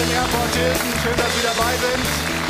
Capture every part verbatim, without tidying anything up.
in Airport Hilton. Schön, dass Sie dabei sind.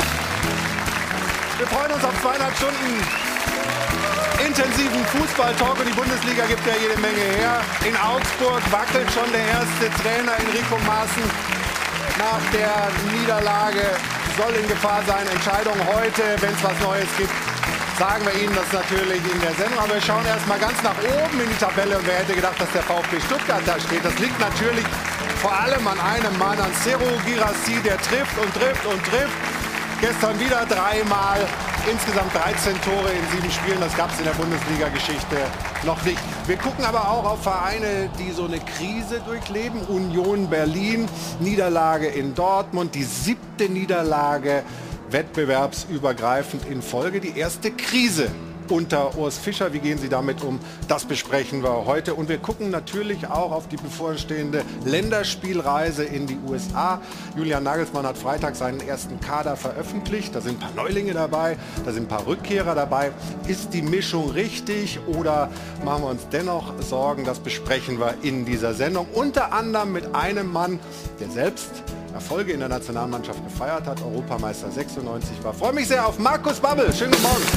Wir freuen uns auf zweieinhalb Stunden intensiven Fußball-Talk und die Bundesliga gibt ja jede Menge her. In Augsburg wackelt schon der erste Trainer Enrico Maaßen nach der Niederlage. Soll in Gefahr sein. Entscheidung heute, wenn es was Neues gibt, sagen wir Ihnen das natürlich in der Sendung. Aber wir schauen erst mal ganz nach oben in die Tabelle. Und wer hätte gedacht, dass der VfB Stuttgart da steht? Das liegt natürlich vor allem an einem Mann, an Serhou Guirassy, der trifft und trifft und trifft. Gestern wieder dreimal, insgesamt dreizehn Tore in sieben Spielen. Das gab es in der Bundesliga-Geschichte noch nicht. Wir gucken aber auch auf Vereine, die so eine Krise durchleben. Union Berlin, Niederlage in Dortmund, die siebte Niederlage wettbewerbsübergreifend in Folge. Die erste Krise unter Urs Fischer. Wie gehen Sie damit um? Das besprechen wir heute. Und wir gucken natürlich auch auf die bevorstehende Länderspielreise in die U S A. Julian Nagelsmann hat Freitag seinen ersten Kader veröffentlicht. Da sind ein paar Neulinge dabei, da sind ein paar Rückkehrer dabei. Ist die Mischung richtig oder machen wir uns dennoch Sorgen? Das besprechen wir in dieser Sendung. Unter anderem mit einem Mann, der selbst Erfolge in der Nationalmannschaft gefeiert hat, Europameister sechsundneunzig war. Ich freue mich sehr auf Markus Babbel. Schönen guten Morgen.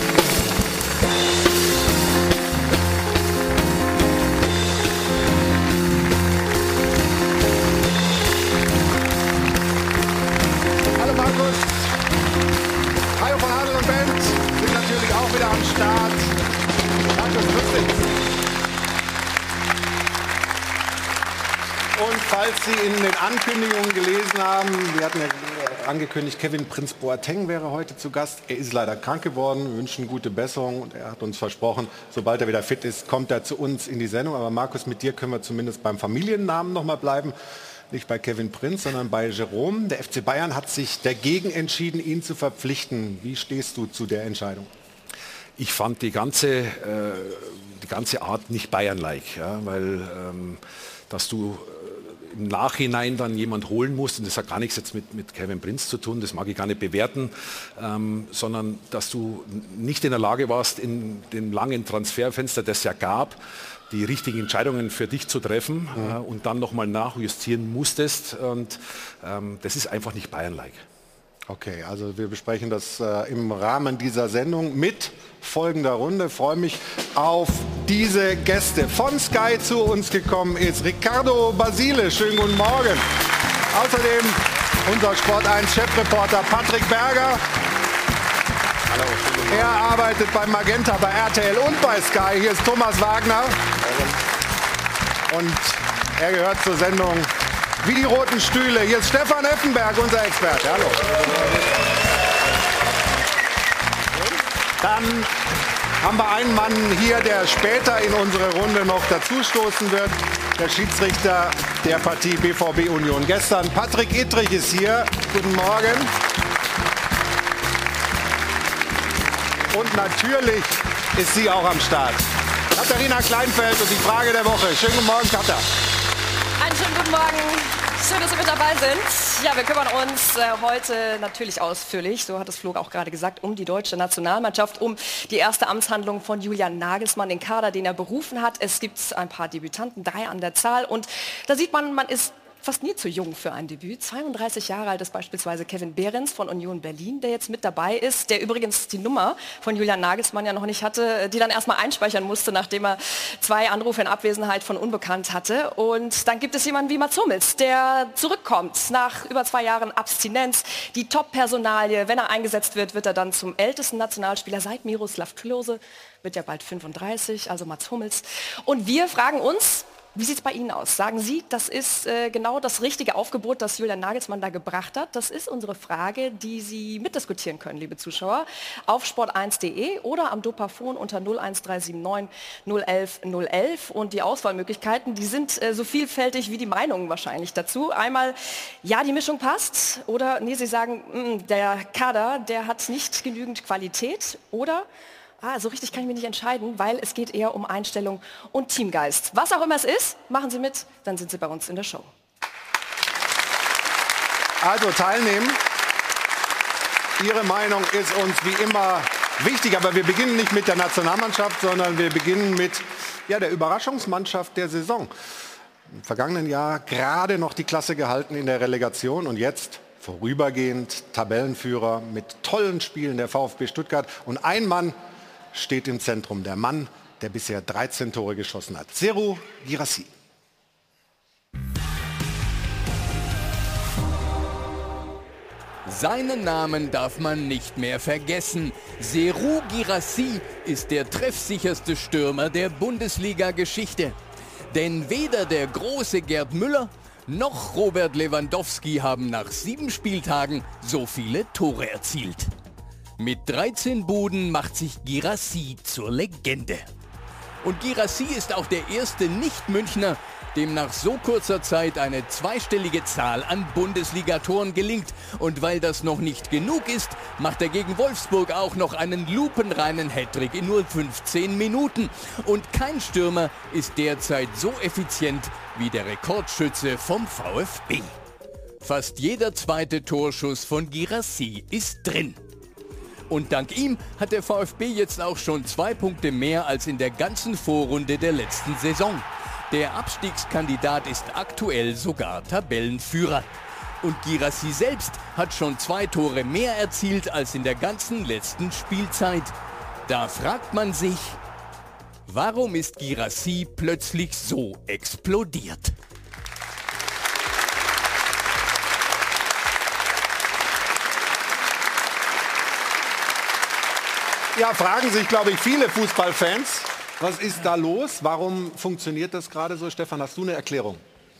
Hallo Markus. Hajo von Adel und Bent sind natürlich auch wieder am Start. Markus, grüß dich. Und falls Sie in den Ankündigungen gelesen haben, wir hatten ja angekündigt, Kevin Prince Boateng wäre heute zu Gast. Er ist leider krank geworden, wir wünschen gute Besserung und er hat uns versprochen, sobald er wieder fit ist, kommt er zu uns in die Sendung. Aber Markus, mit dir können wir zumindest beim Familiennamen noch mal bleiben. Nicht bei Kevin Prince, sondern bei Jerome. Der F C Bayern hat sich dagegen entschieden, ihn zu verpflichten. Wie stehst du zu der Entscheidung? Ich fand die ganze, äh, die ganze Art nicht Bayern-like, ja, weil ähm, dass du im Nachhinein dann jemand holen musst, und das hat gar nichts jetzt mit, mit Kevin Prince zu tun, das mag ich gar nicht bewerten, ähm, sondern dass du nicht in der Lage warst, in dem langen Transferfenster, das es ja gab, die richtigen Entscheidungen für dich zu treffen mhm. äh, und dann nochmal nachjustieren musstest. Und ähm, das ist einfach nicht Bayern-like. Okay, also wir besprechen das äh, im Rahmen dieser Sendung mit folgender Runde. Ich freue mich auf diese Gäste. Von Sky zu uns gekommen ist Riccardo Basile. Schönen guten Morgen. Außerdem unser Sport eins Chefreporter Patrick Berger. Hallo. Er arbeitet bei Magenta, bei R T L und bei Sky. Hier ist Thomas Wagner. Und er gehört zur Sendung Wie die roten Stühle. Hier ist Stefan Effenberg, unser Experte. Hallo. Dann haben wir einen Mann hier, der später in unsere Runde noch dazustoßen wird. Der Schiedsrichter der Partie B V B Union gestern. Patrick Ittrich ist hier. Guten Morgen. Und natürlich ist sie auch am Start. Katharina Kleinfeld und die Frage der Woche. Schönen guten Morgen, Katha. Einen schönen guten Morgen. Schön, dass Sie mit dabei sind. Ja, wir kümmern uns äh, heute natürlich ausführlich, so hat es Flo auch gerade gesagt, um die deutsche Nationalmannschaft, um die erste Amtshandlung von Julian Nagelsmann, den Kader, den er berufen hat. Es gibt ein paar Debütanten, drei an der Zahl. Und da sieht man, man ist fast nie zu jung für ein Debüt. zweiunddreißig Jahre alt ist beispielsweise Kevin Behrens von Union Berlin, der jetzt mit dabei ist, der übrigens die Nummer von Julian Nagelsmann ja noch nicht hatte, die dann erstmal einspeichern musste, nachdem er zwei Anrufe in Abwesenheit von Unbekannt hatte. Und dann gibt es jemanden wie Mats Hummels, der zurückkommt nach über zwei Jahren Abstinenz. Die Top-Personalie, wenn er eingesetzt wird, wird er dann zum ältesten Nationalspieler seit Miroslav Klose, wird ja bald fünfunddreißig, also Mats Hummels. Und wir fragen uns, wie sieht es bei Ihnen aus? Sagen Sie, das ist äh, genau das richtige Aufgebot, das Julian Nagelsmann da gebracht hat? Das ist unsere Frage, die Sie mitdiskutieren können, liebe Zuschauer, auf sport eins punkt de oder am Dopafon unter null eins drei sieben neun null elf null elf. Und die Auswahlmöglichkeiten, die sind äh, so vielfältig wie die Meinungen wahrscheinlich dazu. Einmal, ja, die Mischung passt, oder nee, Sie sagen, mh, der Kader, der hat nicht genügend Qualität, oder ah, so richtig kann ich mich nicht entscheiden, weil es geht eher um Einstellung und Teamgeist. Was auch immer es ist, machen Sie mit, dann sind Sie bei uns in der Show. Also teilnehmen. Ihre Meinung ist uns wie immer wichtig, aber wir beginnen nicht mit der Nationalmannschaft, sondern wir beginnen mit ja, der Überraschungsmannschaft der Saison. Im vergangenen Jahr gerade noch die Klasse gehalten in der Relegation und jetzt vorübergehend Tabellenführer mit tollen Spielen der VfB Stuttgart. Und ein Mann steht im Zentrum, der Mann, der bisher dreizehn Tore geschossen hat. Serhou Guirassy. Seinen Namen darf man nicht mehr vergessen. Serhou Guirassy ist der treffsicherste Stürmer der Bundesliga-Geschichte. Denn weder der große Gerd Müller noch Robert Lewandowski haben nach sieben Spieltagen so viele Tore erzielt. Mit dreizehn Buden macht sich Guirassy zur Legende. Und Guirassy ist auch der erste Nicht-Münchner, dem nach so kurzer Zeit eine zweistellige Zahl an Bundesligatoren gelingt. Und weil das noch nicht genug ist, macht er gegen Wolfsburg auch noch einen lupenreinen Hattrick in nur fünfzehn Minuten. Und kein Stürmer ist derzeit so effizient wie der Rekordschütze vom VfB. Fast jeder zweite Torschuss von Guirassy ist drin. Und dank ihm hat der VfB jetzt auch schon zwei Punkte mehr als in der ganzen Vorrunde der letzten Saison. Der Abstiegskandidat ist aktuell sogar Tabellenführer. Und Guirassy selbst hat schon zwei Tore mehr erzielt als in der ganzen letzten Spielzeit. Da fragt man sich, warum ist Guirassy plötzlich so explodiert? Ja, fragen sich, glaube ich, viele Fußballfans. Was ist da los? Warum funktioniert das gerade so? Stefan, hast du eine Erklärung?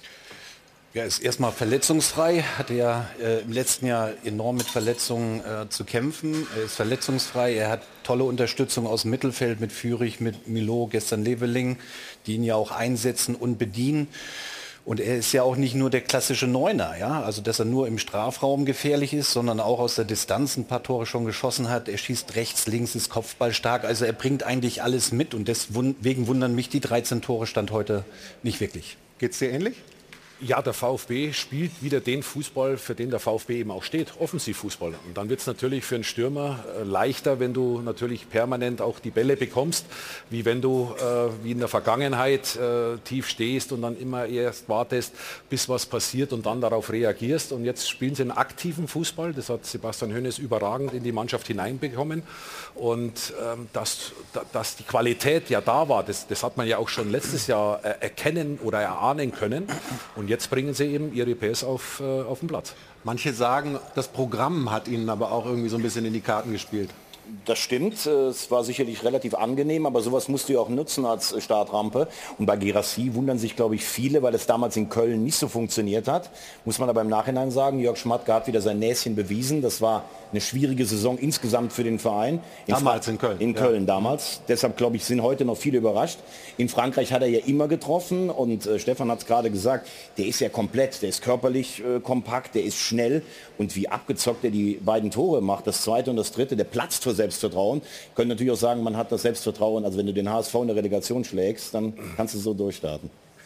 Er ist erstmal verletzungsfrei, hatte ja äh, im letzten Jahr enorm mit Verletzungen äh, zu kämpfen. Er ist verletzungsfrei, er hat tolle Unterstützung aus dem Mittelfeld mit Führig, mit Milo, gestern Leveling, die ihn ja auch einsetzen und bedienen. Und er ist ja auch nicht nur der klassische Neuner, ja, also dass er nur im Strafraum gefährlich ist, sondern auch aus der Distanz ein paar Tore schon geschossen hat. Er schießt rechts, links, ist Kopfball stark, also er bringt eigentlich alles mit und deswegen wundern mich die dreizehn Tore Stand heute nicht wirklich. Geht's dir ähnlich? Ja, der VfB spielt wieder den Fußball, für den der VfB eben auch steht, Offensivfußball. Und dann wird es natürlich für einen Stürmer äh, leichter, wenn du natürlich permanent auch die Bälle bekommst, wie wenn du äh, wie in der Vergangenheit äh, tief stehst und dann immer erst wartest, bis was passiert und dann darauf reagierst. Und jetzt spielen sie einen aktiven Fußball, das hat Sebastian Hoeneß überragend in die Mannschaft hineinbekommen. Und ähm, dass, dass die Qualität ja da war, das, das hat man ja auch schon letztes Jahr äh, erkennen oder erahnen können. Und jetzt bringen sie eben ihre P S auf, äh, auf den Platz. Manche sagen, das Programm hat ihnen aber auch irgendwie so ein bisschen in die Karten gespielt. Das stimmt, es war sicherlich relativ angenehm, aber sowas musst du ja auch nutzen als Startrampe. Und bei Guirassy wundern sich, glaube ich, viele, weil es damals in Köln nicht so funktioniert hat. Muss man aber im Nachhinein sagen, Jörg Schmatke hat wieder sein Näschen bewiesen. Das war eine schwierige Saison insgesamt für den Verein. In damals in Köln. In Köln ja. damals. Deshalb, glaube ich, sind heute noch viele überrascht. In Frankreich hat er ja immer getroffen und äh, Stefan hat es gerade gesagt, der ist ja komplett, der ist körperlich äh, kompakt, der ist schnell und wie abgezockt er die beiden Tore macht, das zweite und das dritte, der platzt vor Selbstvertrauen. Können natürlich auch sagen, man hat das Selbstvertrauen, also wenn du den H S V in der Relegation schlägst, dann kannst du so durchstarten.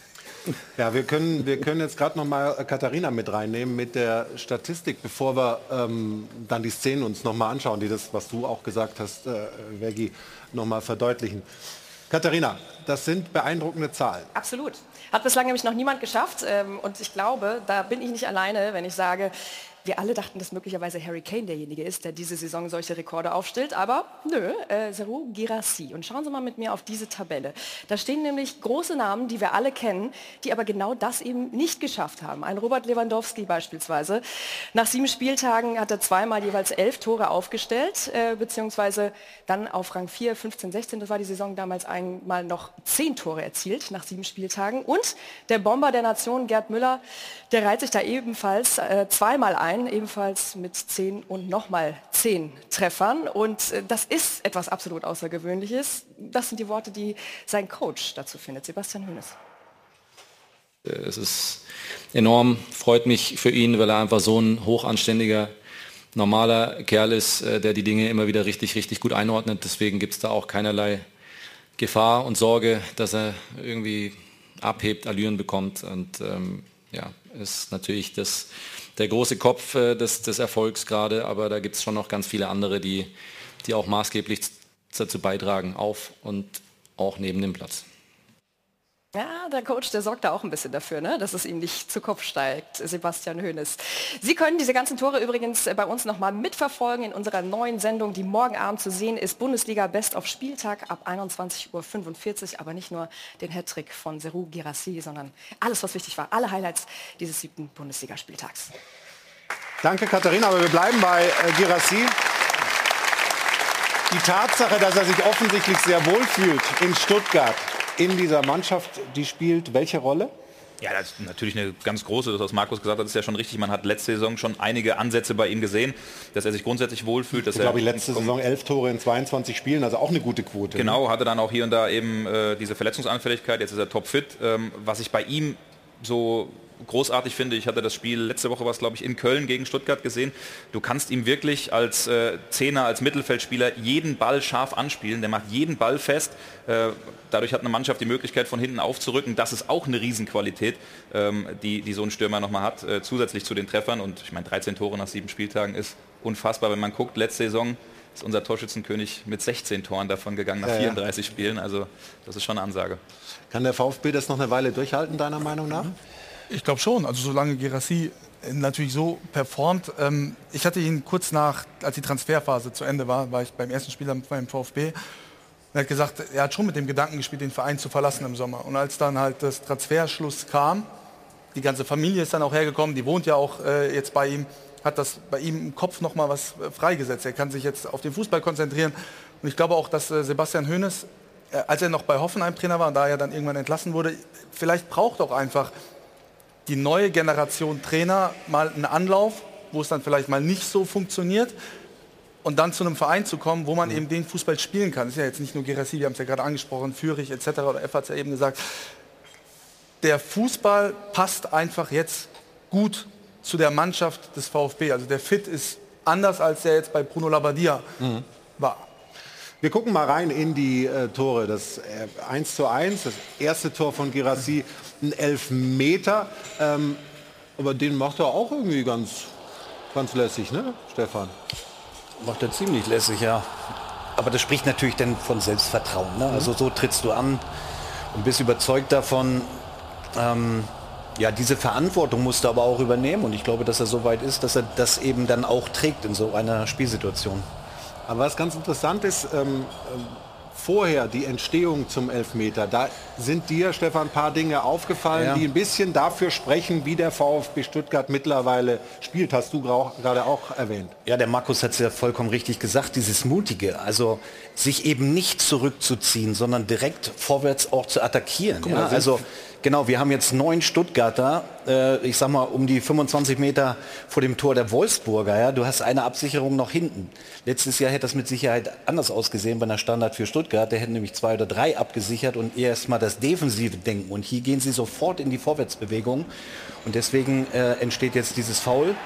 Ja, wir können, wir können jetzt gerade noch mal Katharina mit reinnehmen mit der Statistik, bevor wir ähm, dann die Szenen uns noch mal anschauen, die das, was du auch gesagt hast, äh, Vergi, noch mal verdeutlichen. Katharina, das sind beeindruckende Zahlen. Absolut. Hat bislang nämlich noch niemand geschafft. Ähm, und ich glaube, da bin ich nicht alleine, wenn ich sage, wir alle dachten, dass möglicherweise Harry Kane derjenige ist, der diese Saison solche Rekorde aufstellt. Aber nö, äh, Serhou Guirassy. Und schauen Sie mal mit mir auf diese Tabelle. Da stehen nämlich große Namen, die wir alle kennen, die aber genau das eben nicht geschafft haben. Ein Robert Lewandowski beispielsweise. Nach sieben Spieltagen hat er zweimal jeweils elf Tore aufgestellt, äh, beziehungsweise dann auf Rang vier, fünfzehn, sechzehn, das war die Saison damals einmal noch zehn Tore erzielt nach sieben Spieltagen. Und der Bomber der Nation, Gerd Müller, der reiht sich da ebenfalls äh, zweimal ein. Ebenfalls mit zehn und nochmal zehn Treffern. Und äh, das ist etwas absolut Außergewöhnliches. Das sind die Worte, die sein Coach dazu findet, Sebastian Hoeneß. Es ist enorm, freut mich für ihn, weil er einfach so ein hochanständiger, normaler Kerl ist, äh, der die Dinge immer wieder richtig, richtig gut einordnet. Deswegen gibt es da auch keinerlei Gefahr und Sorge, dass er irgendwie abhebt, Allüren bekommt. Und ähm, ja, ist natürlich das der große Kopf äh, des, des Erfolgs gerade, aber da gibt es schon noch ganz viele andere, die, die auch maßgeblich dazu beitragen, auf und auch neben dem Platz. Ja, der Coach, der sorgt da auch ein bisschen dafür, ne? Dass es ihm nicht zu Kopf steigt, Sebastian Hoeneß. Sie können diese ganzen Tore übrigens bei uns nochmal mitverfolgen in unserer neuen Sendung, die morgen Abend zu sehen ist. Bundesliga Best auf Spieltag ab einundzwanzig Uhr fünfundvierzig. Aber nicht nur den Hattrick von Serhou Guirassy, sondern alles, was wichtig war. Alle Highlights dieses siebten Bundesligaspieltags. Danke, Katharina. Aber wir bleiben bei äh, Guirassy. Die Tatsache, dass er sich offensichtlich sehr wohl fühlt in Stuttgart, in dieser Mannschaft, die spielt welche Rolle? Ja, das ist natürlich eine ganz große, das was Markus gesagt hat, ist ja schon richtig. Man hat letzte Saison schon einige Ansätze bei ihm gesehen, dass er sich grundsätzlich wohlfühlt. Dass ich glaube, letzte Saison elf Tore in zweiundzwanzig Spielen, also auch eine gute Quote. Genau, hatte dann auch hier und da eben äh, diese Verletzungsanfälligkeit. Jetzt ist er topfit. Ähm, was ich bei ihm so großartig finde, ich hatte das Spiel letzte Woche, was glaube ich in Köln gegen Stuttgart gesehen, du kannst ihm wirklich als äh, Zehner, als Mittelfeldspieler jeden Ball scharf anspielen, der macht jeden Ball fest, äh, dadurch hat eine Mannschaft die Möglichkeit von hinten aufzurücken, das ist auch eine Riesenqualität, ähm, die, die so ein Stürmer nochmal hat, äh, zusätzlich zu den Treffern und ich meine dreizehn Tore nach sieben Spieltagen ist unfassbar, wenn man guckt, letzte Saison ist unser Torschützenkönig mit sechzehn Toren davon gegangen nach ja, vierunddreißig ja. Spielen, also das ist schon eine Ansage. Kann der VfB das noch eine Weile durchhalten, deiner Meinung nach? Ich glaube schon, also solange Guirassy natürlich so performt. Ähm, ich hatte ihn kurz nach, als die Transferphase zu Ende war, war ich beim ersten Spiel beim VfB. Er hat gesagt, er hat schon mit dem Gedanken gespielt, den Verein zu verlassen im Sommer. Und als dann halt das Transferschluss kam, die ganze Familie ist dann auch hergekommen, die wohnt ja auch äh, jetzt bei ihm, hat das bei ihm im Kopf noch mal was äh, freigesetzt. Er kann sich jetzt auf den Fußball konzentrieren. Und ich glaube auch, dass äh, Sebastian Hoeneß, äh, als er noch bei Hoffenheim Trainer war und da er dann irgendwann entlassen wurde, vielleicht braucht auch einfach die neue Generation Trainer mal einen Anlauf, wo es dann vielleicht mal nicht so funktioniert und dann zu einem Verein zu kommen, wo man mhm. eben den Fußball spielen kann. Das ist ja jetzt nicht nur Guirassy, wir haben es ja gerade angesprochen, Fürich et cetera. Oder F hat es ja eben gesagt. Der Fußball passt einfach jetzt gut zu der Mannschaft des VfB. Also der Fit ist anders, als der jetzt bei Bruno Labbadia mhm. war. Wir gucken mal rein in die äh, Tore. Das äh, eins zu eins, das erste Tor von Guirassy, ein Elfmeter. Ähm, aber den macht er auch irgendwie ganz, ganz lässig, ne, Stefan? Macht er ziemlich lässig, ja. Aber das spricht natürlich dann von Selbstvertrauen. Ne? Also so trittst du an und bist überzeugt davon. Ähm, ja, diese Verantwortung musst du aber auch übernehmen. Und ich glaube, dass er so weit ist, dass er das eben dann auch trägt in so einer Spielsituation. Aber was ganz interessant ist, ähm, vorher die Entstehung zum Elfmeter, da sind dir, Stefan, ein paar Dinge aufgefallen, ja. die ein bisschen dafür sprechen, wie der VfB Stuttgart mittlerweile spielt. Hast du gerade auch erwähnt. Ja, der Markus hat es ja vollkommen richtig gesagt, dieses Mutige, also sich eben nicht zurückzuziehen, sondern direkt vorwärts auch zu attackieren. Guck mal, ja? Also genau, wir haben jetzt neun Stuttgarter, äh, ich sag mal um die fünfundzwanzig Meter vor dem Tor der Wolfsburger. Ja? Du hast eine Absicherung noch hinten. Letztes Jahr hätte das mit Sicherheit anders ausgesehen bei einer Standard für Stuttgart. Der hätte nämlich zwei oder drei abgesichert und erst mal das defensive Denken. Und hier gehen sie sofort in die Vorwärtsbewegung. Und deswegen äh, entsteht jetzt dieses Foul.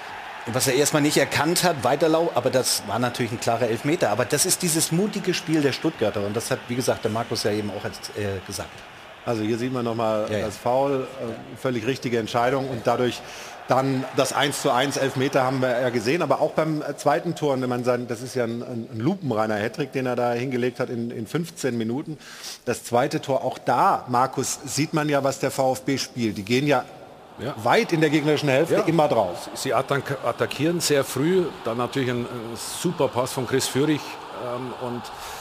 Was er erstmal nicht erkannt hat, Weiterlauf, aber das war natürlich ein klarer Elfmeter. Aber das ist dieses mutige Spiel der Stuttgarter. Und das hat, wie gesagt, der Markus ja eben auch als, äh, gesagt. Also hier sieht man nochmal ja, ja. das Foul, äh, völlig richtige Entscheidung und dadurch dann das eins zu eins Elfmeter haben wir ja gesehen, aber auch beim äh, zweiten Tor, man sagen, das ist ja ein, ein lupenreiner Hattrick, den er da hingelegt hat in, in fünfzehn Minuten. Das zweite Tor, auch da, Markus, sieht man ja, was der VfB spielt. Die gehen ja, ja. weit in der gegnerischen Hälfte ja. immer drauf. Sie attack attackieren sehr früh, dann natürlich ein, ein super Pass von Chris Fürich ähm, und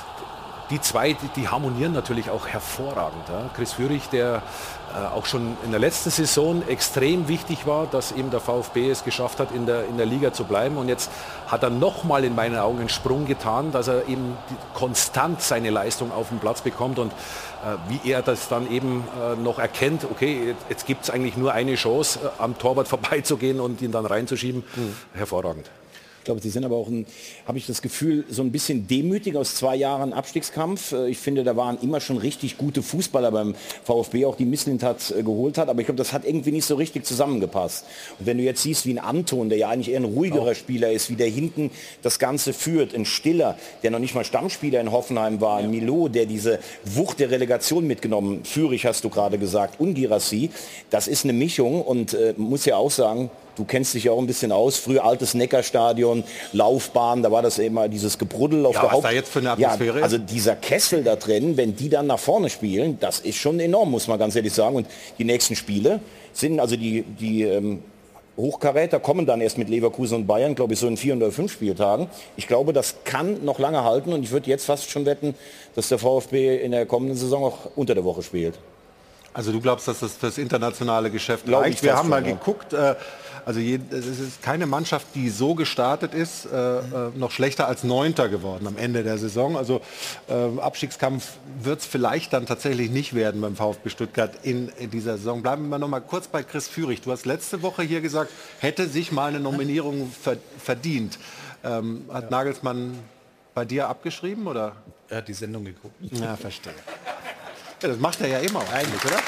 die zwei, die, die harmonieren natürlich auch hervorragend. Ja. Chris Fürich, der äh, auch schon in der letzten Saison extrem wichtig war, dass eben der VfB es geschafft hat, in der, in der Liga zu bleiben. Und jetzt hat er nochmal in meinen Augen einen Sprung getan, dass er eben die, konstant seine Leistung auf den Platz bekommt. Und äh, wie er das dann eben äh, noch erkennt, okay, jetzt, jetzt gibt es eigentlich nur eine Chance, äh, am Torwart vorbeizugehen und ihn dann reinzuschieben. Mhm. Hervorragend. Ich glaube, sie sind aber auch, habe ich das Gefühl, so ein bisschen demütig aus zwei Jahren Abstiegskampf. Ich finde, da waren immer schon richtig gute Fußballer beim VfB, auch die Mislintat geholt hat. Aber ich glaube, das hat irgendwie nicht so richtig zusammengepasst. Und wenn du jetzt siehst, wie ein Anton, der ja eigentlich eher ein ruhigerer auch. Spieler ist, wie der hinten das Ganze führt, ein Stiller, der noch nicht mal Stammspieler in Hoffenheim war, ein Milo, der diese Wucht der Relegation mitgenommen, Fürich hast du gerade gesagt, und Guirassy, das ist eine Mischung und äh, muss ja auch sagen, Du kennst dich ja auch ein bisschen aus. Früher altes Neckarstadion, Laufbahn, da war das immer dieses Gebruddel auf ja, der was Haupt... da jetzt für eine Atmosphäre ja, also ist? dieser Kessel da drin, wenn die dann nach vorne spielen, das ist schon enorm, muss man ganz ehrlich sagen. Und die nächsten Spiele sind, also die, die ähm, Hochkaräter kommen dann erst mit Leverkusen und Bayern, glaube ich, so in vier oder fünf Spieltagen. Ich glaube, das kann noch lange halten und ich würde jetzt fast schon wetten, dass der VfB in der kommenden Saison auch unter der Woche spielt. Also du glaubst, dass das fürs internationale Geschäft Glaub reicht? ich Wir fast haben mal schon, ja. geguckt, äh, also je, es ist keine Mannschaft, die so gestartet ist, äh, äh, noch schlechter als Neunter geworden am Ende der Saison. Also äh, Abstiegskampf wird es vielleicht dann tatsächlich nicht werden beim VfB Stuttgart in, in dieser Saison. Bleiben wir noch mal kurz bei Chris Führig. Du hast letzte Woche hier gesagt, hätte sich mal eine Nominierung ver verdient. Ähm, hat ja. Nagelsmann bei dir abgeschrieben, oder? Er hat die Sendung geguckt. Ja, verstehe. Ja, das macht er ja immer eigentlich, oder?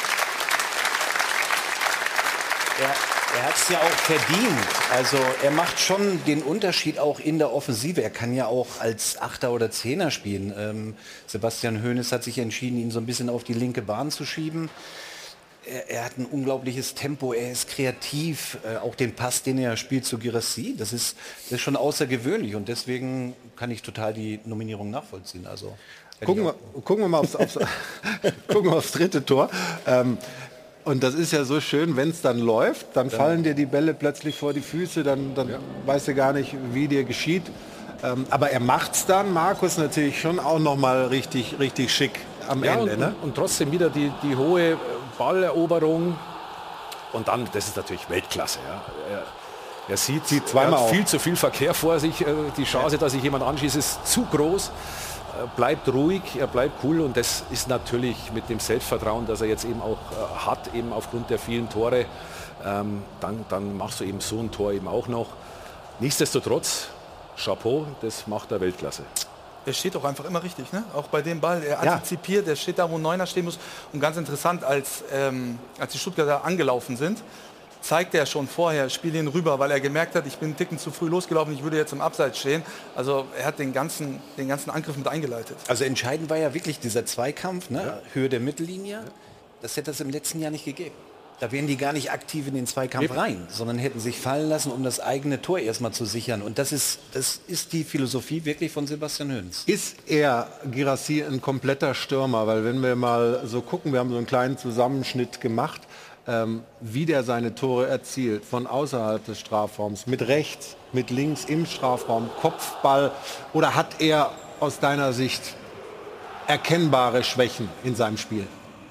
Er, er hat es ja auch verdient. Also er macht schon den Unterschied auch in der Offensive. Er kann ja auch als Achter oder Zehner spielen. Ähm, Sebastian Hoeneß hat sich entschieden, ihn so ein bisschen auf die linke Bahn zu schieben. Er, er hat ein unglaubliches Tempo, er ist kreativ. Äh, auch den Pass, den er spielt zu Guirassy, das ist, das ist schon außergewöhnlich. Und deswegen kann ich total die Nominierung nachvollziehen. Also Gucken wir, gucken wir mal aufs, aufs, gucken wir aufs dritte Tor. Ähm, und das ist ja so schön, wenn es dann läuft, dann ja. fallen dir die Bälle plötzlich vor die Füße, dann, dann ja. weißt du gar nicht, wie dir geschieht. Ähm, aber er macht es dann, Markus, natürlich schon auch noch mal richtig, richtig schick am ja, Ende. Und, ne? und trotzdem wieder die, die hohe Balleroberung. Und dann, das ist natürlich Weltklasse. Ja. Er, er sieht, sieht zweimal er hat viel auf. zu viel Verkehr vor sich. Die Chance, dass sich jemand anschießt, ist zu groß. Er bleibt ruhig, er bleibt cool und das ist natürlich mit dem Selbstvertrauen, das er jetzt eben auch äh, hat, eben aufgrund der vielen Tore, ähm, dann, dann machst du eben so ein Tor eben auch noch. Nichtsdestotrotz, Chapeau, das macht er Weltklasse. Er steht auch einfach immer richtig, ne? Auch bei dem Ball, er antizipiert, der steht da, wo ein Neuner stehen muss. Und ganz interessant, als, ähm, als die Stuttgarter angelaufen sind, zeigt er schon vorher, spiel ihn rüber, weil er gemerkt hat, ich bin einen Ticken zu früh losgelaufen, ich würde jetzt im Abseits stehen. Also er hat den ganzen, den ganzen Angriff mit eingeleitet. Also entscheidend war ja wirklich dieser Zweikampf, ne? Ja. Höhe der Mittellinie. Das hätte es im letzten Jahr nicht gegeben. Da wären die gar nicht aktiv in den Zweikampf Eben. rein, sondern hätten sich fallen lassen, um das eigene Tor erstmal zu sichern. Und das ist, das ist die Philosophie wirklich von Sebastian Hoeneß. Ist er, Guirassy, ein kompletter Stürmer? Weil wenn wir mal so gucken, wir haben so einen kleinen Zusammenschnitt gemacht, ähm, wie der seine Tore erzielt, von außerhalb des Strafraums, mit rechts, mit links im Strafraum, Kopfball. Oder hat er aus deiner Sicht erkennbare Schwächen in seinem Spiel?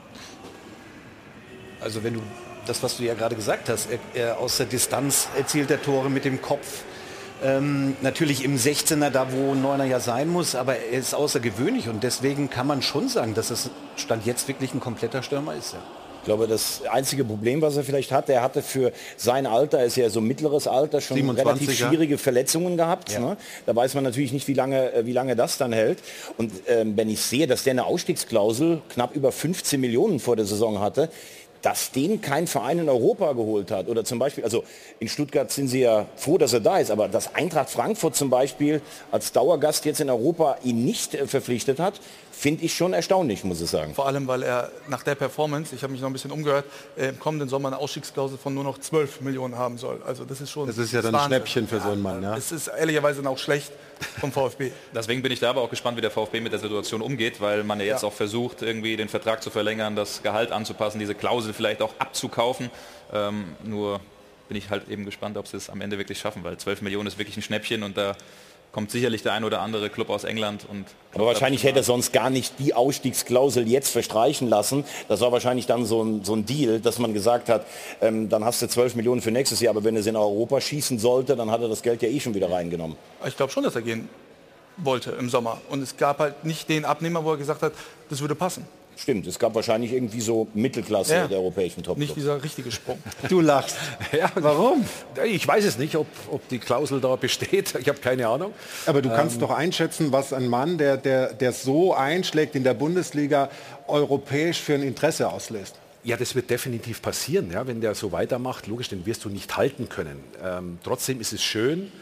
Also wenn du das, was du ja gerade gesagt hast, er, er aus der Distanz erzielt er Tore mit dem Kopf. Ähm, natürlich im sechzehner, da wo ein Neuner ja sein muss, aber er ist außergewöhnlich und deswegen kann man schon sagen, dass es Stand jetzt wirklich ein kompletter Stürmer ist. Ja. Ich glaube, das einzige Problem, was er vielleicht hatte, er hatte für sein Alter, er ist ja so mittleres Alter, schon relativ schwierige Verletzungen gehabt. Ja. Ne? Da weiß man natürlich nicht, wie lange, wie lange das dann hält. Und ähm, wenn ich sehe, dass der eine Ausstiegsklausel knapp über fünfzehn Millionen vor der Saison hatte, dass den kein Verein in Europa geholt hat. Oder zum Beispiel, also in Stuttgart sind sie ja froh, dass er da ist, aber dass Eintracht Frankfurt zum Beispiel als Dauergast jetzt in Europa ihn nicht äh, verpflichtet hat, finde ich schon erstaunlich, muss ich sagen. Vor allem, weil er nach der Performance, ich habe mich noch ein bisschen umgehört, äh, im kommenden Sommer eine Ausstiegsklausel von nur noch zwölf Millionen haben soll. Also das ist schon... Das ist ja dann ein Schnäppchen für so einen Mann, ja. Es ist ehrlicherweise auch schlecht vom VfB. Deswegen bin ich da aber auch gespannt, wie der VfB mit der Situation umgeht, weil man ja jetzt Ja. auch versucht, irgendwie den Vertrag zu verlängern, das Gehalt anzupassen, diese Klausel vielleicht auch abzukaufen. Ähm, nur bin ich halt eben gespannt, ob sie es am Ende wirklich schaffen, weil zwölf Millionen ist wirklich ein Schnäppchen und da kommt sicherlich der ein oder andere Club aus England. Und Aber wahrscheinlich hätte er sonst gar nicht die Ausstiegsklausel jetzt verstreichen lassen. Das war wahrscheinlich dann so ein, so ein Deal, dass man gesagt hat, ähm, dann hast du zwölf Millionen für nächstes Jahr, aber wenn er es in Europa schießen sollte, dann hat er das Geld ja eh schon wieder reingenommen. Ich glaube schon, dass er gehen wollte im Sommer. Und es gab halt nicht den Abnehmer, wo er gesagt hat, das würde passen. Stimmt, es gab wahrscheinlich irgendwie so Mittelklasse Ja. der europäischen Top. Nicht dieser richtige Sprung. Du lachst. Ja, warum? Ich weiß es nicht, ob, ob die Klausel da besteht. Ich habe keine Ahnung. Aber du kannst ähm, doch einschätzen, was ein Mann, der, der, der so einschlägt in der Bundesliga, europäisch für ein Interesse auslöst. Ja, das wird definitiv passieren, ja, wenn der so weitermacht. Logisch, den wirst du nicht halten können. Ähm, trotzdem ist es schön,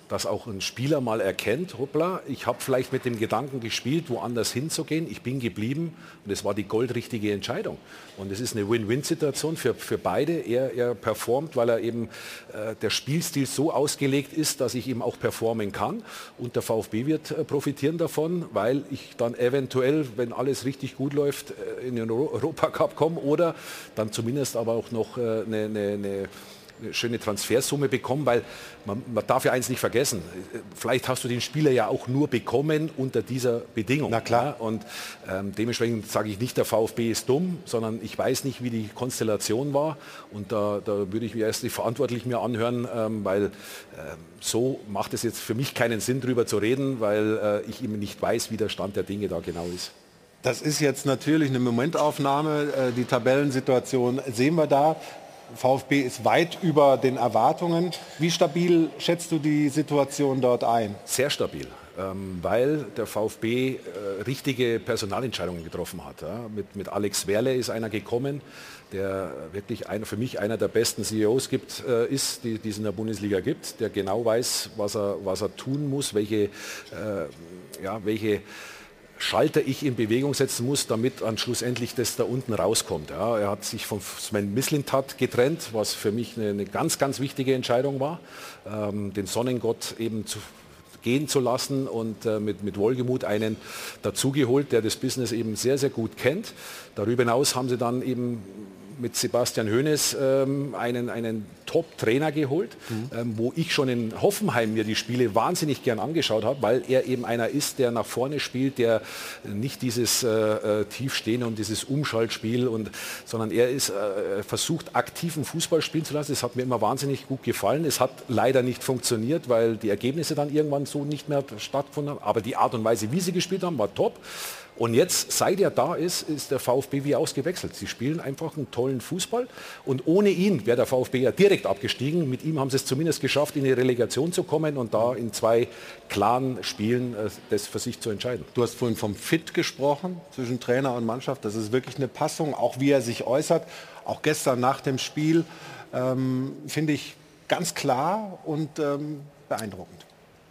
dass auch ein Spieler mal erkennt, hoppla, ich habe vielleicht mit dem Gedanken gespielt, woanders hinzugehen, ich bin geblieben und es war die goldrichtige Entscheidung. Und es ist eine Win-Win-Situation für, für beide. Er, er performt, weil er eben äh, der Spielstil so ausgelegt ist, dass ich eben auch performen kann. Und der VfB wird äh, profitieren davon, weil ich dann eventuell, wenn alles richtig gut läuft, äh, in den Europacup komme oder dann zumindest aber auch noch äh, eine, eine, eine eine schöne Transfersumme bekommen, weil man, man darf ja eins nicht vergessen, vielleicht hast du den Spieler ja auch nur bekommen unter dieser Bedingung. Na klar. Ja? Und ähm, dementsprechend sage ich nicht, der VfB ist dumm, sondern ich weiß nicht, wie die Konstellation war und da, da würde ich mir erst die Verantwortlichen mir anhören, ähm, weil ähm, so macht es jetzt für mich keinen Sinn, drüber zu reden, weil äh, ich eben nicht weiß, wie der Stand der Dinge da genau ist. Das ist jetzt natürlich eine Momentaufnahme, äh, die Tabellensituation sehen wir da. VfB ist weit über den Erwartungen. Wie stabil schätzt du die Situation dort ein? Sehr stabil, ähm, weil der VfB äh, richtige Personalentscheidungen getroffen hat. Ja. Mit, mit Alex Werle ist einer gekommen, der wirklich einer, für mich einer der besten C E Os gibt, äh, ist, die, die es in der Bundesliga gibt, der genau weiß, was er, was er tun muss, welche, äh, ja, welche Schalter ich in Bewegung setzen muss, damit dann schlussendlich das da unten rauskommt. Ja, er hat sich von Sven Mislintat getrennt, was für mich eine, eine ganz, ganz wichtige Entscheidung war, ähm, den Sonnengott eben zu gehen zu lassen und äh, mit, mit Wohlgemut einen dazugeholt, der das Business eben sehr, sehr gut kennt. Darüber hinaus haben sie dann eben mit Sebastian Hoeneß ähm, einen, einen Top-Trainer geholt, mhm. ähm, wo ich schon in Hoffenheim mir die Spiele wahnsinnig gern angeschaut habe, weil er eben einer ist, der nach vorne spielt, der nicht dieses äh, Tiefstehen und dieses Umschaltspiel, und, sondern er ist, äh, versucht, aktiven Fußball spielen zu lassen. Das hat mir immer wahnsinnig gut gefallen. Es hat leider nicht funktioniert, weil die Ergebnisse dann irgendwann so nicht mehr stattgefunden haben. Aber die Art und Weise, wie sie gespielt haben, war top. Und jetzt, seit er da ist, ist der VfB wie ausgewechselt. Sie spielen einfach einen tollen Fußball. Und ohne ihn wäre der VfB ja direkt abgestiegen. Mit ihm haben sie es zumindest geschafft, in die Relegation zu kommen und da in zwei klaren Spielen äh, das für sich zu entscheiden. Du hast vorhin vom Fit gesprochen zwischen Trainer und Mannschaft. Das ist wirklich eine Passung, auch wie er sich äußert. Auch gestern nach dem Spiel ähm, finde ich ganz klar und ähm, beeindruckend.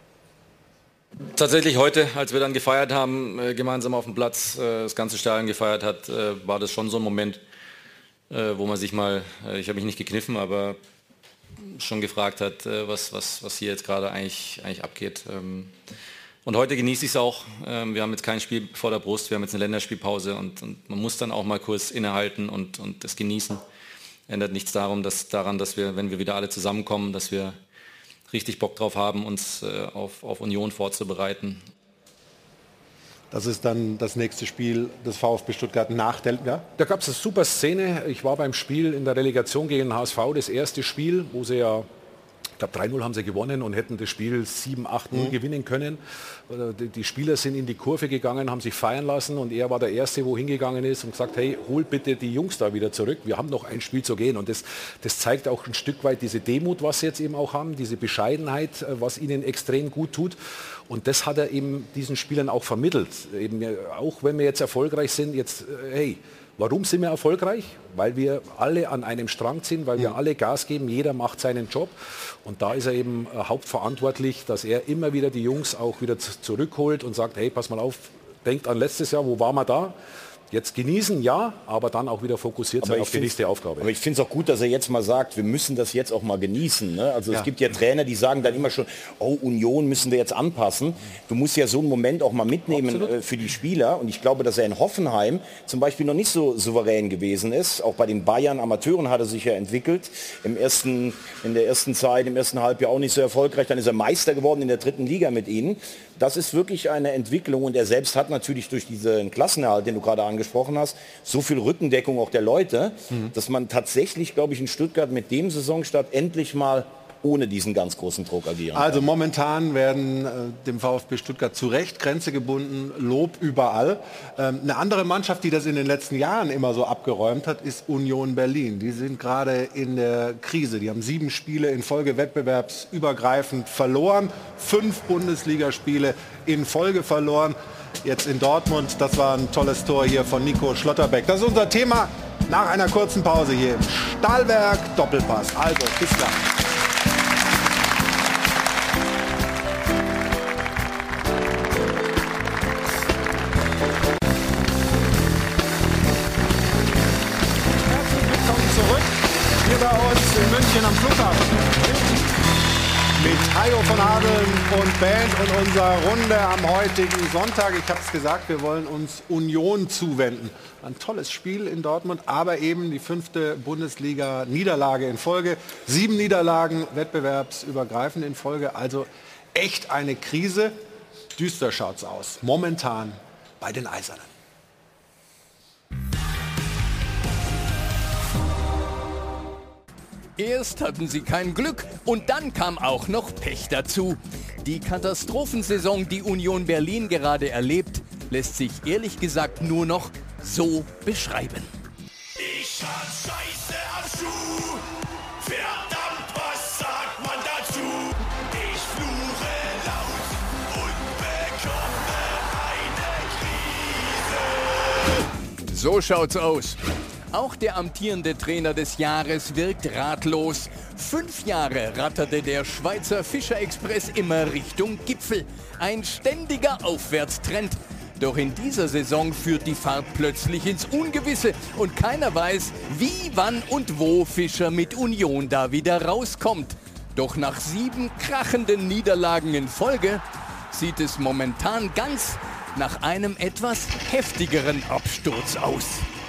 Tatsächlich heute, als wir dann gefeiert haben, äh, gemeinsam auf dem Platz, äh, das ganze Stadion gefeiert hat, äh, war das schon so ein Moment, äh, wo man sich mal, äh, ich habe mich nicht gekniffen, aber schon gefragt hat, äh, was, was, was hier jetzt gerade eigentlich, eigentlich abgeht. Ähm, und heute genieße ich es auch. Ähm, wir haben jetzt kein Spiel vor der Brust, wir haben jetzt eine Länderspielpause und, und man muss dann auch mal kurz innehalten und, und das genießen. Ändert nichts darum, dass, daran, dass wir, wenn wir wieder alle zusammenkommen, dass wir richtig Bock drauf haben, uns äh, auf, auf Union vorzubereiten. Das ist dann das nächste Spiel des VfB Stuttgart nach der... Ja? Da gab es eine super Szene. Ich war beim Spiel in der Relegation gegen den H S V, das erste Spiel, wo sie ja, ich glaube drei null haben sie gewonnen und hätten das Spiel sieben acht null mhm. gewinnen können. Die Spieler sind in die Kurve gegangen, haben sich feiern lassen und er war der Erste, wo hingegangen ist und gesagt, hey, hol bitte die Jungs da wieder zurück, wir haben noch ein Spiel zu gehen. Und das, das zeigt auch ein Stück weit diese Demut, was sie jetzt eben auch haben, diese Bescheidenheit, was ihnen extrem gut tut. Und das hat er eben diesen Spielern auch vermittelt. Eben, auch wenn wir jetzt erfolgreich sind, jetzt, hey, warum sind wir erfolgreich? Weil wir alle an einem Strang ziehen, weil wir alle Gas geben, jeder macht seinen Job. Und da ist er eben hauptverantwortlich, dass er immer wieder die Jungs auch wieder zurückholt und sagt, hey, pass mal auf, denkt an letztes Jahr, wo waren wir da? Jetzt genießen, ja, aber dann auch wieder fokussiert sein auf die nächste Aufgabe. Aber ich finde es auch gut, dass er jetzt mal sagt, wir müssen das jetzt auch mal genießen. Ne? Also ja. Es gibt ja Trainer, die sagen dann immer schon, oh, Union müssen wir jetzt anpassen. Du musst ja so einen Moment auch mal mitnehmen äh, für die Spieler. Und ich glaube, dass er in Hoffenheim zum Beispiel noch nicht so souverän gewesen ist. Auch bei den Bayern Amateuren hat er sich ja entwickelt. Im ersten, in der ersten Zeit, im ersten Halbjahr auch nicht so erfolgreich. Dann ist er Meister geworden in der dritten Liga mit ihnen. Das ist wirklich eine Entwicklung. Und er selbst hat natürlich durch diesen Klassenerhalt, den du gerade angesprochen hast, so viel Rückendeckung auch der Leute, mhm. dass man tatsächlich, glaube ich, in Stuttgart mit dem Saisonstart endlich mal ohne diesen ganz großen Druck agieren kann. Also momentan werden äh, dem VfB Stuttgart zu Recht Grenze gebunden, Lob überall. Ähm, eine andere Mannschaft, die das in den letzten Jahren immer so abgeräumt hat, ist Union Berlin. Die sind gerade in der Krise. Die haben sieben Spiele in Folge wettbewerbsübergreifend verloren, fünf Bundesligaspiele in Folge verloren. Jetzt in Dortmund, das war ein tolles Tor hier von Nico Schlotterbeck. Das ist unser Thema nach einer kurzen Pause hier im Stahlwerk Doppelpass. Also, bis gleich. Stündchen am Flughafen. Mit Hajo von Hadeln und Band und unserer Runde am heutigen Sonntag. Ich habe es gesagt, wir wollen uns Union zuwenden. Ein tolles Spiel in Dortmund, aber eben die fünfte Bundesliga-Niederlage in Folge. Sieben Niederlagen wettbewerbsübergreifend in Folge. Also echt eine Krise. Düster schaut's aus. Momentan bei den Eisernen. Erst hatten sie kein Glück und dann kam auch noch Pech dazu. Die Katastrophensaison, die Union Berlin gerade erlebt, lässt sich ehrlich gesagt nur noch so beschreiben. Ich hab Scheiße am Schuh, verdammt, was sagt man dazu? Ich fluche laut und bekomme eine Krise. So schaut's aus. Auch der amtierende Trainer des Jahres wirkt ratlos. Fünf Jahre ratterte der Schweizer Fischer Express immer Richtung Gipfel. Ein ständiger Aufwärtstrend. Doch in dieser Saison führt die Fahrt plötzlich ins Ungewisse und keiner weiß, wie, wann und wo Fischer mit Union da wieder rauskommt. Doch nach sieben krachenden Niederlagen in Folge sieht es momentan ganz nach einem etwas heftigeren Absturz aus.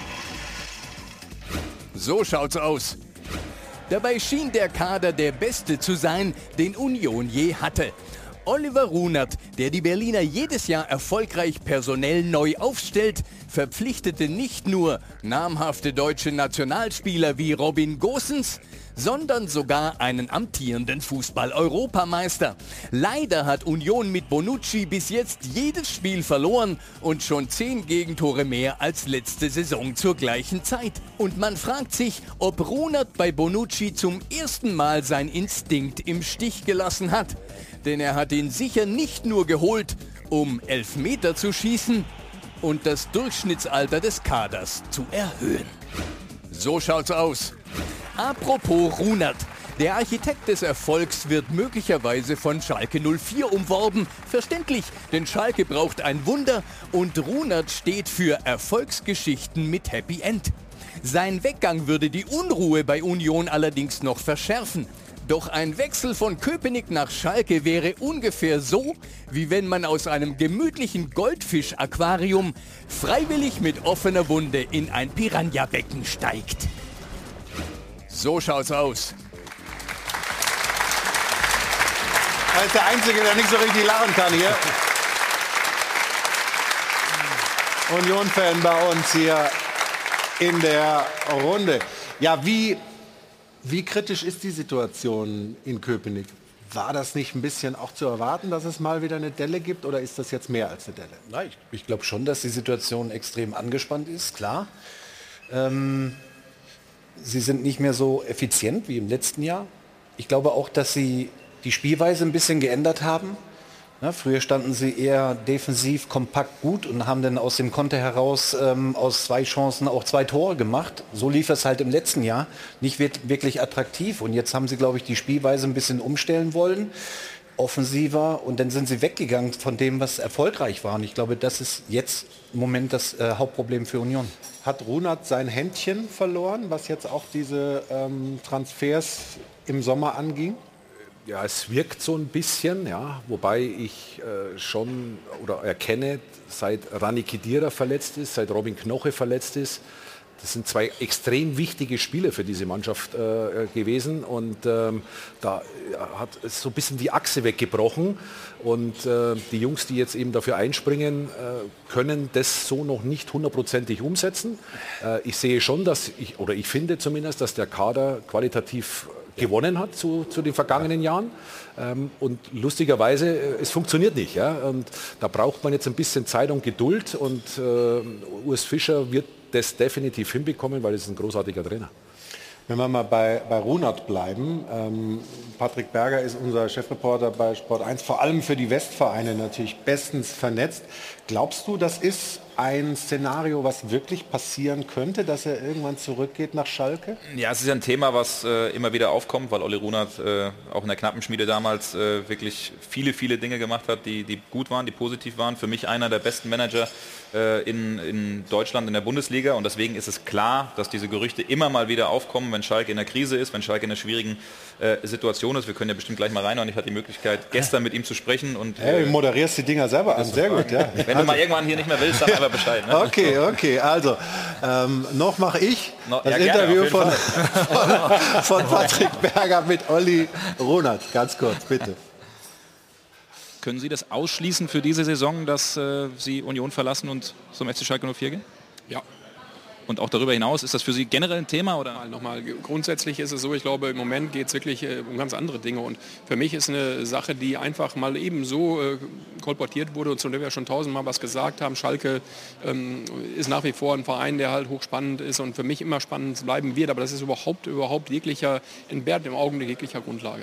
So schaut's aus. Dabei schien der Kader der beste zu sein, den Union je hatte. Oliver Runert, der die Berliner jedes Jahr erfolgreich personell neu aufstellt, verpflichtete nicht nur namhafte deutsche Nationalspieler wie Robin Gosens, sondern sogar einen amtierenden Fußball-Europameister. Leider hat Union mit Bonucci bis jetzt jedes Spiel verloren und schon zehn Gegentore mehr als letzte Saison zur gleichen Zeit. Und man fragt sich, ob Runert bei Bonucci zum ersten Mal sein Instinkt im Stich gelassen hat. Denn er hat ihn sicher nicht nur geholt, um Elfmeter zu schießen und das Durchschnittsalter des Kaders zu erhöhen. So schaut's aus. Apropos Runert. Der Architekt des Erfolgs wird möglicherweise von Schalke null vier umworben. Verständlich, denn Schalke braucht ein Wunder und Runert steht für Erfolgsgeschichten mit Happy End. Sein Weggang würde die Unruhe bei Union allerdings noch verschärfen. Doch ein Wechsel von Köpenick nach Schalke wäre ungefähr so, wie wenn man aus einem gemütlichen Goldfisch-Aquarium freiwillig mit offener Wunde in ein Piranha-Becken steigt. So schaut's aus. Er ist der Einzige, der nicht so richtig lachen kann hier. Union-Fan bei uns hier in der Runde. Ja, wie, wie kritisch ist die Situation in Köpenick? War das nicht ein bisschen auch zu erwarten, dass es mal wieder eine Delle gibt, oder ist das jetzt mehr als eine Delle? Nein, ich, ich glaube schon, dass die Situation extrem angespannt ist, klar. Ähm, sie sind nicht mehr so effizient wie im letzten Jahr. Ich glaube auch, dass sie die Spielweise ein bisschen geändert haben. Ja, früher standen sie eher defensiv kompakt gut und haben dann aus dem Konter heraus ähm, aus zwei Chancen auch zwei Tore gemacht. So lief es halt im letzten Jahr. Nicht wirklich attraktiv. Und jetzt haben sie, glaube ich, die Spielweise ein bisschen umstellen wollen. Offensiver. Und dann sind sie weggegangen von dem, was erfolgreich war. Und ich glaube, das ist jetzt im Moment das äh, Hauptproblem für Union. Hat Runert sein Händchen verloren, was jetzt auch diese ähm, Transfers im Sommer anging? Ja, es wirkt so ein bisschen, ja, wobei ich äh, schon oder erkenne, seit Rani Khedira verletzt ist, seit Robin Knoche verletzt ist, das sind zwei extrem wichtige Spiele für diese Mannschaft äh, gewesen und ähm, da hat es so ein bisschen die Achse weggebrochen und äh, die Jungs, die jetzt eben dafür einspringen, äh, können das so noch nicht hundertprozentig umsetzen. Äh, ich sehe schon, dass ich, oder ich finde zumindest, dass der Kader qualitativ gewonnen hat zu, zu den vergangenen Jahren. Ähm, und lustigerweise, äh, es funktioniert nicht. Ja? Und da braucht man jetzt ein bisschen Zeit und Geduld. Und äh, Urs Fischer wird das definitiv hinbekommen, weil es ist ein großartiger Trainer. Wenn wir mal bei, bei Runert bleiben, ähm, Patrick Berger ist unser Chefreporter bei Sport eins, vor allem für die Westvereine natürlich bestens vernetzt. Glaubst du, das ist ein Szenario, was wirklich passieren könnte, dass er irgendwann zurückgeht nach Schalke? Ja, es ist ja ein Thema, was äh, immer wieder aufkommt, weil Olli Runert äh, auch in der Knappenschmiede damals äh, wirklich viele, viele Dinge gemacht hat, die, die gut waren, die positiv waren. Für mich einer der besten Manager äh, in, in Deutschland in der Bundesliga und deswegen ist es klar, dass diese Gerüchte immer mal wieder aufkommen, wenn Schalke in der Krise ist, wenn Schalke in einer schwierigen äh, Situation ist. Wir können ja bestimmt gleich mal reinhauen. Ich hatte die Möglichkeit, gestern mit ihm zu sprechen. Und, äh, hey, du moderierst die Dinger selber an, sehr gut. Ja. Wenn du mal irgendwann hier nicht mehr willst, sag einfach Bescheid. Ne? Okay, okay, also ähm, noch mache ich no, das ja, Interview gerne, von, von, von Patrick Berger mit Olli Runert. Ganz kurz, bitte. Können Sie das ausschließen für diese Saison, dass äh, Sie Union verlassen und zum F C Schalke null vier gehen? Ja. Und auch darüber hinaus, ist das für Sie generell ein Thema? Oder? Nochmal, grundsätzlich ist es so, ich glaube, im Moment geht es wirklich äh, um ganz andere Dinge. Und für mich ist eine Sache, die einfach mal eben so äh, kolportiert wurde und zu der wir schon tausendmal was gesagt haben. Schalke ähm, ist nach wie vor ein Verein, der halt hochspannend ist und für mich immer spannend bleiben wird. Aber das ist überhaupt, überhaupt jeglicher, entbehrt im Augenblick jeglicher Grundlage.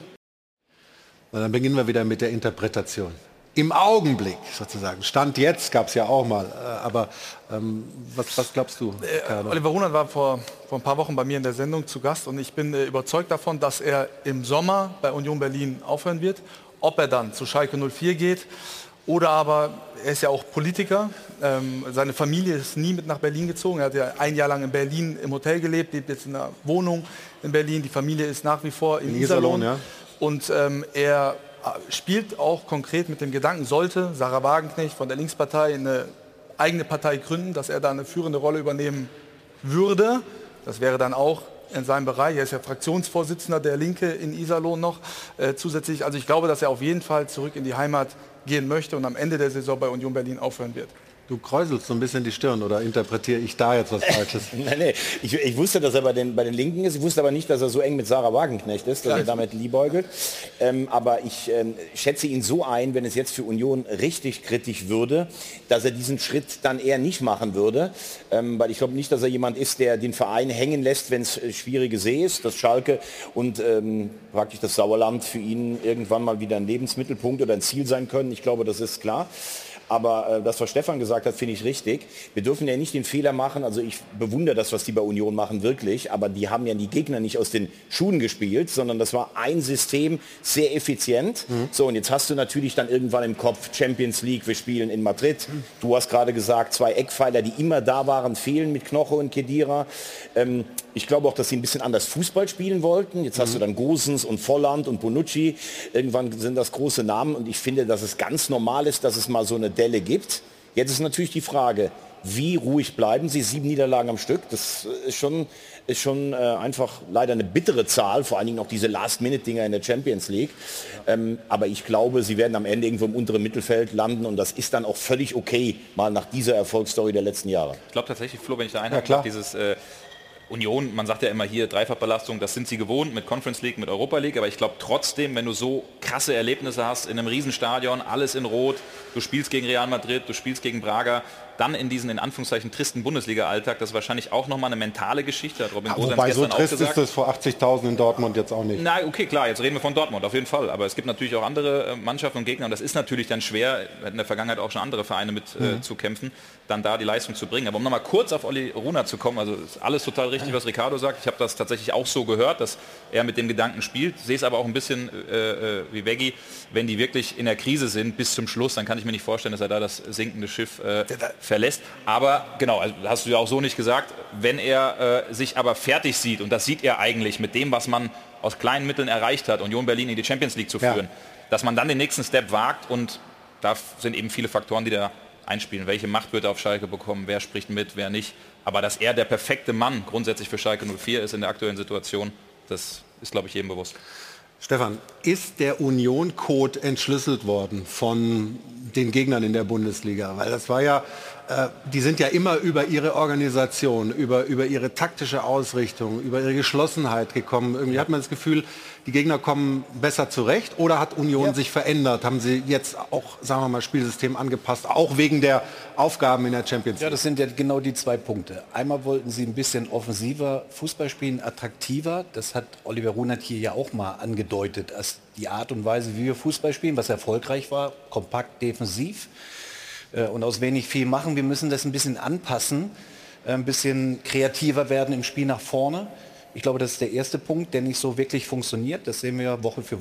Und dann beginnen wir wieder mit der Interpretation. Im Augenblick sozusagen. Stand jetzt gab es ja auch mal. Aber ähm, was, was glaubst du, Äh, Oliver Runert war vor, vor ein paar Wochen bei mir in der Sendung zu Gast und ich bin äh, überzeugt davon, dass er im Sommer bei Union Berlin aufhören wird. Ob er dann zu Schalke null vier geht oder aber, er ist ja auch Politiker, ähm, seine Familie ist nie mit nach Berlin gezogen. Er hat ja ein Jahr lang in Berlin im Hotel gelebt, lebt jetzt in einer Wohnung in Berlin. Die Familie ist nach wie vor in, in Iserlohn. Ja. Und ähm, er spielt auch konkret mit dem Gedanken, sollte Sarah Wagenknecht von der Linkspartei eine eigene Partei gründen, dass er da eine führende Rolle übernehmen würde. Das wäre dann auch in seinem Bereich. Er ist ja Fraktionsvorsitzender der Linke in Iserlohn noch äh, zusätzlich. Also ich glaube, dass er auf jeden Fall zurück in die Heimat gehen möchte und am Ende der Saison bei Union Berlin aufhören wird. Du kräuselst so ein bisschen die Stirn, oder interpretiere ich da jetzt was Falsches? Nein, nee. ich, ich wusste, dass er bei den, bei den Linken ist. Ich wusste aber nicht, dass er so eng mit Sarah Wagenknecht ist, dass er damit liebäugelt. Ähm, aber ich ähm, schätze ihn so ein, wenn es jetzt für Union richtig kritisch würde, dass er diesen Schritt dann eher nicht machen würde. Ähm, weil ich glaube nicht, dass er jemand ist, der den Verein hängen lässt, wenn es schwierige See ist, das Schalke und ähm, praktisch das Sauerland für ihn irgendwann mal wieder ein Lebensmittelpunkt oder ein Ziel sein können. Ich glaube, das ist klar. Aber äh, das, was Stefan gesagt hat, finde ich richtig. Wir dürfen ja nicht den Fehler machen, also ich bewundere das, was die bei Union machen, wirklich, aber die haben ja die Gegner nicht aus den Schuhen gespielt, sondern das war ein System, sehr effizient. Mhm. So, und jetzt hast du natürlich dann irgendwann im Kopf Champions League, wir spielen in Madrid. Mhm. Du hast gerade gesagt, zwei Eckpfeiler, die immer da waren, fehlen mit Knoche und Khedira. Ähm, ich glaube auch, dass sie ein bisschen anders Fußball spielen wollten. Jetzt mhm. hast du dann Gosens und Volland und Bonucci. Irgendwann sind das große Namen und ich finde, dass es ganz normal ist, dass es mal so eine Delle gibt. Jetzt ist natürlich die Frage, wie ruhig bleiben sie? Sieben Niederlagen am Stück, das ist schon, ist schon äh, einfach leider eine bittere Zahl, vor allen Dingen auch diese Last-Minute-Dinger in der Champions League. Ähm, aber ich glaube, sie werden am Ende irgendwo im unteren Mittelfeld landen und das ist dann auch völlig okay, mal nach dieser Erfolgsstory der letzten Jahre. Ich glaube tatsächlich, Flo, wenn ich da einhaken darf, dieses äh, Union, man sagt ja immer hier Dreifachbelastung, das sind sie gewohnt mit Conference League, mit Europa League, aber ich glaube trotzdem, wenn du so krasse Erlebnisse hast, in einem Riesenstadion, alles in Rot, du spielst gegen Real Madrid, du spielst gegen Braga, dann in diesen in Anführungszeichen tristen Bundesliga-Alltag, das ist wahrscheinlich auch nochmal eine mentale Geschichte, hat Robin ja, Gosens wobei gestern so trist auch gesagt. Ist das vor achtzigtausend in Dortmund jetzt auch nicht. Na, okay, klar, jetzt reden wir von Dortmund, auf jeden Fall, aber es gibt natürlich auch andere Mannschaften und Gegner und das ist natürlich dann schwer, in der Vergangenheit auch schon andere Vereine mit mhm. äh, zu kämpfen, dann da die Leistung zu bringen. Aber um nochmal kurz auf Olli Runert zu kommen, also ist alles total richtig, was Ricardo sagt, ich habe das tatsächlich auch so gehört, dass er mit dem Gedanken spielt, sehe es aber auch ein bisschen äh, wie Veggie, wenn die wirklich in der Krise sind bis zum Schluss, dann kann ich mir nicht vorstellen, dass er da das sinkende Schiff äh, verlässt. Aber genau, also hast du ja auch so nicht gesagt, wenn er äh, sich aber fertig sieht, und das sieht er eigentlich mit dem, was man aus kleinen Mitteln erreicht hat, Union Berlin in die Champions League zu führen, ja. dass man dann den nächsten Step wagt und da sind eben viele Faktoren, die da einspielen. Welche Macht wird er auf Schalke bekommen, wer spricht mit, wer nicht. Aber dass er der perfekte Mann grundsätzlich für Schalke null vier ist in der aktuellen Situation, das ist, glaube ich, jedem bewusst. Stefan, ist der Union-Code entschlüsselt worden von den Gegnern in der Bundesliga? Weil das war ja, äh, die sind ja immer über ihre Organisation, über, über ihre taktische Ausrichtung, über ihre Geschlossenheit gekommen. Irgendwie hat man das Gefühl, die Gegner kommen besser zurecht. Oder hat Union ja. sich verändert? Haben sie jetzt auch, sagen wir mal, Spielsystem angepasst, auch wegen der Aufgaben in der Champions League? Ja, das sind ja genau die zwei Punkte. Einmal wollten sie ein bisschen offensiver Fußball spielen, attraktiver. Das hat Oliver Runert hier ja auch mal angedeutet, als die Art und Weise, wie wir Fußball spielen, was erfolgreich war, kompakt, defensiv äh, und aus wenig viel machen. Wir müssen das ein bisschen anpassen, äh, ein bisschen kreativer werden im Spiel nach vorne. Ich glaube, das ist der erste Punkt, der nicht so wirklich funktioniert. Das sehen wir Woche für Woche.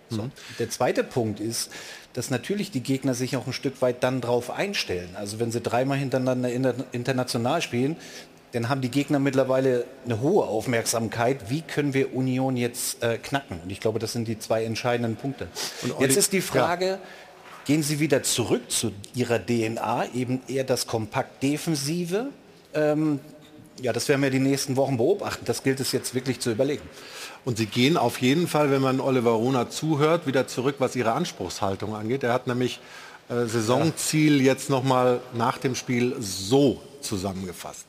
So. Mhm. Der zweite Punkt ist, dass natürlich die Gegner sich auch ein Stück weit dann drauf einstellen. Also wenn sie dreimal hintereinander international spielen, dann haben die Gegner mittlerweile eine hohe Aufmerksamkeit. Wie können wir Union jetzt äh, knacken? Und ich glaube, das sind die zwei entscheidenden Punkte. Und jetzt ist die Frage, ja. Gehen Sie wieder zurück zu Ihrer D N A, eben eher das Kompakt-Defensive? Ähm, ja, das werden wir die nächsten Wochen beobachten. Das gilt es jetzt wirklich zu überlegen. Und Sie gehen auf jeden Fall, wenn man Oliver Runert zuhört, wieder zurück, was Ihre Anspruchshaltung angeht. Er hat nämlich äh, Saisonziel ja. jetzt nochmal nach dem Spiel so zusammengefasst.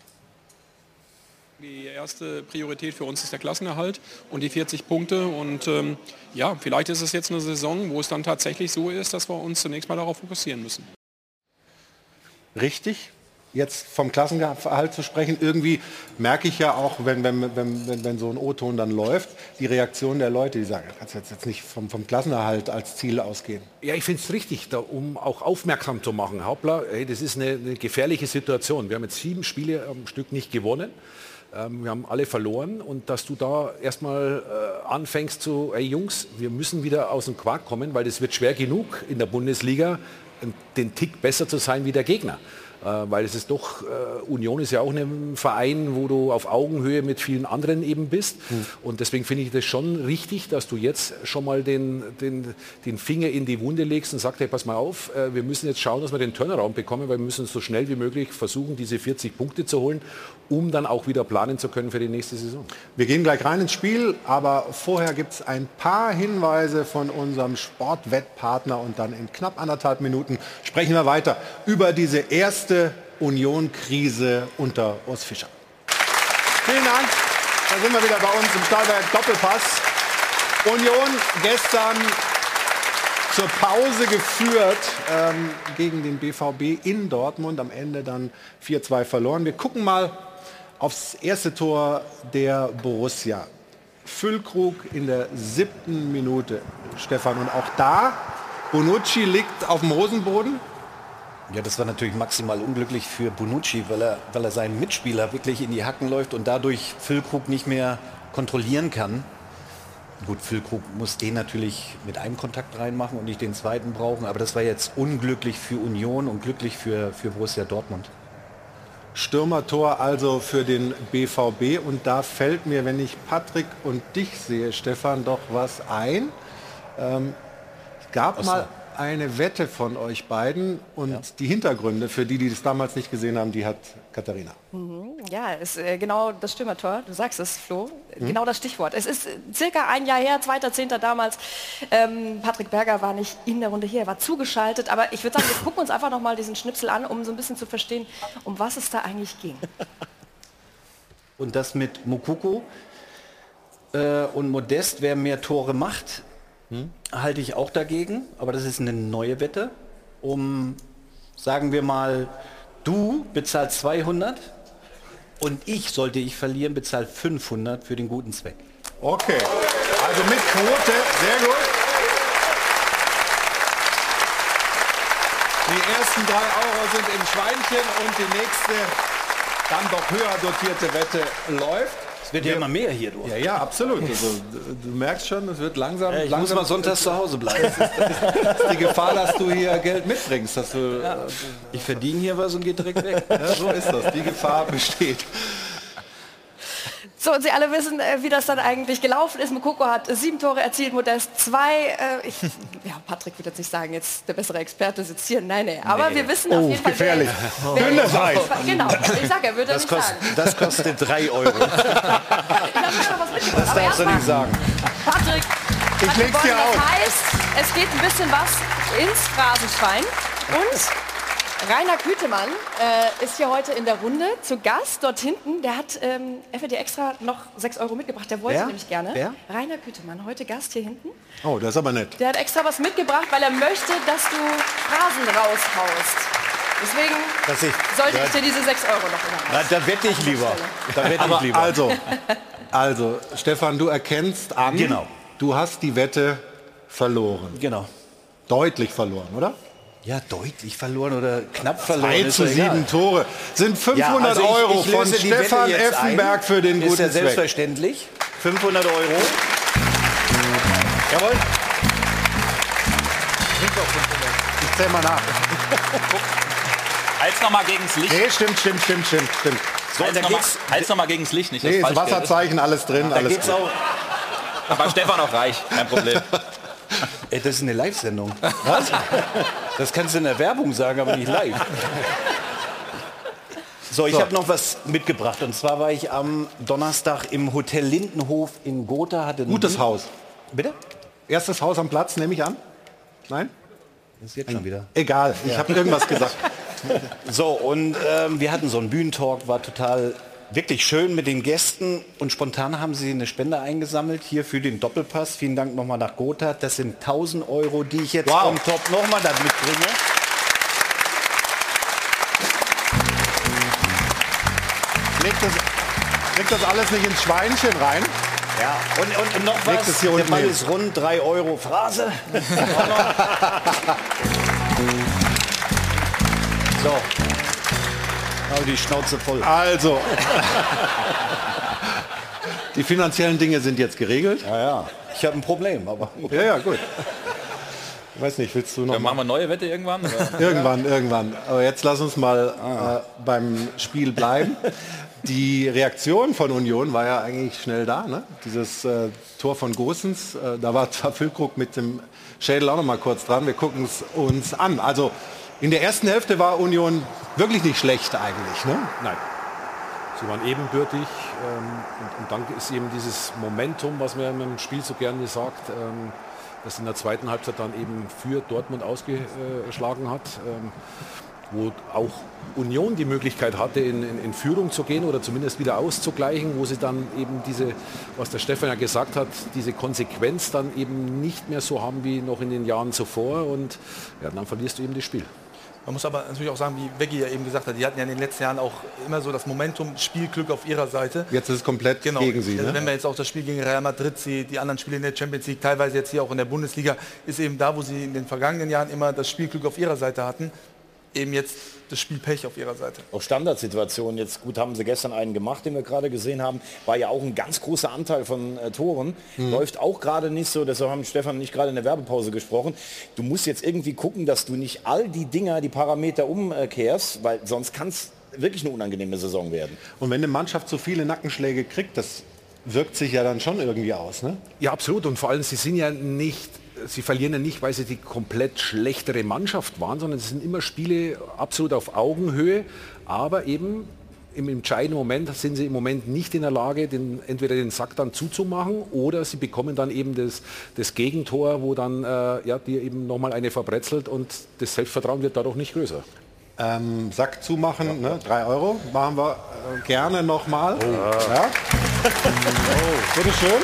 Die erste Priorität für uns ist der Klassenerhalt und die vierzig Punkte. Und ähm, ja, vielleicht ist es jetzt eine Saison, wo es dann tatsächlich so ist, dass wir uns zunächst mal darauf fokussieren müssen. Richtig, jetzt vom Klassenerhalt zu sprechen. Irgendwie merke ich ja auch, wenn, wenn, wenn, wenn, wenn so ein O-Ton dann läuft, die Reaktion der Leute, die sagen, kannst jetzt, jetzt nicht vom, vom Klassenerhalt als Ziel ausgehen. Ja, ich finde es richtig, da, um auch aufmerksam zu machen. Hauptler, hey, das ist eine, eine gefährliche Situation. Wir haben jetzt sieben Spiele am Stück nicht gewonnen. Ähm, wir haben alle verloren und dass du da erstmal äh, anfängst zu, ey Jungs, wir müssen wieder aus dem Quark kommen, weil das wird schwer genug in der Bundesliga, den Tick besser zu sein wie der Gegner. Äh, weil es ist doch, äh, Union ist ja auch ein Verein, wo du auf Augenhöhe mit vielen anderen eben bist. Mhm. Und deswegen finde ich das schon richtig, dass du jetzt schon mal den, den, den Finger in die Wunde legst und sagst, hey, pass mal auf, äh, wir müssen jetzt schauen, dass wir den Turnaround bekommen, weil wir müssen so schnell wie möglich versuchen, diese vierzig Punkte zu holen, um dann auch wieder planen zu können für die nächste Saison. Wir gehen gleich rein ins Spiel, aber vorher gibt es ein paar Hinweise von unserem Sportwettpartner und dann in knapp anderthalb Minuten sprechen wir weiter über diese erste Union-Krise unter Urs Fischer. Vielen Dank. Da sind wir wieder bei uns im Stahlwerk Doppelpass. Union gestern zur Pause geführt ähm, gegen den B V B in Dortmund. Am Ende dann vier zwei verloren. Wir gucken mal aufs erste Tor der Borussia. Füllkrug in der siebten Minute. Stefan, und auch da, Bonucci liegt auf dem Hosenboden. Ja, das war natürlich maximal unglücklich für Bonucci, weil er, weil er seinen Mitspieler wirklich in die Hacken läuft und dadurch Füllkrug nicht mehr kontrollieren kann. Gut, Füllkrug muss den natürlich mit einem Kontakt reinmachen und nicht den zweiten brauchen, aber das war jetzt unglücklich für Union und glücklich für, für Borussia Dortmund. Stürmertor also für den B V B und da fällt mir, wenn ich Patrick und dich sehe, Stefan, doch was ein. Ähm, es gab Oslo. mal eine Wette von euch beiden und ja. die Hintergründe, für die, die das damals nicht gesehen haben, die hat Katharina. Mhm. Ja, ist äh, genau das Stürmertor, du sagst es, Flo, mhm. genau das Stichwort. Es ist circa ein Jahr her, zweiter Zehnter damals. Ähm, Patrick Berger war nicht in der Runde hier, er war zugeschaltet, aber ich würde sagen, wir gucken uns einfach noch mal diesen Schnipsel an, um so ein bisschen zu verstehen, um was es da eigentlich ging. Und das mit Moukoko äh, und Modest, wer mehr Tore macht, Hm? halte ich auch dagegen, aber das ist eine neue Wette, um, sagen wir mal, du bezahlst zweihundert und ich, sollte ich verlieren, bezahlt fünfhundert für den guten Zweck. Okay, also mit Quote, sehr gut. Die ersten drei Euro sind im Schweinchen und die nächste, dann doch höher dotierte Wette läuft. Es wird ja immer mehr hier, du. Ja, ja, absolut. Also, du merkst schon, es wird langsam... Ja, ich langsam, muss mal sonntags zu Hause bleiben. Das ist die Gefahr, dass du hier Geld mitbringst. Dass du, ja. Ich verdiene hier was und gehe direkt weg. Ja, so ist das. Die Gefahr besteht. So, und Sie alle wissen, äh, wie das dann eigentlich gelaufen ist. Moukoko hat sieben Tore erzielt, Modest zwei. Äh, ich, ja, Patrick würde jetzt nicht sagen, jetzt der bessere Experte sitzt hier. Nein, nein. Aber nee. wir wissen oh, auf jeden gefährlich. Fall... Gefährlich. Dünnes Eis. Genau, ich sage, er würde das nicht kost, sagen. Das kostet drei Euro. Ich hab was mitgebracht. Das darfst du nicht sagen. Patrick, ich leg's dir auf. Das heißt, es geht ein bisschen was ins Phrasenschwein. Und Rainer Kütemann äh, ist hier heute in der Runde zu Gast. Dort hinten, der hat ähm, F R D extra noch sechs Euro mitgebracht. Der wollte Wer? nämlich gerne. Wer? Rainer Kütemann, heute Gast hier hinten. Oh, das ist aber nett. Der hat extra was mitgebracht, weil er möchte, dass du Phrasen raushaust. Deswegen Dass ich, sollte ja, ich dir diese sechs Euro noch na, da wette ich lieber. Da wette aber ich lieber. Also, also, Stefan, du erkennst an, genau. du hast die Wette verloren. Genau. Deutlich verloren, oder? Ja, deutlich verloren oder knapp verloren. zwei zu sieben Tore. Sind fünfhundert ja, also ich, Euro ich von löse die Stefan Wette jetzt Effenberg ein. für den guten Ist ja Zweck. selbstverständlich. fünfhundert Euro. Jawohl. zähl mal nach. Halt's nochmal gegens Licht. Nee, stimmt, stimmt, stimmt, stimmt, stimmt. So, halt's nochmal halt's noch mal gegens Licht, nicht das Nee, das Falschgeld ist. Wasserzeichen, alles drin, Da alles geht's gut. auch. Aber Stefan auch reich, kein Problem. Ey, das ist eine Live-Sendung. Was? Das kannst du in der Werbung sagen, aber nicht live. So, ich So. habe noch was mitgebracht. Und zwar war ich am Donnerstag im Hotel Lindenhof in Gotha. Hatte ein Gutes Haus. Bitte? Erstes Haus am Platz, nehme ich an? Nein? Das ist jetzt schon wieder. Egal, ich habe irgendwas gesagt. So, und ähm, wir hatten so einen Bühnentalk, war total wirklich schön mit den Gästen. Und spontan haben sie eine Spende eingesammelt hier für den Doppelpass. Vielen Dank nochmal nach Gotha. Das sind tausend Euro, die ich jetzt Wow. vom Top nochmal da mitbringe. Legt das, legt das alles nicht ins Schweinchen rein? Ja, und, und, und noch Legt was, es hier der unten Ball hin. ist rund, drei Euro Phrase. So. Aber die Schnauze voll. Also, die finanziellen Dinge sind jetzt geregelt. Ja, ja. Ich habe ein Problem, aber... Ja, ja, gut. Ich weiß nicht, willst du noch Dann mal? machen wir eine neue Wette irgendwann? Oder? Irgendwann, irgendwann. Aber jetzt lass uns mal äh, beim Spiel bleiben. Die Reaktion von Union war ja eigentlich schnell da. Ne? Dieses äh, Tor von Goossens, äh, da war zwar Füllkrug mit dem Schädel auch noch mal kurz dran. Wir gucken es uns an. Also in der ersten Hälfte war Union wirklich nicht schlecht eigentlich. Ne? Nein. Sie waren ebenbürtig ähm, und, und dann ist eben dieses Momentum, was man im Spiel so gerne sagt, ähm, das in der zweiten Halbzeit dann eben für Dortmund ausgeschlagen hat, ähm, wo auch Union die Möglichkeit hatte, in, in, in Führung zu gehen oder zumindest wieder auszugleichen, wo sie dann eben diese, was der Stefan ja gesagt hat, diese Konsequenz dann eben nicht mehr so haben wie noch in den Jahren zuvor und ja, dann verlierst du eben das Spiel. Man muss aber natürlich auch sagen, wie Veggie ja eben gesagt hat, die hatten ja in den letzten Jahren auch immer so das Momentum, Spielglück auf ihrer Seite. Jetzt ist es komplett Genau. gegen sie. Also Ne? wenn wir jetzt auch das Spiel gegen Real Madrid sehen, die anderen Spiele in der Champions League, teilweise jetzt hier auch in der Bundesliga, ist eben da, wo sie in den vergangenen Jahren immer das Spielglück auf ihrer Seite hatten, eben jetzt das Spielpech auf ihrer Seite. Auch Standardsituationen, jetzt gut haben sie gestern einen gemacht, den wir gerade gesehen haben, war ja auch ein ganz großer Anteil von äh, Toren, Mhm. läuft auch gerade nicht so, deshalb haben Stefan nicht gerade in der Werbepause gesprochen. Du musst jetzt irgendwie gucken, dass du nicht all die Dinger, die Parameter umkehrst, weil sonst kann es wirklich eine unangenehme Saison werden. Und wenn eine Mannschaft so viele Nackenschläge kriegt, das wirkt sich ja dann schon irgendwie aus. Ne? Ja, absolut. Und vor allem, sie sind ja nicht, sie verlieren ja nicht, weil sie die komplett schlechtere Mannschaft waren, sondern es sind immer Spiele absolut auf Augenhöhe. Aber eben im entscheidenden Moment sind sie im Moment nicht in der Lage, den, entweder den Sack dann zuzumachen oder sie bekommen dann eben das, das Gegentor, wo dann äh, ja, dir eben nochmal eine verbrezelt und das Selbstvertrauen wird dadurch nicht größer. Ähm, Sack zumachen, ne? drei Euro, machen wir äh, gerne nochmal. Oh. Ja? Oh. Bitte schön.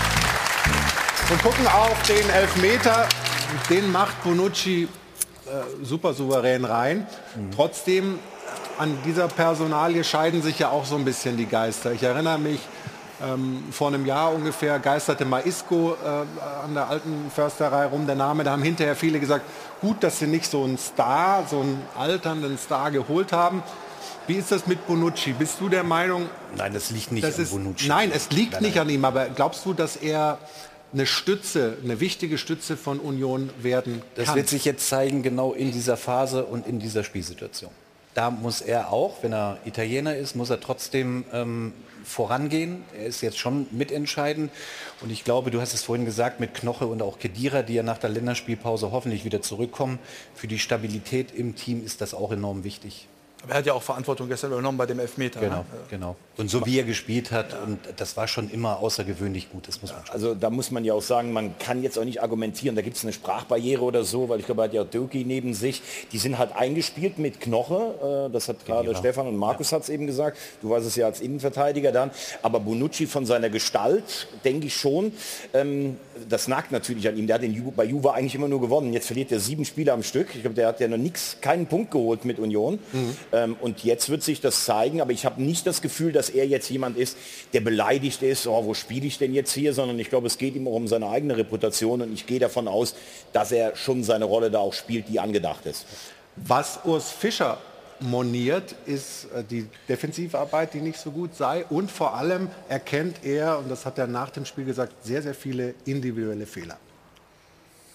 Und gucken auf den Elfmeter, den macht Bonucci äh, super souverän rein. Mhm. Trotzdem, an dieser Personalie scheiden sich ja auch so ein bisschen die Geister. Ich erinnere mich, ähm, vor einem Jahr ungefähr geisterte Maisco äh, an der alten Försterei rum, der Name. Da haben hinterher viele gesagt, gut, dass sie nicht so einen Star, so einen alternden Star geholt haben. Wie ist das mit Bonucci? Bist du der Meinung? Nein, das liegt nicht das an ist, Bonucci. Nein, es liegt Nein, nicht nein. an ihm. Aber glaubst du, dass er eine Stütze, eine wichtige Stütze von Union werden Das kann? wird sich jetzt zeigen, genau in dieser Phase und in dieser Spielsituation. Da muss er auch, wenn er Italiener ist, muss er trotzdem ähm, vorangehen. Er ist jetzt schon mitentscheidend. Und ich glaube, du hast es vorhin gesagt, mit Knoche und auch Khedira, die ja nach der Länderspielpause hoffentlich wieder zurückkommen. Für die Stabilität im Team ist das auch enorm wichtig. Aber er hat ja auch Verantwortung gestern übernommen bei dem Elfmeter. Genau, Ne? genau. Und so wie er gespielt hat, und das war schon immer außergewöhnlich gut. Das muss man schon. Also da muss man ja auch sagen, man kann jetzt auch nicht argumentieren, da gibt es eine Sprachbarriere oder so, weil ich glaube, er hat ja Döki neben sich. Die sind halt eingespielt mit Knoche, äh, das hat gerade Khedira. Stefan und Markus hat es eben gesagt. Du warst es ja als Innenverteidiger dann. Aber Bonucci von seiner Gestalt, denke ich schon, ähm, das nagt natürlich an ihm. Der hat in Ju bei Juve eigentlich immer nur gewonnen. Jetzt verliert er sieben Spiele am Stück. Ich glaube, der hat ja noch nix, keinen Punkt geholt mit Union. Mhm. Ähm, und jetzt wird sich das zeigen. Aber ich habe nicht das Gefühl, dass er jetzt jemand ist, der beleidigt ist, oh, wo spiele ich denn jetzt hier, sondern ich glaube, es geht ihm auch um seine eigene Reputation und ich gehe davon aus, dass er schon seine Rolle da auch spielt, die angedacht ist. Was Urs Fischer moniert, ist äh, die Defensivarbeit, die nicht so gut sei und vor allem erkennt er, und das hat er nach dem Spiel gesagt, sehr, sehr viele individuelle Fehler.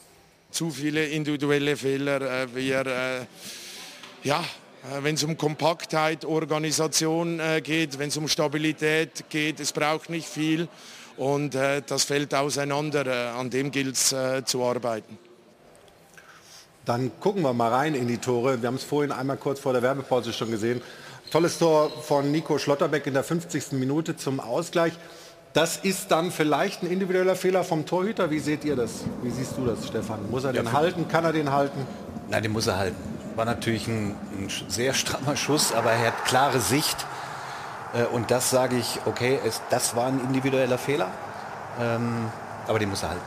zu viele individuelle Fehler. Äh, wir, äh, ja, äh, wenn es um Kompaktheit, Organisation äh, geht, wenn es um Stabilität geht, es braucht nicht viel und äh, das fällt auseinander. Äh, an dem gilt es äh, zu arbeiten. Dann gucken wir mal rein in die Tore. Wir haben es vorhin einmal kurz vor der Werbepause schon gesehen. Tolles Tor von Nico Schlotterbeck in der fünfzigsten Minute zum Ausgleich. Das ist dann vielleicht ein individueller Fehler vom Torhüter. Wie seht ihr das? Wie siehst du das, Stefan? Muss er den ja, halten? Kann er den halten? Nein, den muss er halten. War natürlich ein, ein sehr strammer Schuss, aber er hat klare Sicht. Äh, und das sage ich, okay, es, das war ein individueller Fehler. Ähm, aber den muss er halten.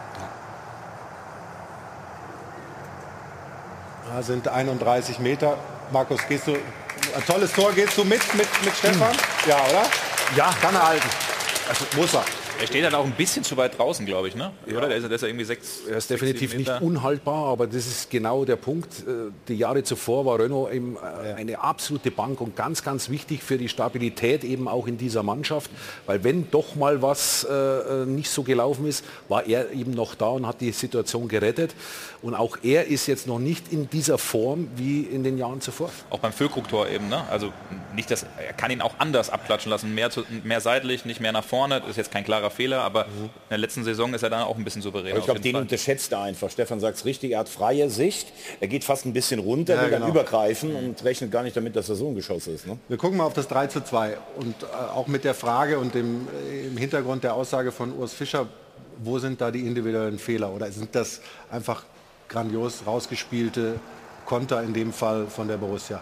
Ja. Da sind einunddreißig Meter. Markus, gehst du, ein tolles Tor, gehst du mit, mit, mit Stefan? Hm. Ja, oder? Ja. Kann er halten. Also muss er. Er steht dann auch ein bisschen zu weit draußen, glaube ich, ne? Ja. Oder? Der ist, der ist ja irgendwie sechs. Er ist definitiv nicht unhaltbar, aber das ist genau der Punkt. Die Jahre zuvor war Renault eben eine absolute Bank und ganz, ganz wichtig für die Stabilität eben auch in dieser Mannschaft. Weil wenn doch mal was äh, nicht so gelaufen ist, war er eben noch da und hat die Situation gerettet. Und auch er ist jetzt noch nicht in dieser Form wie in den Jahren zuvor. Auch beim Füllkrug-Tor eben, ne? Also nicht, dass er kann ihn auch anders abklatschen lassen, mehr, zu, mehr seitlich, nicht mehr nach vorne. Das ist jetzt kein klarer Fehler, aber mhm. in der letzten Saison ist er dann auch ein bisschen souverän. Ich glaube, den Fall. unterschätzt er einfach. Stefan sagt es richtig, er hat freie Sicht. Er geht fast ein bisschen runter, ja, will genau. dann übergreifen mhm. und rechnet gar nicht damit, dass er so ein Geschoss ist. Ne? Wir gucken mal auf das drei zu zwei und äh, auch mit der Frage und dem, äh, im Hintergrund der Aussage von Urs Fischer, wo sind da die individuellen Fehler? Oder sind das einfach grandios rausgespielte Konter in dem Fall von der Borussia?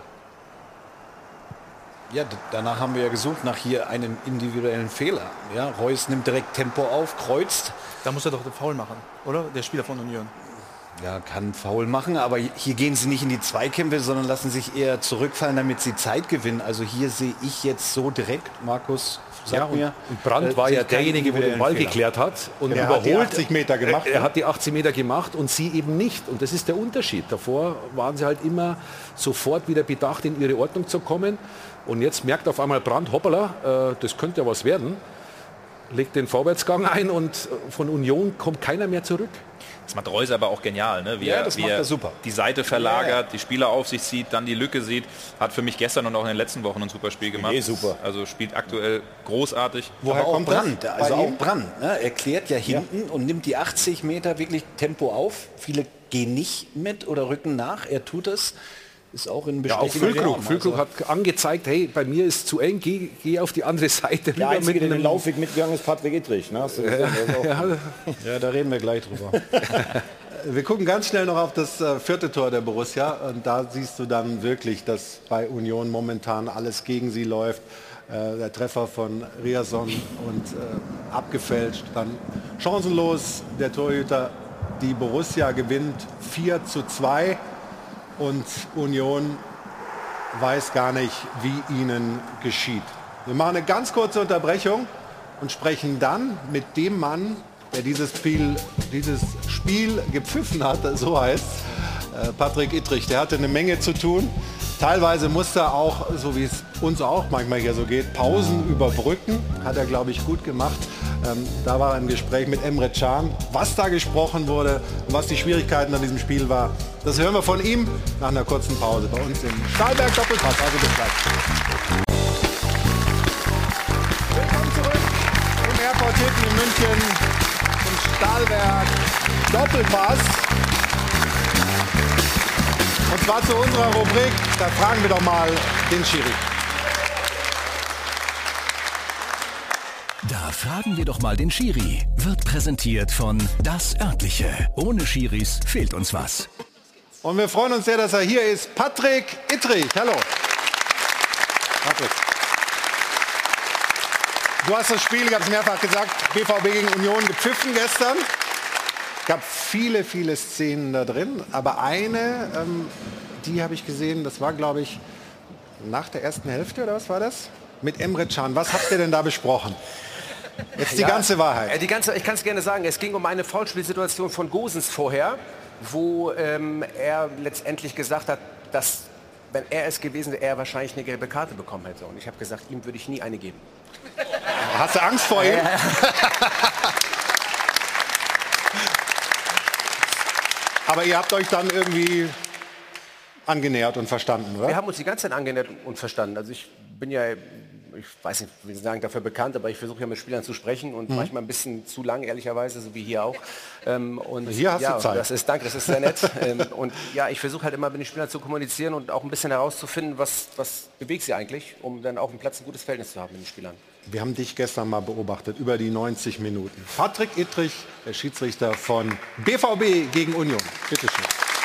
Ja, danach haben wir ja gesucht, nach hier einem individuellen Fehler. Ja, Reus nimmt direkt Tempo auf, kreuzt. Da muss er doch den Foul machen, oder? Der Spieler von Union. Ja, kann Foul machen, aber hier gehen sie nicht in die Zweikämpfe, sondern lassen sich eher zurückfallen, damit sie Zeit gewinnen. Also hier sehe ich jetzt so direkt, Markus, sag ja, mir. Und Brandt äh, war ja derjenige, der den Ball Fehler. geklärt hat und er überholt. Hat die achtzig Meter gemacht. Er, er hat die achtzig Meter gemacht und sie eben nicht. Und das ist der Unterschied. Davor waren sie halt immer sofort wieder bedacht, in ihre Ordnung zu kommen. Und jetzt merkt auf einmal Brandt, hoppala, äh, das könnte ja was werden. Legt den Vorwärtsgang ein und von Union kommt keiner mehr zurück. Das macht Reus aber auch genial, ne? Wie ja, er, das wie macht er er super. Die Seite verlagert, ja, ja. die Spieler auf sich zieht, dann die Lücke sieht. Hat für mich gestern und auch in den letzten Wochen ein super Spiel gemacht. Nee, super. Also spielt aktuell großartig. Woher aber kommt auch Brandt? Das? Also auch Brandt. Ne? Er klärt ja hinten ja. und nimmt die achtzig Meter wirklich Tempo auf. Viele gehen nicht mit oder rücken nach. Er tut es. Ist auch in ja, auch Füllkrug. Füllkrug also. hat angezeigt, hey, bei mir ist zu eng, geh, geh auf die andere Seite. Der Einzige, der den Laufweg mitgegangen ist, Patrick Ittrich. Ne? Hast du gesehen? ja, ja, da reden wir gleich drüber. Wir gucken ganz schnell noch auf das äh, vierte Tor der Borussia. Und da siehst du dann wirklich, dass bei Union momentan alles gegen sie läuft. Äh, der Treffer von Riasson und äh, abgefälscht. Dann chancenlos der Torhüter. Die Borussia gewinnt vier zu zwei. Und Union weiß gar nicht, wie ihnen geschieht. Wir machen eine ganz kurze Unterbrechung und sprechen dann mit dem Mann, der dieses Spiel, dieses Spiel gepfiffen hat, so heißt äh, Patrick Ittrich. Der hatte eine Menge zu tun. Teilweise musste er auch, so wie es uns auch manchmal hier so geht, Pausen überbrücken. Hat er, glaube ich, gut gemacht. Ähm, da war ein Gespräch mit Emre Can. Was da gesprochen wurde und was die Schwierigkeiten an diesem Spiel war, das hören wir von ihm nach einer kurzen Pause bei uns im Stahlberg Doppelpass. Also bis gleich. Willkommen zurück im Airport Hilton in München zum Stahlberg Doppelpass. Und zwar zu unserer Rubrik, da fragen wir doch mal den Schiri. Da fragen wir doch mal den Schiri. Wird präsentiert von Das Örtliche. Ohne Schiris fehlt uns was. Und wir freuen uns sehr, dass er hier ist. Patrick Ittrich. Hallo. Patrick. Du hast das Spiel, ich habe es mehrfach gesagt, B V B gegen Union gepfiffen gestern. Es gab viele, viele Szenen da drin. Aber eine, ähm, die habe ich gesehen, das war, glaube ich, nach der ersten Hälfte, oder was war das? Mit Emre Can. Was habt ihr denn da besprochen? Jetzt die ja, ganze Wahrheit. Die ganze, ich kann es gerne sagen, es ging um eine Foulspielsituation von Gosens vorher, wo ähm, er letztendlich gesagt hat, dass, wenn er es gewesen wäre, er wahrscheinlich eine gelbe Karte bekommen hätte. Und ich habe gesagt, ihm würde ich nie eine geben. Hast du Angst vor ihm? Aber ihr habt euch dann irgendwie angenähert und verstanden, oder? Wir haben uns die ganze Zeit angenähert und verstanden. Also ich bin ja, ich weiß nicht, wie Sie sagen, dafür bekannt, aber ich versuche ja mit Spielern zu sprechen und mhm. manchmal ein bisschen zu lang, ehrlicherweise, so wie hier auch. Ähm, und hier hast ja, du Zeit. Das ist, danke, das ist sehr nett. ähm, und ja, ich versuche halt immer mit den Spielern zu kommunizieren und auch ein bisschen herauszufinden, was, was bewegt sie eigentlich, um dann auf dem Platz ein gutes Verhältnis zu haben mit den Spielern. Wir haben dich gestern mal beobachtet, über die neunzig Minuten. Patrick Ittrich, der Schiedsrichter von B V B gegen Union. Bitte schön.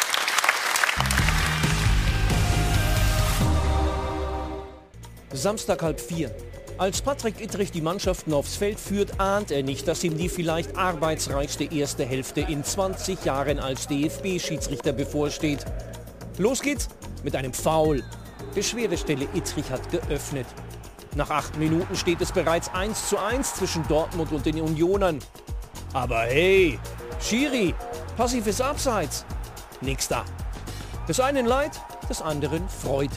Samstag halb vier. Als Patrick Ittrich die Mannschaften aufs Feld führt, ahnt er nicht, dass ihm die vielleicht arbeitsreichste erste Hälfte in zwanzig Jahren als D F B-Schiedsrichter bevorsteht. Los geht's mit einem Foul. Beschwerdestelle Ittrich hat geöffnet. Nach acht Minuten steht es bereits eins zu eins zwischen Dortmund und den Unionern. Aber hey, Schiri, passives Abseits. Nix da. Des einen leid, des anderen freut.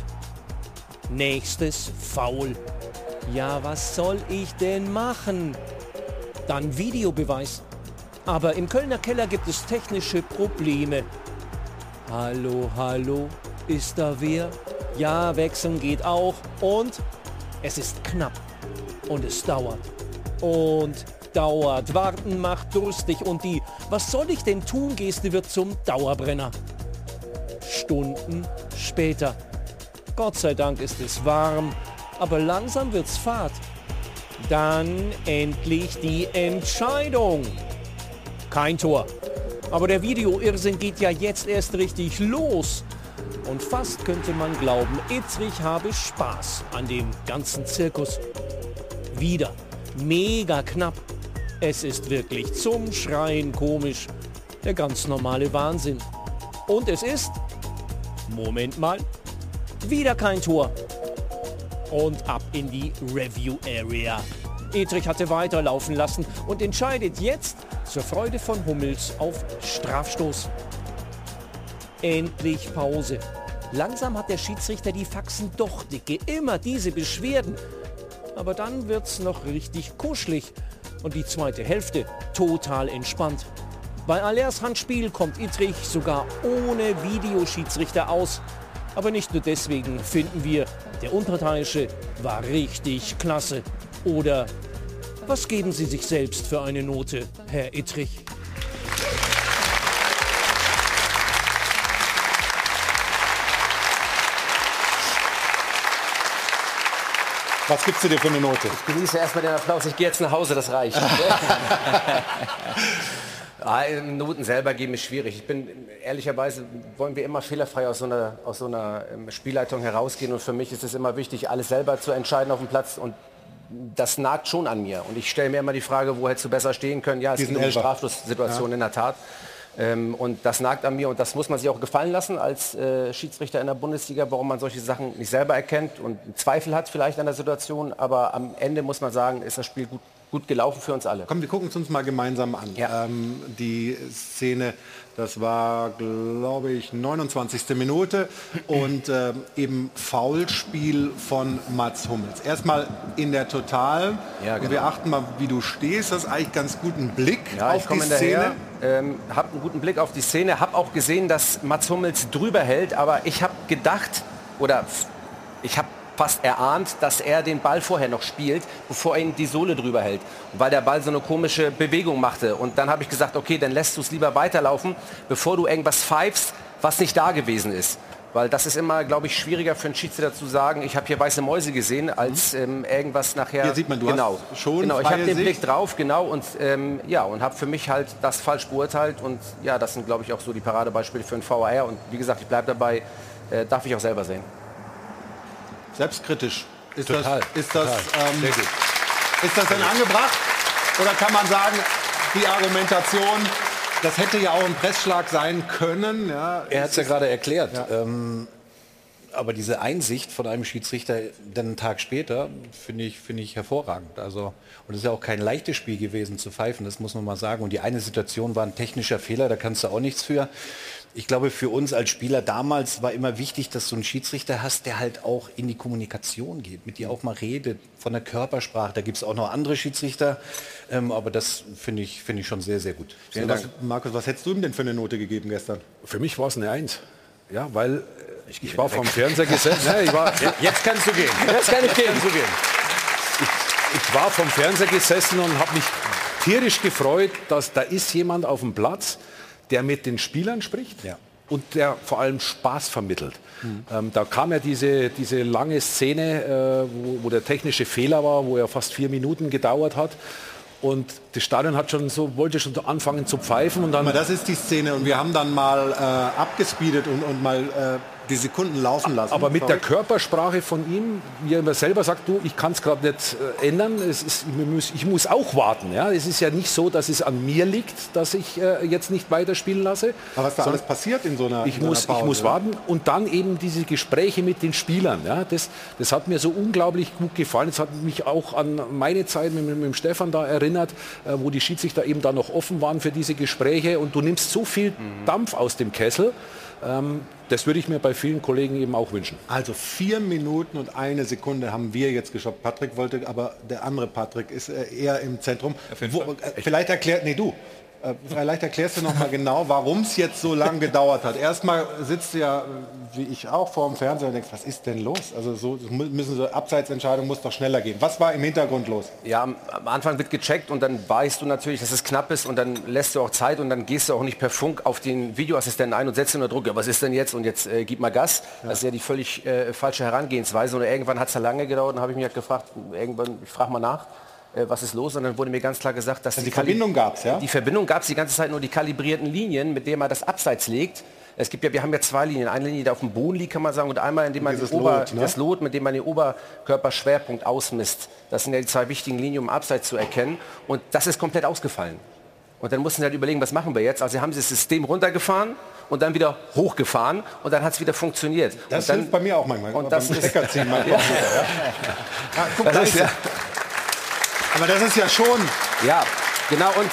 Nächstes Foul. Ja, was soll ich denn machen? Dann Videobeweis. Aber im Kölner Keller gibt es technische Probleme. Hallo, hallo, ist da wer? Ja, wechseln geht auch. Und es ist knapp. Und es dauert. Und dauert. Warten macht durstig. Und die "Was soll ich denn tun" Geste wird zum Dauerbrenner. Stunden später. Gott sei Dank ist es warm, aber langsam wird's fad. Dann endlich die Entscheidung. Kein Tor. Aber der Videoirrsinn geht ja jetzt erst richtig los. Und fast könnte man glauben, Ittrich habe Spaß an dem ganzen Zirkus. Wieder mega knapp. Es ist wirklich zum Schreien komisch. Der ganz normale Wahnsinn. Und es ist, Moment mal, wieder kein Tor. Und ab in die Review Area. Ittrich hatte weiterlaufen lassen und entscheidet jetzt zur Freude von Hummels auf Strafstoß. Endlich Pause. Langsam hat der Schiedsrichter die Faxen doch dicke. Immer diese Beschwerden. Aber dann wird's noch richtig kuschelig. Und die zweite Hälfte total entspannt. Bei Allers Handspiel kommt Ittrich sogar ohne Videoschiedsrichter aus. Aber nicht nur deswegen finden wir, der Unparteiische war richtig klasse. Oder was geben Sie sich selbst für eine Note, Herr Ittrich? Was gibst du dir für eine Note? Ich genieße erstmal den Applaus. Ich gehe jetzt nach Hause, das reicht. Ah, Noten selber geben ist schwierig. Ich bin ehrlicherweise, wollen wir immer fehlerfrei aus so einer, aus so einer Spielleitung herausgehen. Und für mich ist es immer wichtig, alles selber zu entscheiden auf dem Platz. Und das nagt schon an mir. Und ich stelle mir immer die Frage, wo hättest du besser stehen können? Ja, es gibt eine Strafschusssituation, ja. In der Tat. Ähm, und das nagt an mir und das muss man sich auch gefallen lassen als äh, Schiedsrichter in der Bundesliga, warum man solche Sachen nicht selber erkennt und Zweifel hat vielleicht an der Situation. Aber am Ende muss man sagen, ist das Spiel gut, gut gelaufen für uns alle. Komm, wir gucken es uns mal gemeinsam an. Ja. Ähm, die Szene, das war, glaube ich, neunundzwanzigste Minute und äh, eben Foulspiel von Mats Hummels. Erstmal in der Total. Ja, genau. Und wir achten mal, wie du stehst. Das ist eigentlich ganz guten Blick ja, auf die Szene. Ähm, habe einen guten Blick auf die Szene. Habe auch gesehen, dass Mats Hummels drüber hält. Aber ich habe gedacht, oder ich habe fast erahnt, dass er den Ball vorher noch spielt, bevor er ihn die Sohle drüber hält. Weil der Ball so eine komische Bewegung machte. Und dann habe ich gesagt, okay, dann lässt du es lieber weiterlaufen, bevor du irgendwas pfeifst, was nicht da gewesen ist. Weil das ist immer, glaube ich, schwieriger für einen Schiedsrichter zu sagen, ich habe hier weiße Mäuse gesehen, als ähm, irgendwas nachher... Hier sieht man, du genau, hast schon genau, ich habe den Sicht. Blick drauf, genau, und ähm, ja, und habe für mich halt das falsch beurteilt. Und ja, das sind, glaube ich, auch so die Paradebeispiele für einen V A R. Und wie gesagt, ich bleibe dabei, äh, darf ich auch selber sehen. Selbstkritisch. Ist Total. das, ist das, Total. ähm, Sehr gut. ist das denn angebracht? Oder kann man sagen, die Argumentation, das hätte ja auch ein Pressschlag sein können? Ja, er hat es ja gerade erklärt. Ja. Ähm, aber diese Einsicht von einem Schiedsrichter dann einen Tag später finde ich, finde ich hervorragend. Also, und es ist ja auch kein leichtes Spiel gewesen zu pfeifen, das muss man mal sagen. Und die eine Situation war ein technischer Fehler, da kannst du auch nichts für. Ich glaube, für uns als Spieler damals war immer wichtig, dass du einen Schiedsrichter hast, der halt auch in die Kommunikation geht, mit dir auch mal redet, von der Körpersprache. Da gibt es auch noch andere Schiedsrichter, ähm, aber das finde ich, finde ich schon sehr, sehr gut. So, was, Markus, was hättest du ihm denn für eine Note gegeben gestern? Für mich war es eine Eins. Ja, weil ich, ich war vom Fernseher gesessen. Ja, ich war, Jetzt kannst du gehen. Jetzt kann ich gehen. Kannst du gehen. Ich, ich war vom Fernseher gesessen und habe mich tierisch gefreut, dass da ist jemand auf dem Platz, der mit den Spielern spricht, ja, und der vor allem Spaß vermittelt. Mhm. Ähm, da kam ja diese, diese lange Szene, äh, wo, wo der technische Fehler war, wo er fast vier Minuten gedauert hat. Und das Stadion hat schon so, wollte schon anfangen zu pfeifen. Und dann Aber das ist die Szene und wir haben dann mal äh, abgespeedet und, und mal äh, die Sekunden laufen lassen. Aber mit Sorry. der Körpersprache von ihm, wie er immer selber sagt, du, ich kann es gerade nicht äh, ändern, es ist, ich, muss, ich muss auch warten. Ja? Es ist ja nicht so, dass es an mir liegt, dass ich äh, jetzt nicht weiterspielen lasse. Aber was da alles passiert in so einer, ich in muss, so einer Pause, ich muss ja? warten und dann eben diese Gespräche mit den Spielern. Ja? Das, das hat mir so unglaublich gut gefallen. Das hat mich auch an meine Zeit mit, mit dem Stefan da erinnert, äh, wo die Schiedsrichter eben da noch offen waren für diese Gespräche und du nimmst so viel mhm. Dampf aus dem Kessel. Ähm, das würde ich mir bei vielen Kollegen eben auch wünschen. Also vier Minuten und eine Sekunde haben wir jetzt geschafft. Patrick wollte, aber der andere Patrick ist äh, eher im Zentrum. Wo, äh, vielleicht erklärt, nee du, äh, vielleicht erklärst du noch mal genau, warum es jetzt so lange gedauert hat. Erstmal sitzt du ja, wie ich auch, vor dem Fernseher und denkst, was ist denn los? Also so müssen so Abseitsentscheidungen muss doch schneller gehen. Was war im Hintergrund los? Ja, am, am Anfang wird gecheckt und dann weißt du natürlich, dass es knapp ist und dann lässt du auch Zeit und dann gehst du auch nicht per Funk auf den Videoassistenten ein und setzt ihn unter Druck. Ja, was ist denn jetzt? Und jetzt äh, gib mal Gas. Ja. Das ist ja die völlig äh, falsche Herangehensweise. Und irgendwann hat es ja lange gedauert und habe ich mich halt gefragt, irgendwann, ich frage mal nach, äh, was ist los? Und dann wurde mir ganz klar gesagt, dass also die, die Verbindung gab es, ja? Die Verbindung gab es die ganze Zeit, nur die kalibrierten Linien, mit denen man das Abseits legt. Es gibt ja, wir haben ja zwei Linien. Eine Linie, die auf dem Boden liegt, kann man sagen, und einmal, indem man das Ober, Lot, ne? das Lot, mit dem man den Oberkörperschwerpunkt ausmisst. Das sind ja die zwei wichtigen Linien, um Abseits zu erkennen. Und das ist komplett ausgefallen. Und dann mussten sie halt überlegen, was machen wir jetzt? Also haben sie das System runtergefahren und dann wieder hochgefahren und dann hat es wieder funktioniert. Das und dann, hilft bei mir auch manchmal. Und das ist, Stecker ziehen manchmal ja. auch wieder, ja? Ah, guck, das da ist, ist ja. Aber das ist ja schon... Ja, genau. Und,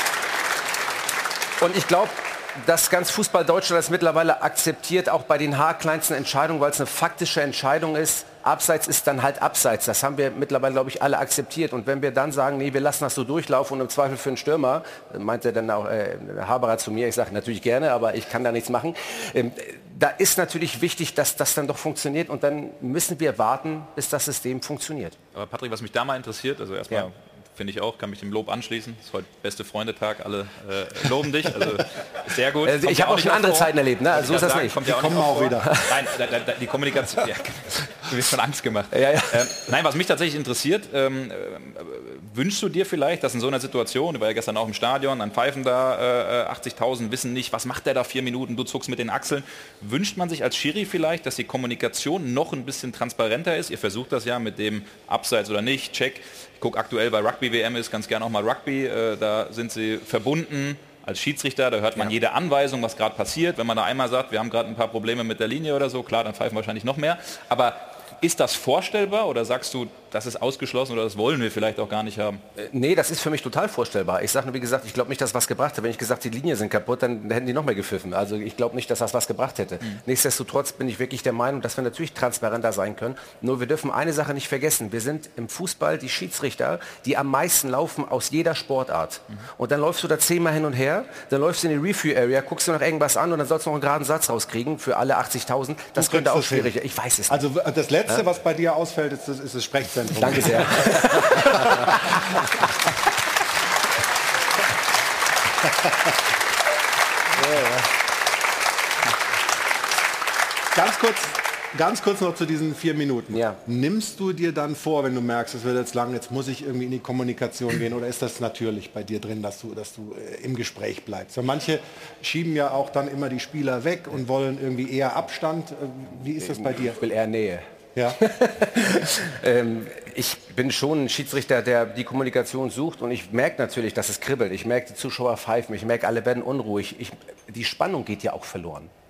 und ich glaube, dass ganz Fußball Deutschland das mittlerweile akzeptiert, auch bei den haarkleinsten Entscheidungen, weil es eine faktische Entscheidung ist. Abseits ist dann halt Abseits. Das haben wir mittlerweile, glaube ich, alle akzeptiert. Und wenn wir dann sagen, nee, wir lassen das so durchlaufen und im Zweifel für einen Stürmer, meinte dann auch äh, Haberer zu mir, ich sage natürlich gerne, aber ich kann da nichts machen. Ähm, da ist natürlich wichtig, dass das dann doch funktioniert und dann müssen wir warten, bis das System funktioniert. Aber Patrick, was mich da mal interessiert, also erstmal... Ja. Finde ich auch, kann mich dem Lob anschließen. Es ist heute beste Freundetag, alle äh, loben dich. Also sehr gut. Also ich habe auch schon andere vor. Zeiten erlebt, ne? Also so ist das sagen, nicht. Kommt die ja auch kommen nicht auch wieder. Nein, da, da, die Kommunikation. Ja, du wirst von Angst gemacht. Ja, ja. Ähm, nein, was mich tatsächlich interessiert, ähm, äh, wünschst du dir vielleicht, dass in so einer Situation, du war ja gestern auch im Stadion, ein Pfeifen da, äh, achtzigtausend wissen nicht, was macht der da vier Minuten, du zuckst mit den Achseln. Wünscht man sich als Schiri vielleicht, dass die Kommunikation noch ein bisschen transparenter ist? Ihr versucht das ja mit dem Abseits oder nicht, Check. Ich gucke aktuell bei Rugby-W M ist ganz gerne auch mal Rugby, äh, da sind sie verbunden als Schiedsrichter, da hört man ja. jede Anweisung, was gerade passiert. Wenn man da einmal sagt, wir haben gerade ein paar Probleme mit der Linie oder so, klar, dann pfeifen wahrscheinlich noch mehr. Aber ist das vorstellbar oder sagst du, das ist ausgeschlossen oder das wollen wir vielleicht auch gar nicht haben? Äh, nee, das ist für mich total vorstellbar. Ich sage nur, wie gesagt, ich glaube nicht, dass was gebracht hat. Wenn ich gesagt die Linien sind kaputt, dann hätten die noch mehr gepfiffen. Also ich glaube nicht, dass das was gebracht hätte. Mhm. Nichtsdestotrotz bin ich wirklich der Meinung, dass wir natürlich transparenter sein können. Nur wir dürfen eine Sache nicht vergessen. Wir sind im Fußball die Schiedsrichter, die am meisten laufen aus jeder Sportart. Mhm. Und dann läufst du da zehnmal hin und her, dann läufst du in die Review-Area, guckst du noch irgendwas an und dann sollst du noch einen geraden Satz rauskriegen für alle achtzigtausend. Das könnte auch schwierig sein. Ich weiß es nicht. Also das Letzte, ja? was bei dir ausfällt, ist das, ist das Sprechzentrum. Danke sehr. Ganz kurz, ganz kurz noch zu diesen vier Minuten. Ja. Nimmst du dir dann vor, wenn du merkst, es wird jetzt lang, jetzt muss ich irgendwie in die Kommunikation gehen, oder ist das natürlich bei dir drin, dass du, dass du äh, im Gespräch bleibst? Und manche schieben ja auch dann immer die Spieler weg und wollen irgendwie eher Abstand. Wie ist das bei dir? Ich will eher Nähe. Ja. ähm, ich bin schon ein Schiedsrichter, der die Kommunikation sucht und ich merke natürlich, dass es kribbelt. Ich merke, die Zuschauer pfeifen, ich merke, alle werden unruhig. Ich, die Spannung geht ja auch verloren. Ja.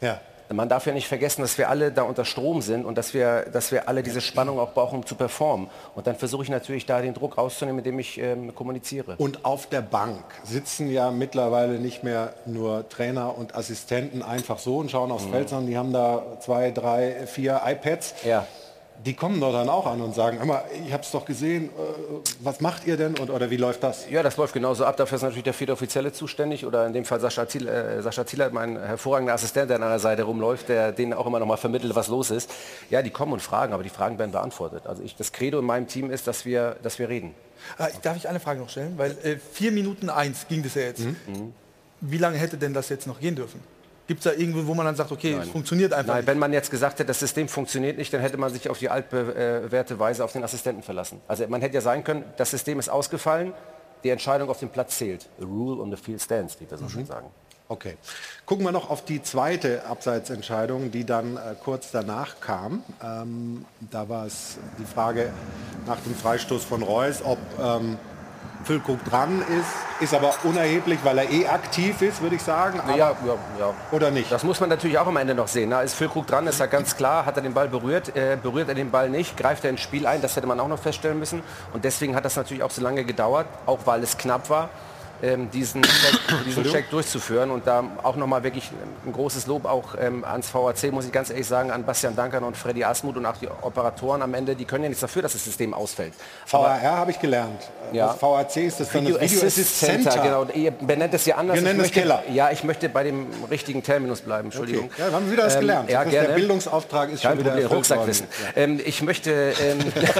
Man darf ja nicht vergessen, dass wir alle da unter Strom sind und dass wir, dass wir alle diese Spannung auch brauchen, um zu performen. Und dann versuche ich natürlich da den Druck rauszunehmen, indem ich ähm, kommuniziere. Und auf der Bank sitzen ja mittlerweile nicht mehr nur Trainer und Assistenten einfach so und schauen aufs mhm. Feld, sondern die haben da zwei, drei, vier iPads. Ja. Die kommen doch dann auch an und sagen, hör mal, ich habe es doch gesehen, was macht ihr denn und, oder wie läuft das? Ja, das läuft genauso ab. Dafür ist natürlich der vierte Offizielle zuständig oder in dem Fall Sascha Ziel, äh, Sascha Zielert, mein hervorragender Assistent, der an einer Seite rumläuft, der denen auch immer noch mal vermittelt, was los ist. Ja, die kommen und fragen, aber die Fragen werden beantwortet. Also ich, das Credo in meinem Team ist, dass wir, dass wir reden. Ah, darf ich eine Frage noch stellen? Weil äh, vier Minuten eins ging das ja jetzt. Mhm. Wie lange hätte denn das jetzt noch gehen dürfen? Gibt es da irgendwo, wo man dann sagt, okay, Nein. es funktioniert einfach Nein, nicht? Wenn man jetzt gesagt hätte, das System funktioniert nicht, dann hätte man sich auf die altbewährte Weise auf den Assistenten verlassen. Also man hätte ja sagen können, das System ist ausgefallen, die Entscheidung auf dem Platz zählt. The rule on the field stands, wie wir so mhm. schön sagen. Okay. Gucken wir noch auf die zweite Abseitsentscheidung, die dann äh, kurz danach kam. Ähm, da war es die Frage nach dem Freistoß von Reus, ob ähm, Füllkrug dran ist, ist aber unerheblich, weil er eh aktiv ist, würde ich sagen. Aber ja, ja, ja. Oder nicht? Das muss man natürlich auch am Ende noch sehen. Na, ist Füllkrug dran, ist ja ganz klar, hat er den Ball berührt, äh, berührt er den Ball nicht, greift er ins Spiel ein, das hätte man auch noch feststellen müssen. Und deswegen hat das natürlich auch so lange gedauert, auch weil es knapp war, ähm, diesen, Check, diesen Check durchzuführen. Und da auch nochmal wirklich ein großes Lob auch ähm, ans V A C, muss ich ganz ehrlich sagen, an Bastian Dankern und Freddy Asmuth und auch die Operatoren am Ende, die können ja nichts dafür, dass das System ausfällt. V A R habe ich gelernt. Ja. Das V A C ist das dann Video das Video Assist Center. Center. Genau. Ihr benennt es ja anders. Wir nennen es Keller. Ja, ich möchte bei dem richtigen Terminus bleiben. Entschuldigung. Okay. Ja, haben wir wieder was ähm, gelernt. Ja, das gerne. Der Bildungsauftrag ist Kein schon wieder Problem, Rucksackwissen. Ja. Ähm, ich möchte... Ähm,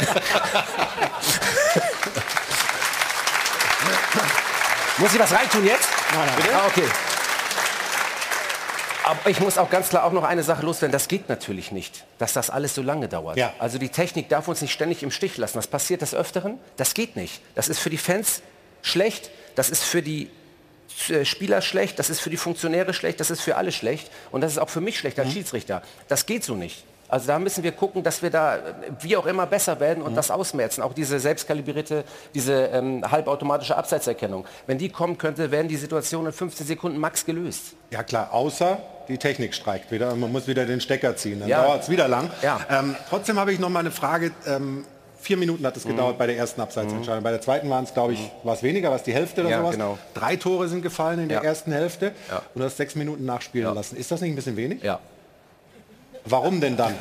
Muss ich was reintun jetzt? Nein, nein. Ah, okay. Aber ich muss auch ganz klar auch noch eine Sache loswerden. Das geht natürlich nicht, dass das alles so lange dauert. Ja. Also die Technik darf uns nicht ständig im Stich lassen. Das passiert des Öfteren. Das geht nicht. Das ist für die Fans schlecht. Das ist für die Spieler schlecht. Das ist für die Funktionäre schlecht. Das ist für alle schlecht. Und das ist auch für mich schlecht als mhm. Schiedsrichter. Das geht so nicht. Also da müssen wir gucken, dass wir da wie auch immer besser werden und mhm. das ausmerzen. Auch diese selbstkalibrierte, diese ähm, halbautomatische Abseitserkennung. Wenn die kommen könnte, werden die Situationen in fünfzehn Sekunden max gelöst. Ja klar, außer die Technik streikt wieder und man muss wieder den Stecker ziehen. Dann ja. dauert es wieder lang. Ja. Ähm, trotzdem habe ich noch mal eine Frage. Ähm, vier Minuten hat es mhm. gedauert bei der ersten Abseitsentscheidung. Mhm. Bei der zweiten waren es, glaube ich, mhm. war es weniger, war es die Hälfte oder ja, sowas. Genau. Drei Tore sind gefallen in der ja. ersten Hälfte ja. und du hast sechs Minuten nachspielen ja. lassen. Ist das nicht ein bisschen wenig? Ja. Warum denn dann?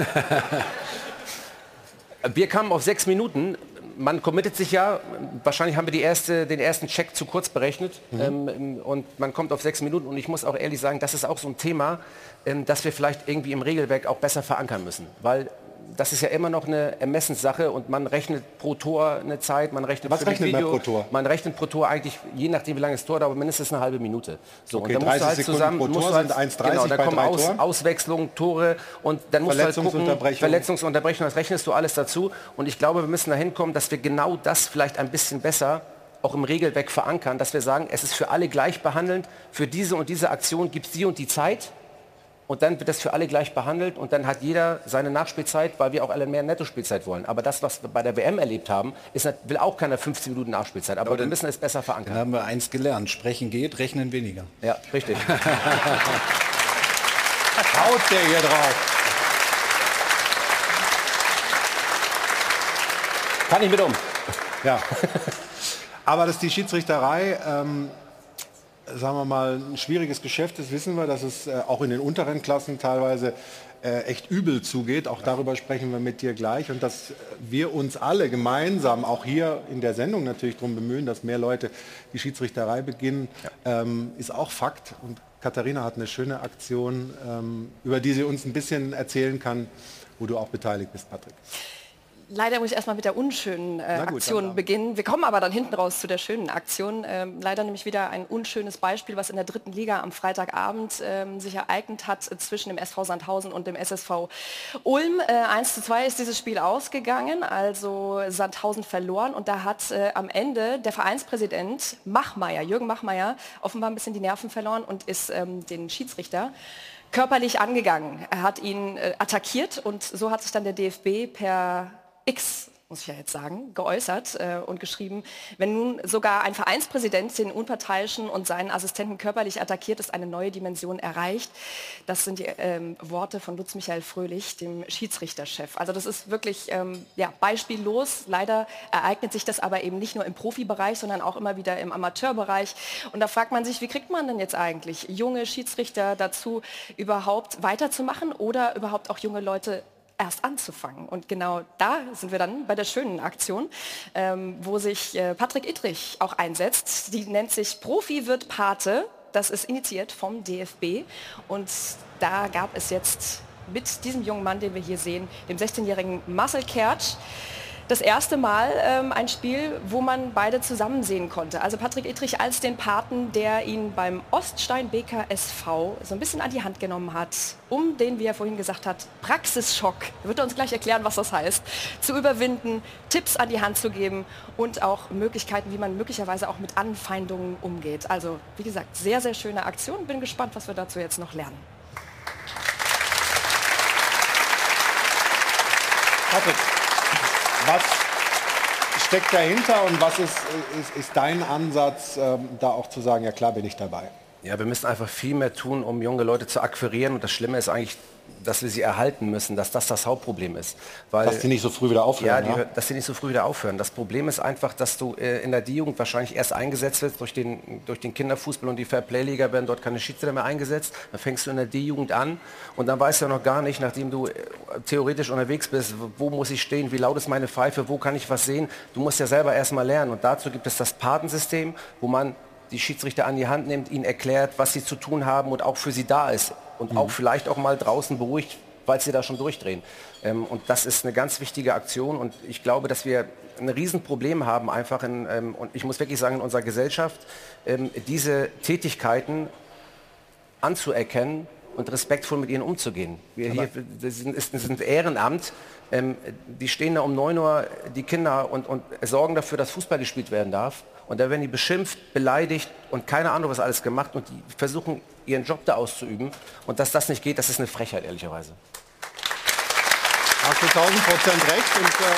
Wir kamen auf sechs Minuten. Man committet sich ja, wahrscheinlich haben wir die erste, den ersten Check zu kurz berechnet mhm. ähm, und man kommt auf sechs Minuten und ich muss auch ehrlich sagen, das ist auch so ein Thema, ähm, das wir vielleicht irgendwie im Regelwerk auch besser verankern müssen, weil das ist ja immer noch eine Ermessenssache und man rechnet pro Tor eine Zeit, man rechnet Was für rechnet Video, man pro Tor? Man rechnet pro Tor eigentlich, je nachdem wie lange das Tor dauert, mindestens eine halbe Minute. So, okay, und dann musst du halt Sekunden zusammen, pro Tor musst du halt, sind eins Komma dreißig genau, da bei kommen drei Aus, Toren. Auswechslungen, Tore und dann musst du halt gucken, Verletzungsunterbrechung. Verletzungsunterbrechung, das rechnest du alles dazu und ich glaube, wir müssen dahin kommen, dass wir genau das vielleicht ein bisschen besser auch im Regelwerk verankern, dass wir sagen, es ist für alle gleich behandelnd, für diese und diese Aktion gibt es die und die Zeit. Und dann wird das für alle gleich behandelt und dann hat jeder seine Nachspielzeit, weil wir auch alle mehr Nettospielzeit wollen. Aber das, was wir bei der W M erlebt haben, ist, will auch keiner fünfzehn Minuten Nachspielzeit. Aber, Aber wir müssen es besser verankern. Dann haben wir eins gelernt. Sprechen geht, rechnen weniger. Ja, richtig. Haut der hier drauf. Kann ich mit um. Ja. Aber dass die Schiedsrichterei... Ähm, sagen wir mal, ein schwieriges Geschäft ist, wissen wir, dass es äh, auch in den unteren Klassen teilweise äh, echt übel zugeht. Auch darüber sprechen wir mit dir gleich. Und dass wir uns alle gemeinsam, auch hier in der Sendung natürlich darum bemühen, dass mehr Leute die Schiedsrichterei beginnen, ja. ähm, ist auch Fakt. Und Katharina hat eine schöne Aktion, ähm, über die sie uns ein bisschen erzählen kann, wo du auch beteiligt bist, Patrick. Leider muss ich erstmal mit der unschönen äh, gut, Aktion beginnen. Wir kommen aber dann hinten raus zu der schönen Aktion. Ähm, leider nämlich wieder ein unschönes Beispiel, was in der dritten Liga am Freitagabend ähm, sich ereignet hat äh, zwischen dem S V Sandhausen und dem S S V Ulm. Äh, eins zu zwei ist dieses Spiel ausgegangen, also Sandhausen verloren und da hat äh, am Ende der Vereinspräsident Machmeier, Jürgen Machmeier, offenbar ein bisschen die Nerven verloren und ist ähm, den Schiedsrichter körperlich angegangen. Er hat ihn äh, attackiert und so hat sich dann der D F B per X muss ich ja jetzt sagen, geäußert äh, und geschrieben, wenn nun sogar ein Vereinspräsident den Unparteiischen und seinen Assistenten körperlich attackiert, ist eine neue Dimension erreicht. Das sind die ähm, Worte von Lutz Michael Fröhlich, dem Schiedsrichterchef. Also das ist wirklich ähm, ja, beispiellos. Leider ereignet sich das aber eben nicht nur im Profibereich, sondern auch immer wieder im Amateurbereich. Und da fragt man sich, wie kriegt man denn jetzt eigentlich junge Schiedsrichter dazu, überhaupt weiterzumachen oder überhaupt auch junge Leute erst anzufangen. Und genau da sind wir dann bei der schönen Aktion, ähm, wo sich äh, Patrick Ittrich auch einsetzt. Die nennt sich Profi wird Pate. Das ist initiiert vom D F B. Und da gab es jetzt mit diesem jungen Mann, den wir hier sehen, dem sechzehnjährigen Marcel Kertsch, das erste Mal ähm, ein Spiel, wo man beide zusammen sehen konnte. Also Patrick Ittrich als den Paten, der ihn beim Oststein-Beker S V so ein bisschen an die Hand genommen hat, um den, wie er vorhin gesagt hat, Praxisschock, er wird uns gleich erklären, was das heißt, zu überwinden, Tipps an die Hand zu geben und auch Möglichkeiten, wie man möglicherweise auch mit Anfeindungen umgeht. Also wie gesagt, sehr, sehr schöne Aktion. Bin gespannt, was wir dazu jetzt noch lernen. Patrick, was steckt dahinter und was ist, ist, ist dein Ansatz, ähm, da auch zu sagen, ja klar bin ich dabei? Ja, wir müssen einfach viel mehr tun, um junge Leute zu akquirieren. Und das Schlimme ist eigentlich, dass wir sie erhalten müssen, dass das das Hauptproblem ist. Weil, dass sie nicht so früh wieder aufhören. Ja, die, ja? dass sie nicht so früh wieder aufhören. Das Problem ist einfach, dass du äh, in der D-Jugend wahrscheinlich erst eingesetzt wirst durch den, durch den Kinderfußball und die Fairplay-Liga werden dort keine Schiedsrichter mehr eingesetzt. Dann fängst du in der D-Jugend an und dann weißt du ja noch gar nicht, nachdem du äh, theoretisch unterwegs bist, wo muss ich stehen, wie laut ist meine Pfeife, wo kann ich was sehen. Du musst ja selber erst mal lernen und dazu gibt es das Patensystem, wo man die Schiedsrichter an die Hand nimmt, ihnen erklärt, was sie zu tun haben und auch für sie da ist. Und mhm. auch vielleicht auch mal draußen beruhigt, weil sie da schon durchdrehen. Ähm, und das ist eine ganz wichtige Aktion. Und ich glaube, dass wir ein Riesenproblem haben, einfach in, ähm, und ich muss wirklich sagen, in unserer Gesellschaft, ähm, diese Tätigkeiten anzuerkennen und respektvoll mit ihnen umzugehen. Wir hier, das sind, das sind Ehrenamt. Ähm, die stehen da um neun Uhr, die Kinder, und, und sorgen dafür, dass Fußball gespielt werden darf. Und da werden die beschimpft, beleidigt und keine Ahnung, was alles gemacht. Und die versuchen, ihren Job da auszuüben. Und dass das nicht geht, das ist eine Frechheit, ehrlicherweise. Hast du tausend Prozent recht. Und äh,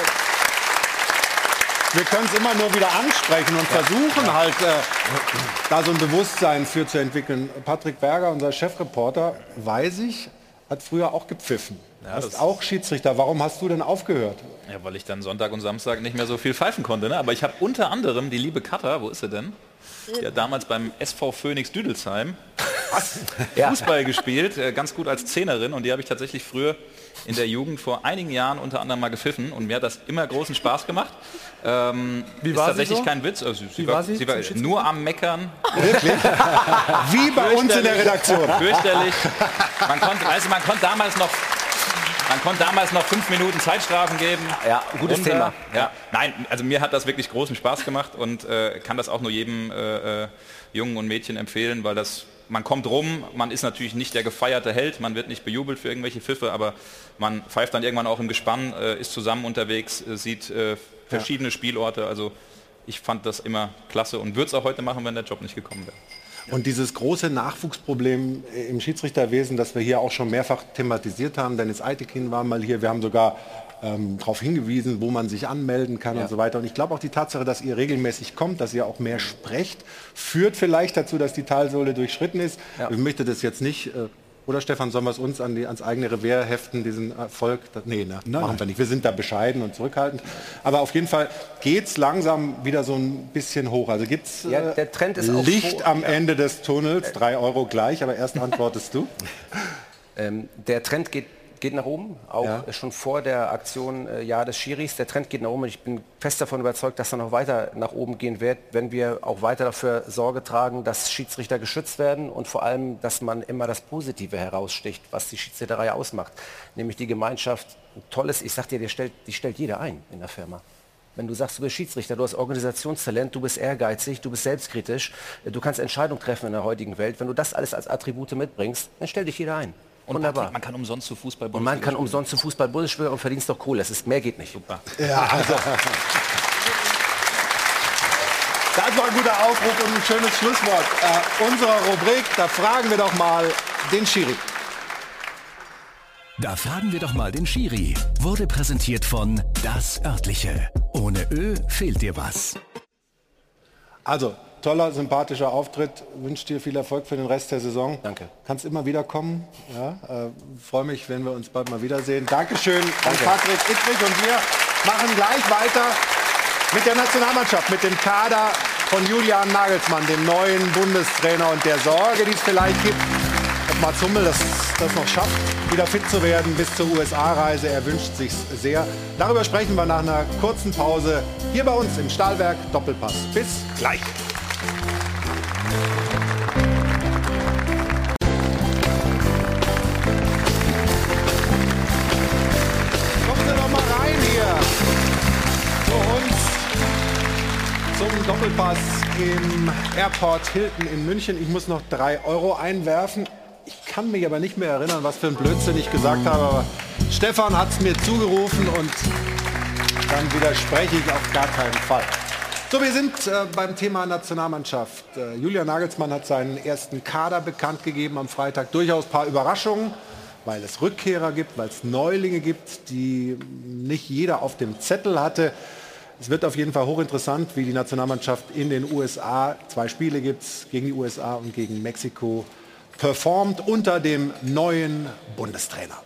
wir können es immer nur wieder ansprechen und ja. versuchen ja. halt, äh, da so ein Bewusstsein für zu entwickeln. Patrick Berger, unser Chefreporter, weiß ich, hat früher auch gepfiffen. Ja, du bist auch Schiedsrichter. Warum hast du denn aufgehört? Ja, weil ich dann Sonntag und Samstag nicht mehr so viel pfeifen konnte. Ne? Aber ich habe unter anderem die liebe Katha, wo ist sie denn? Die hat damals beim S V Phoenix Düdelsheim Fußball ja. gespielt, äh, ganz gut als Zehnerin. Und die habe ich tatsächlich früher in der Jugend vor einigen Jahren unter anderem mal gepfiffen. Und mir hat das immer großen Spaß gemacht. Ähm, Wie ist war tatsächlich sie so? kein Witz. Also, sie, Wie war, war sie? sie war nur am Meckern. Wirklich? Wie bei uns in der Redaktion. Fürchterlich. Man konnte, also man konnte damals noch Man konnte damals noch fünf Minuten Zeitstrafen geben. Ja, gutes runter. Thema. Ja. Nein, also mir hat das wirklich großen Spaß gemacht und äh, kann das auch nur jedem äh, äh, Jungen und Mädchen empfehlen, weil das, man kommt rum, man ist natürlich nicht der gefeierte Held, man wird nicht bejubelt für irgendwelche Pfiffe, aber man pfeift dann irgendwann auch im Gespann, äh, ist zusammen unterwegs, äh, sieht äh, verschiedene ja. Spielorte. Also ich fand das immer klasse und würde es auch heute machen, wenn der Job nicht gekommen wäre. Und dieses große Nachwuchsproblem im Schiedsrichterwesen, das wir hier auch schon mehrfach thematisiert haben, Dennis Eitekin war mal hier, wir haben sogar ähm, darauf hingewiesen, wo man sich anmelden kann ja. und so weiter. Und ich glaube auch die Tatsache, dass ihr regelmäßig kommt, dass ihr auch mehr sprecht, führt vielleicht dazu, dass die Talsohle durchschritten ist. Ja. Ich möchte das jetzt nicht... Äh, Oder Stefan, sollen wir es uns an die, ans eigene Revier heften, diesen Erfolg? Das, nee, ne, nein, machen nein. wir nicht. Wir sind da bescheiden und zurückhaltend. Aber auf jeden Fall geht es langsam wieder so ein bisschen hoch. Also gibt es ja, der Trend ist Licht auch am ja. Ende des Tunnels, drei Euro gleich, aber erst antwortest du. Ähm, der Trend geht, geht nach oben, auch ja. schon vor der Aktion äh, Jahr des Schiris. Der Trend geht nach oben und ich bin fest davon überzeugt, dass er noch weiter nach oben gehen wird, wenn wir auch weiter dafür Sorge tragen, dass Schiedsrichter geschützt werden und vor allem, dass man immer das Positive heraussticht, was die Schiedsrichterei ausmacht. Nämlich die Gemeinschaft, ein tolles, ich sag dir, die stellt, die stellt jeder ein in der Firma. Wenn du sagst, du bist Schiedsrichter, du hast Organisationstalent, du bist ehrgeizig, du bist selbstkritisch, du kannst Entscheidungen treffen in der heutigen Welt. Wenn du das alles als Attribute mitbringst, dann stellt dich jeder ein. Und wunderbar. Patrick, man kann umsonst zu Fußball Und man kann umsonst zu Fußball Bundesliga und verdienst doch Kohle. Es ist, mehr geht nicht. Super. Ja, also. Das war ein guter Aufruf und ein schönes Schlusswort äh, unserer Rubrik. Da fragen wir doch mal den Schiri. Da fragen wir doch mal den Schiri. Wurde präsentiert von Das Örtliche. Ohne Ö fehlt dir was. Also, toller, sympathischer Auftritt. Wünsche dir viel Erfolg für den Rest der Saison. Danke. Kannst immer wieder kommen. Ja, äh, freue mich, wenn wir uns bald mal wiedersehen. Dankeschön Danke. an Patrick Ittrich. Und wir machen gleich weiter mit der Nationalmannschaft, mit dem Kader von Julian Nagelsmann, dem neuen Bundestrainer, und der Sorge, die es vielleicht gibt, ob Mats Hummel das, das noch schafft, wieder fit zu werden bis zur U S A-Reise. Er wünscht sich sehr. Darüber sprechen wir nach einer kurzen Pause hier bei uns im Stahlwerk Doppelpass. Bis gleich. Kommen Sie doch mal rein hier zu uns zum Doppelpass im Airport Hilton in München. Ich muss noch drei Euro einwerfen. Ich kann mich aber nicht mehr erinnern, was für ein Blödsinn ich gesagt habe. Aber Stefan hat es mir zugerufen und dann widerspreche ich auf gar keinen Fall. So, wir sind äh, beim Thema Nationalmannschaft. Äh, Julian Nagelsmann hat seinen ersten Kader bekannt gegeben am Freitag. Durchaus ein paar Überraschungen, weil es Rückkehrer gibt, weil es Neulinge gibt, die nicht jeder auf dem Zettel hatte. Es wird auf jeden Fall hochinteressant, wie die Nationalmannschaft in den U S A, zwei Spiele gibt es, gegen die U S A und gegen Mexiko, performt unter dem neuen Bundestrainer.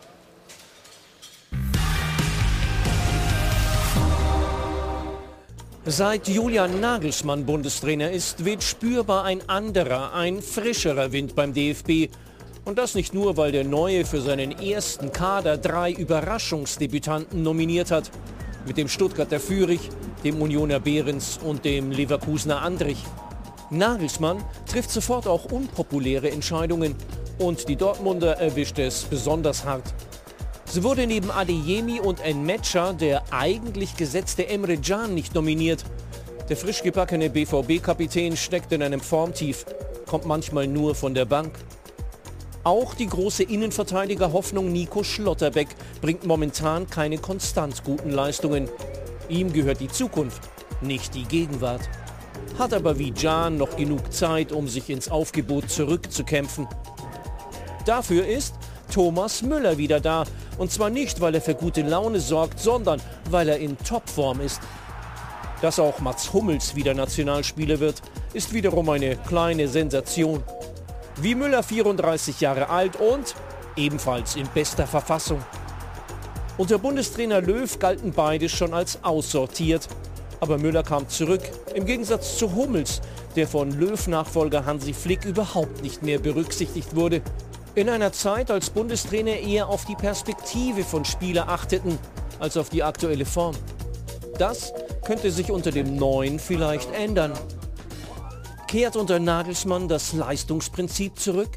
Seit Julian Nagelsmann Bundestrainer ist, weht spürbar ein anderer, ein frischerer Wind beim D F B. Und das nicht nur, weil der Neue für seinen ersten Kader drei Überraschungsdebütanten nominiert hat. Mit dem Stuttgarter Fürich, dem Unioner Behrens und dem Leverkusener Andrich. Nagelsmann trifft sofort auch unpopuläre Entscheidungen. Und die Dortmunder erwischt es besonders hart. So wurde neben Adeyemi und Nmecha der eigentlich gesetzte Emre Can nicht nominiert. Der frisch gebackene B V B-Kapitän steckt in einem Formtief, kommt manchmal nur von der Bank. Auch die große Innenverteidiger-Hoffnung Nico Schlotterbeck bringt momentan keine konstant guten Leistungen. Ihm gehört die Zukunft, nicht die Gegenwart. Hat aber wie Can noch genug Zeit, um sich ins Aufgebot zurückzukämpfen. Dafür ist Thomas Müller wieder da. Und zwar nicht, weil er für gute Laune sorgt, sondern weil er in Topform ist. Dass auch Mats Hummels wieder Nationalspieler wird, ist wiederum eine kleine Sensation. Wie Müller vierunddreißig Jahre alt und ebenfalls in bester Verfassung. Unter Bundestrainer Löw galten beide schon als aussortiert. Aber Müller kam zurück, im Gegensatz zu Hummels, der von Löw-Nachfolger Hansi Flick überhaupt nicht mehr berücksichtigt wurde. In einer Zeit, als Bundestrainer eher auf die Perspektive von Spielern achteten, als auf die aktuelle Form. Das könnte sich unter dem Neuen vielleicht ändern. Kehrt unter Nagelsmann das Leistungsprinzip zurück?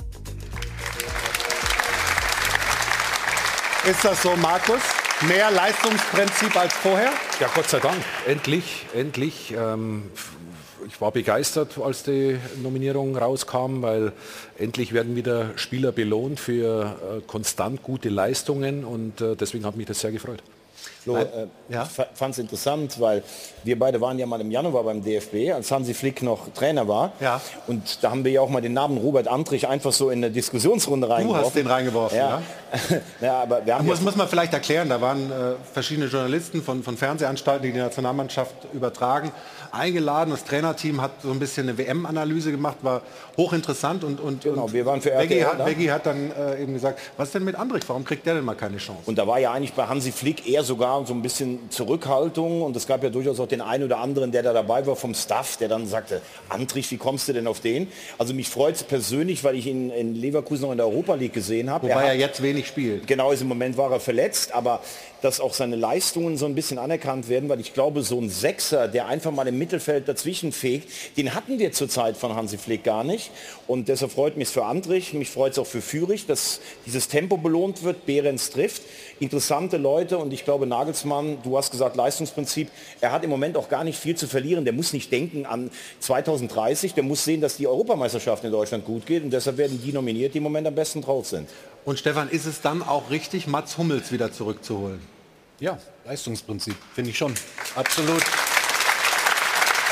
Ist das so, Markus? Mehr Leistungsprinzip als vorher? Ja, Gott sei Dank. Endlich, endlich. Ähm, ich war begeistert, als die Nominierung rauskam, weil endlich werden wieder Spieler belohnt für äh, konstant gute Leistungen und äh, deswegen hat mich das sehr gefreut. Flo, äh, ja? Ich fand es interessant, weil wir beide waren ja mal im Januar beim D F B, als Hansi Flick noch Trainer war. Ja. Und da haben wir ja auch mal den Namen Robert Andrich einfach so in eine Diskussionsrunde reingeworfen. Du hast den reingeworfen, ja? Ja, ja aber wir haben muss, ja muss man vielleicht erklären, da waren äh, verschiedene Journalisten von, von Fernsehanstalten, die die Nationalmannschaft übertragen, eingeladen. Das Trainerteam hat so ein bisschen eine W M-Analyse gemacht, war hochinteressant. Und, und, genau, und wir waren für Beggi R T L, hat, da. Beggi hat dann äh, eben gesagt, was ist denn mit Andrich, warum kriegt der denn mal keine Chance? Und da war ja eigentlich bei Hansi Flick eher sogar so ein bisschen Zurückhaltung und es gab ja durchaus auch den einen oder anderen, der da dabei war vom Staff, der dann sagte, Andrich, wie kommst du denn auf den? Also mich freut es persönlich, weil ich ihn in Leverkusen noch in der Europa League gesehen habe. Wobei er, er jetzt wenig spielt. Genau, im Moment war er verletzt, aber dass auch seine Leistungen so ein bisschen anerkannt werden, weil ich glaube, so ein Sechser, der einfach mal im Mittelfeld dazwischen fegt, den hatten wir zurzeit von Hansi Flick gar nicht. Und deshalb freut mich es für Andrich, mich freut es auch für Fürich, dass dieses Tempo belohnt wird, Behrens trifft. Interessante Leute und ich glaube, Nagelsmann, du hast gesagt Leistungsprinzip, er hat im Moment auch gar nicht viel zu verlieren. Der muss nicht denken an zweitausenddreißig, der muss sehen, dass die Europameisterschaft in Deutschland gut geht und deshalb werden die nominiert, die im Moment am besten drauf sind. Und Stefan, ist es dann auch richtig, Mats Hummels wieder zurückzuholen? Ja, Leistungsprinzip, finde ich schon. Absolut.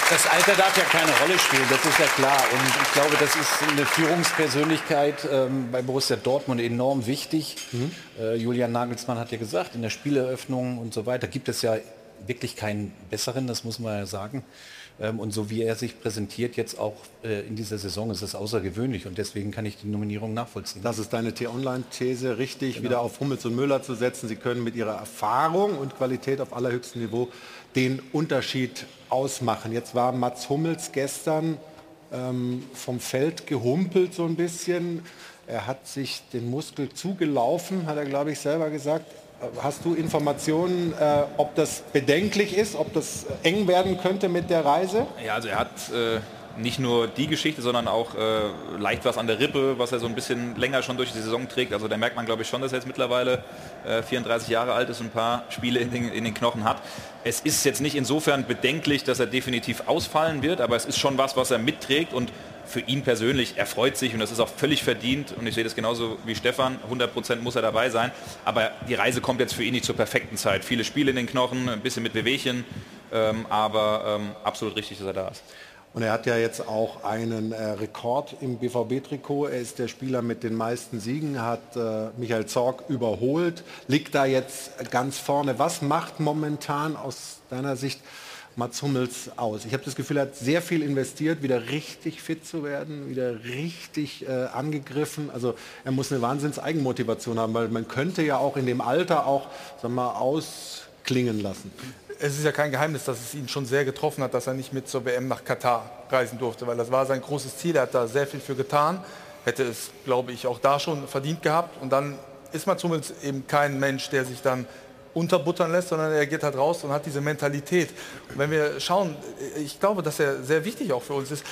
Das Alter darf ja keine Rolle spielen, das ist ja klar. Und ich glaube, das ist eine Führungspersönlichkeit ähm, bei Borussia Dortmund enorm wichtig. Mhm. Äh, Julian Nagelsmann hat ja gesagt, in der Spieleröffnung und so weiter gibt es ja wirklich keinen besseren, das muss man ja sagen. Ähm, und so wie er sich präsentiert jetzt auch äh, in dieser Saison, ist es außergewöhnlich. Und deswegen kann ich die Nominierung nachvollziehen. Das ist deine T-Online-These, richtig, genau. wieder auf Hummels und Müller zu setzen. Sie können mit ihrer Erfahrung und Qualität auf allerhöchstem Niveau den Unterschied ausmachen. Jetzt war Mats Hummels gestern ähm, vom Feld gehumpelt so ein bisschen. Er hat sich den Muskel zugelaufen, hat er, glaube ich, selber gesagt. Hast du Informationen, äh, ob das bedenklich ist, ob das eng werden könnte mit der Reise? Ja, also er hat äh, nicht nur die Geschichte, sondern auch äh, leicht was an der Rippe, was er so ein bisschen länger schon durch die Saison trägt. Also da merkt man, glaube ich, schon, dass er jetzt mittlerweile äh, vierunddreißig Jahre alt ist und ein paar Spiele in den, in den Knochen hat. Es ist jetzt nicht insofern bedenklich, dass er definitiv ausfallen wird, aber es ist schon was, was er mitträgt und für ihn persönlich, er freut sich und das ist auch völlig verdient und ich sehe das genauso wie Stefan, hundert Prozent muss er dabei sein, aber die Reise kommt jetzt für ihn nicht zur perfekten Zeit. Viele Spiele in den Knochen, ein bisschen mit Wehwehchen, ähm, aber ähm, absolut richtig, dass er da ist. Und er hat ja jetzt auch einen äh, Rekord im B V B-Trikot. Er ist der Spieler mit den meisten Siegen, hat äh, Michael Zorc überholt, liegt da jetzt ganz vorne. Was macht momentan aus deiner Sicht Mats Hummels aus? Ich habe das Gefühl, er hat sehr viel investiert, wieder richtig fit zu werden, wieder richtig äh, angegriffen. Also er muss eine Wahnsinns-Eigenmotivation haben, weil man könnte ja auch in dem Alter auch, sagen wir mal, ausklingen lassen. Es ist ja kein Geheimnis, dass es ihn schon sehr getroffen hat, dass er nicht mit zur W M nach Katar reisen durfte, weil das war sein großes Ziel. Er hat da sehr viel für getan, hätte es, glaube ich, auch da schon verdient gehabt. Und dann ist Mats Hummels eben kein Mensch, der sich dann unterbuttern lässt, sondern er geht halt raus und hat diese Mentalität. Und wenn wir schauen, ich glaube, dass er sehr wichtig auch für uns ist,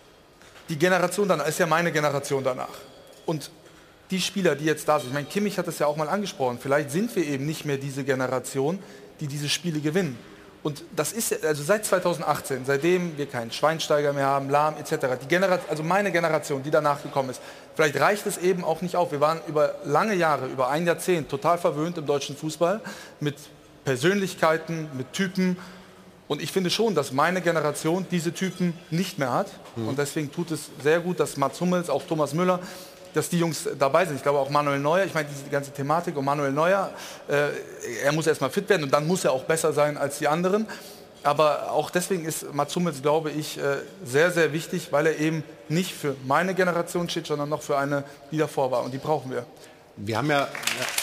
die Generation danach, ist ja meine Generation danach. Und die Spieler, die jetzt da sind, ich meine, Kimmich hat das ja auch mal angesprochen, vielleicht sind wir eben nicht mehr diese Generation, die diese Spiele gewinnen. Und das ist, also seit zweitausendachtzehn, seitdem wir keinen Schweinsteiger mehr haben, Lahm et cetera, die Generation, also meine Generation, die danach gekommen ist, vielleicht reicht es eben auch nicht auf. Wir waren über lange Jahre, über ein Jahrzehnt total verwöhnt im deutschen Fußball mit Persönlichkeiten, mit Typen. Und ich finde schon, dass meine Generation diese Typen nicht mehr hat. Mhm. Und deswegen tut es sehr gut, dass Mats Hummels, auch Thomas Müller, dass die Jungs dabei sind. Ich glaube auch Manuel Neuer, ich meine diese ganze Thematik um Manuel Neuer, äh, er muss erstmal fit werden und dann muss er auch besser sein als die anderen. Aber auch deswegen ist Mats Hummels, glaube ich, äh, sehr, sehr wichtig, weil er eben nicht für meine Generation steht, sondern noch für eine, die davor war. Und die brauchen wir. Wir haben ja, ja,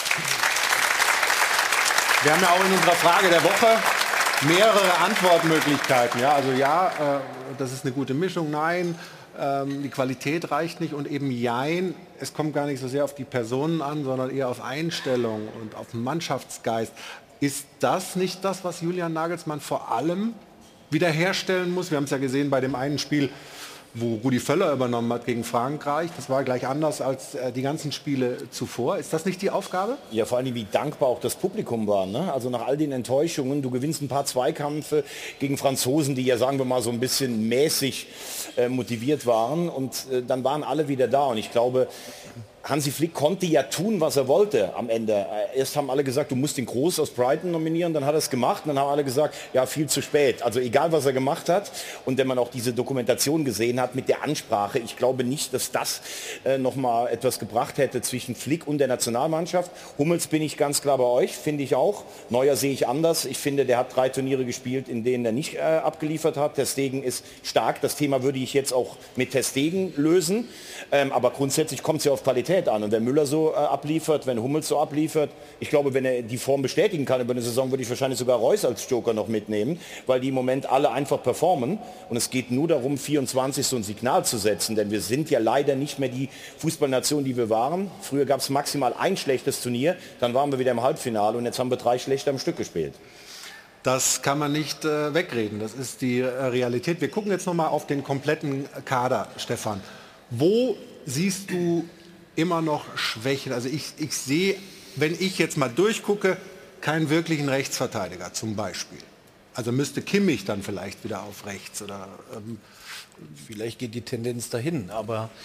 wir haben ja auch in unserer Frage der Woche mehrere Antwortmöglichkeiten. Ja, also ja, äh, das ist eine gute Mischung, nein. Die Qualität reicht nicht und eben jein, es kommt gar nicht so sehr auf die Personen an, sondern eher auf Einstellung und auf Mannschaftsgeist. Ist das nicht das, was Julian Nagelsmann vor allem wiederherstellen muss? Wir haben es ja gesehen bei dem einen Spiel, wo Rudi Völler übernommen hat gegen Frankreich. Das war gleich anders als äh, die ganzen Spiele zuvor. Ist das nicht die Aufgabe? Ja, vor allem, wie dankbar auch das Publikum war. Ne? Also nach all den Enttäuschungen, du gewinnst ein paar Zweikämpfe gegen Franzosen, die ja, sagen wir mal, so ein bisschen mäßig äh, motiviert waren. Und äh, dann waren alle wieder da. Und ich glaube, Hansi Flick konnte ja tun, was er wollte am Ende. Erst haben alle gesagt, du musst den Groß aus Brighton nominieren, dann hat er es gemacht und dann haben alle gesagt, ja, viel zu spät. Also egal, was er gemacht hat und wenn man auch diese Dokumentation gesehen hat mit der Ansprache, ich glaube nicht, dass das äh, nochmal etwas gebracht hätte zwischen Flick und der Nationalmannschaft. Hummels bin ich ganz klar bei euch, finde ich auch. Neuer sehe ich anders. Ich finde, der hat drei Turniere gespielt, in denen er nicht äh, abgeliefert hat. Ter Stegen ist stark. Das Thema würde ich jetzt auch mit Ter Stegen lösen. Ähm, aber grundsätzlich kommt es ja auf Qualität an. Und wenn Müller so äh, abliefert, wenn Hummels so abliefert, ich glaube, wenn er die Form bestätigen kann über eine Saison, würde ich wahrscheinlich sogar Reus als Joker noch mitnehmen, weil die im Moment alle einfach performen. Und es geht nur darum, vierundzwanzig so ein Signal zu setzen, denn wir sind ja leider nicht mehr die Fußballnation, die wir waren. Früher gab es maximal ein schlechtes Turnier, dann waren wir wieder im Halbfinale und jetzt haben wir drei schlechte am Stück gespielt. Das kann man nicht äh, wegreden, das ist die äh, Realität. Wir gucken jetzt noch mal auf den kompletten Kader, Stefan. Wo siehst du immer noch Schwächen? Also ich, ich sehe, wenn ich jetzt mal durchgucke, keinen wirklichen Rechtsverteidiger zum Beispiel. Also müsste Kimmich dann vielleicht wieder auf rechts oder... Ähm Vielleicht geht die Tendenz dahin, aber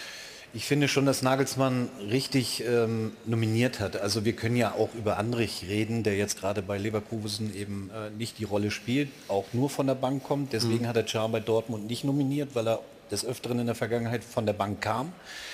Ich finde schon, dass Nagelsmann richtig ähm, nominiert hat. Also wir können ja auch über Andrich reden, der jetzt gerade bei Leverkusen eben äh, nicht die Rolle spielt, auch nur von der Bank kommt. Deswegen mhm. hat er Can bei Dortmund nicht nominiert, weil er des Öfteren in der Vergangenheit von der Bank kam.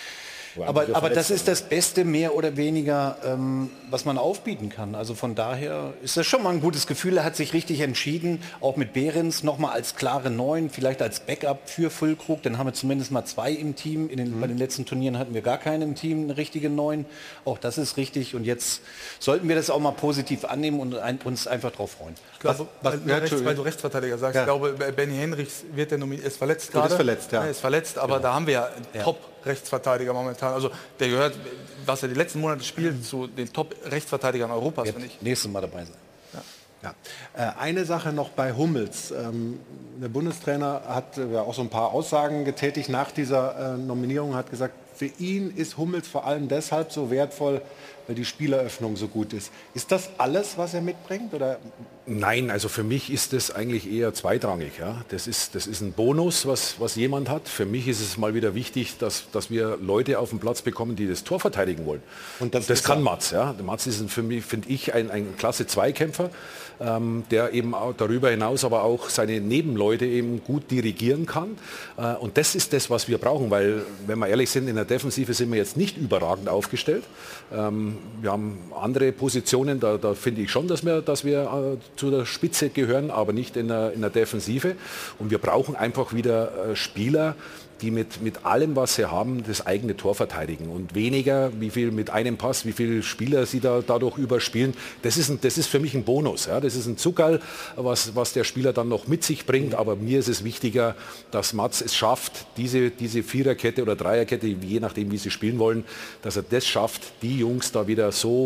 Aber, aber das ist das Beste, mehr oder weniger, ähm, was man aufbieten kann. Also von daher ist das schon mal ein gutes Gefühl. Er hat sich richtig entschieden, auch mit Behrens nochmal als klare Neun, vielleicht als Backup für Füllkrug. Dann haben wir zumindest mal zwei im Team. In den, mhm. Bei den letzten Turnieren hatten wir gar keinen im Team, eine richtige Neun. Auch das ist richtig. Und jetzt sollten wir das auch mal positiv annehmen und ein, uns einfach drauf freuen. Ich glaube, was, weil, du rechts, weil du Rechtsverteidiger sagst, ja. Ich glaube, Benny Henrichs wird der nominiert, ist verletzt gerade. Ist verletzt, ja. Er ist verletzt, aber genau. Da haben wir ja, ja. Top Rechtsverteidiger momentan. Also der gehört, was er die letzten Monate spielt, zu den Top-Rechtsverteidigern Europas, finde ich. Nächstes Mal dabei sein. Ja. Ja. Äh, eine Sache noch bei Hummels. Ähm, der Bundestrainer hat äh, auch so ein paar Aussagen getätigt nach dieser äh, Nominierung, hat gesagt, für ihn ist Hummels vor allem deshalb so wertvoll, weil die Spieleröffnung so gut ist. Ist das alles, was er mitbringt? Oder? Nein, also für mich ist das eigentlich eher zweitrangig. Ja. Das ist, das ist ein Bonus, was, was jemand hat. Für mich ist es mal wieder wichtig, dass, dass wir Leute auf den Platz bekommen, die das Tor verteidigen wollen. Und das, das kann Mats. Ja. Der Mats ist ein, für mich, finde ich, ein, ein klasse Zweikämpfer, ähm, der eben auch darüber hinaus aber auch seine Nebenleute eben gut dirigieren kann. Äh, und das ist das, was wir brauchen, weil, wenn wir ehrlich sind, in der Defensive sind wir jetzt nicht überragend aufgestellt. Ähm, wir haben andere Positionen, da, da finde ich schon, dass wir, dass wir äh, zu der Spitze gehören, aber nicht in der, in der Defensive. Und wir brauchen einfach wieder äh, Spieler, die mit, mit allem, was sie haben, das eigene Tor verteidigen. Und weniger, wie viel mit einem Pass, wie viele Spieler sie da dadurch überspielen. Das ist, ein, das ist für mich ein Bonus. Ja. Das ist ein Zuckerl, was, was der Spieler dann noch mit sich bringt. Aber mir ist es wichtiger, dass Mats es schafft, diese, diese Viererkette oder Dreierkette, je nachdem, wie sie spielen wollen, dass er das schafft, die Jungs da wieder so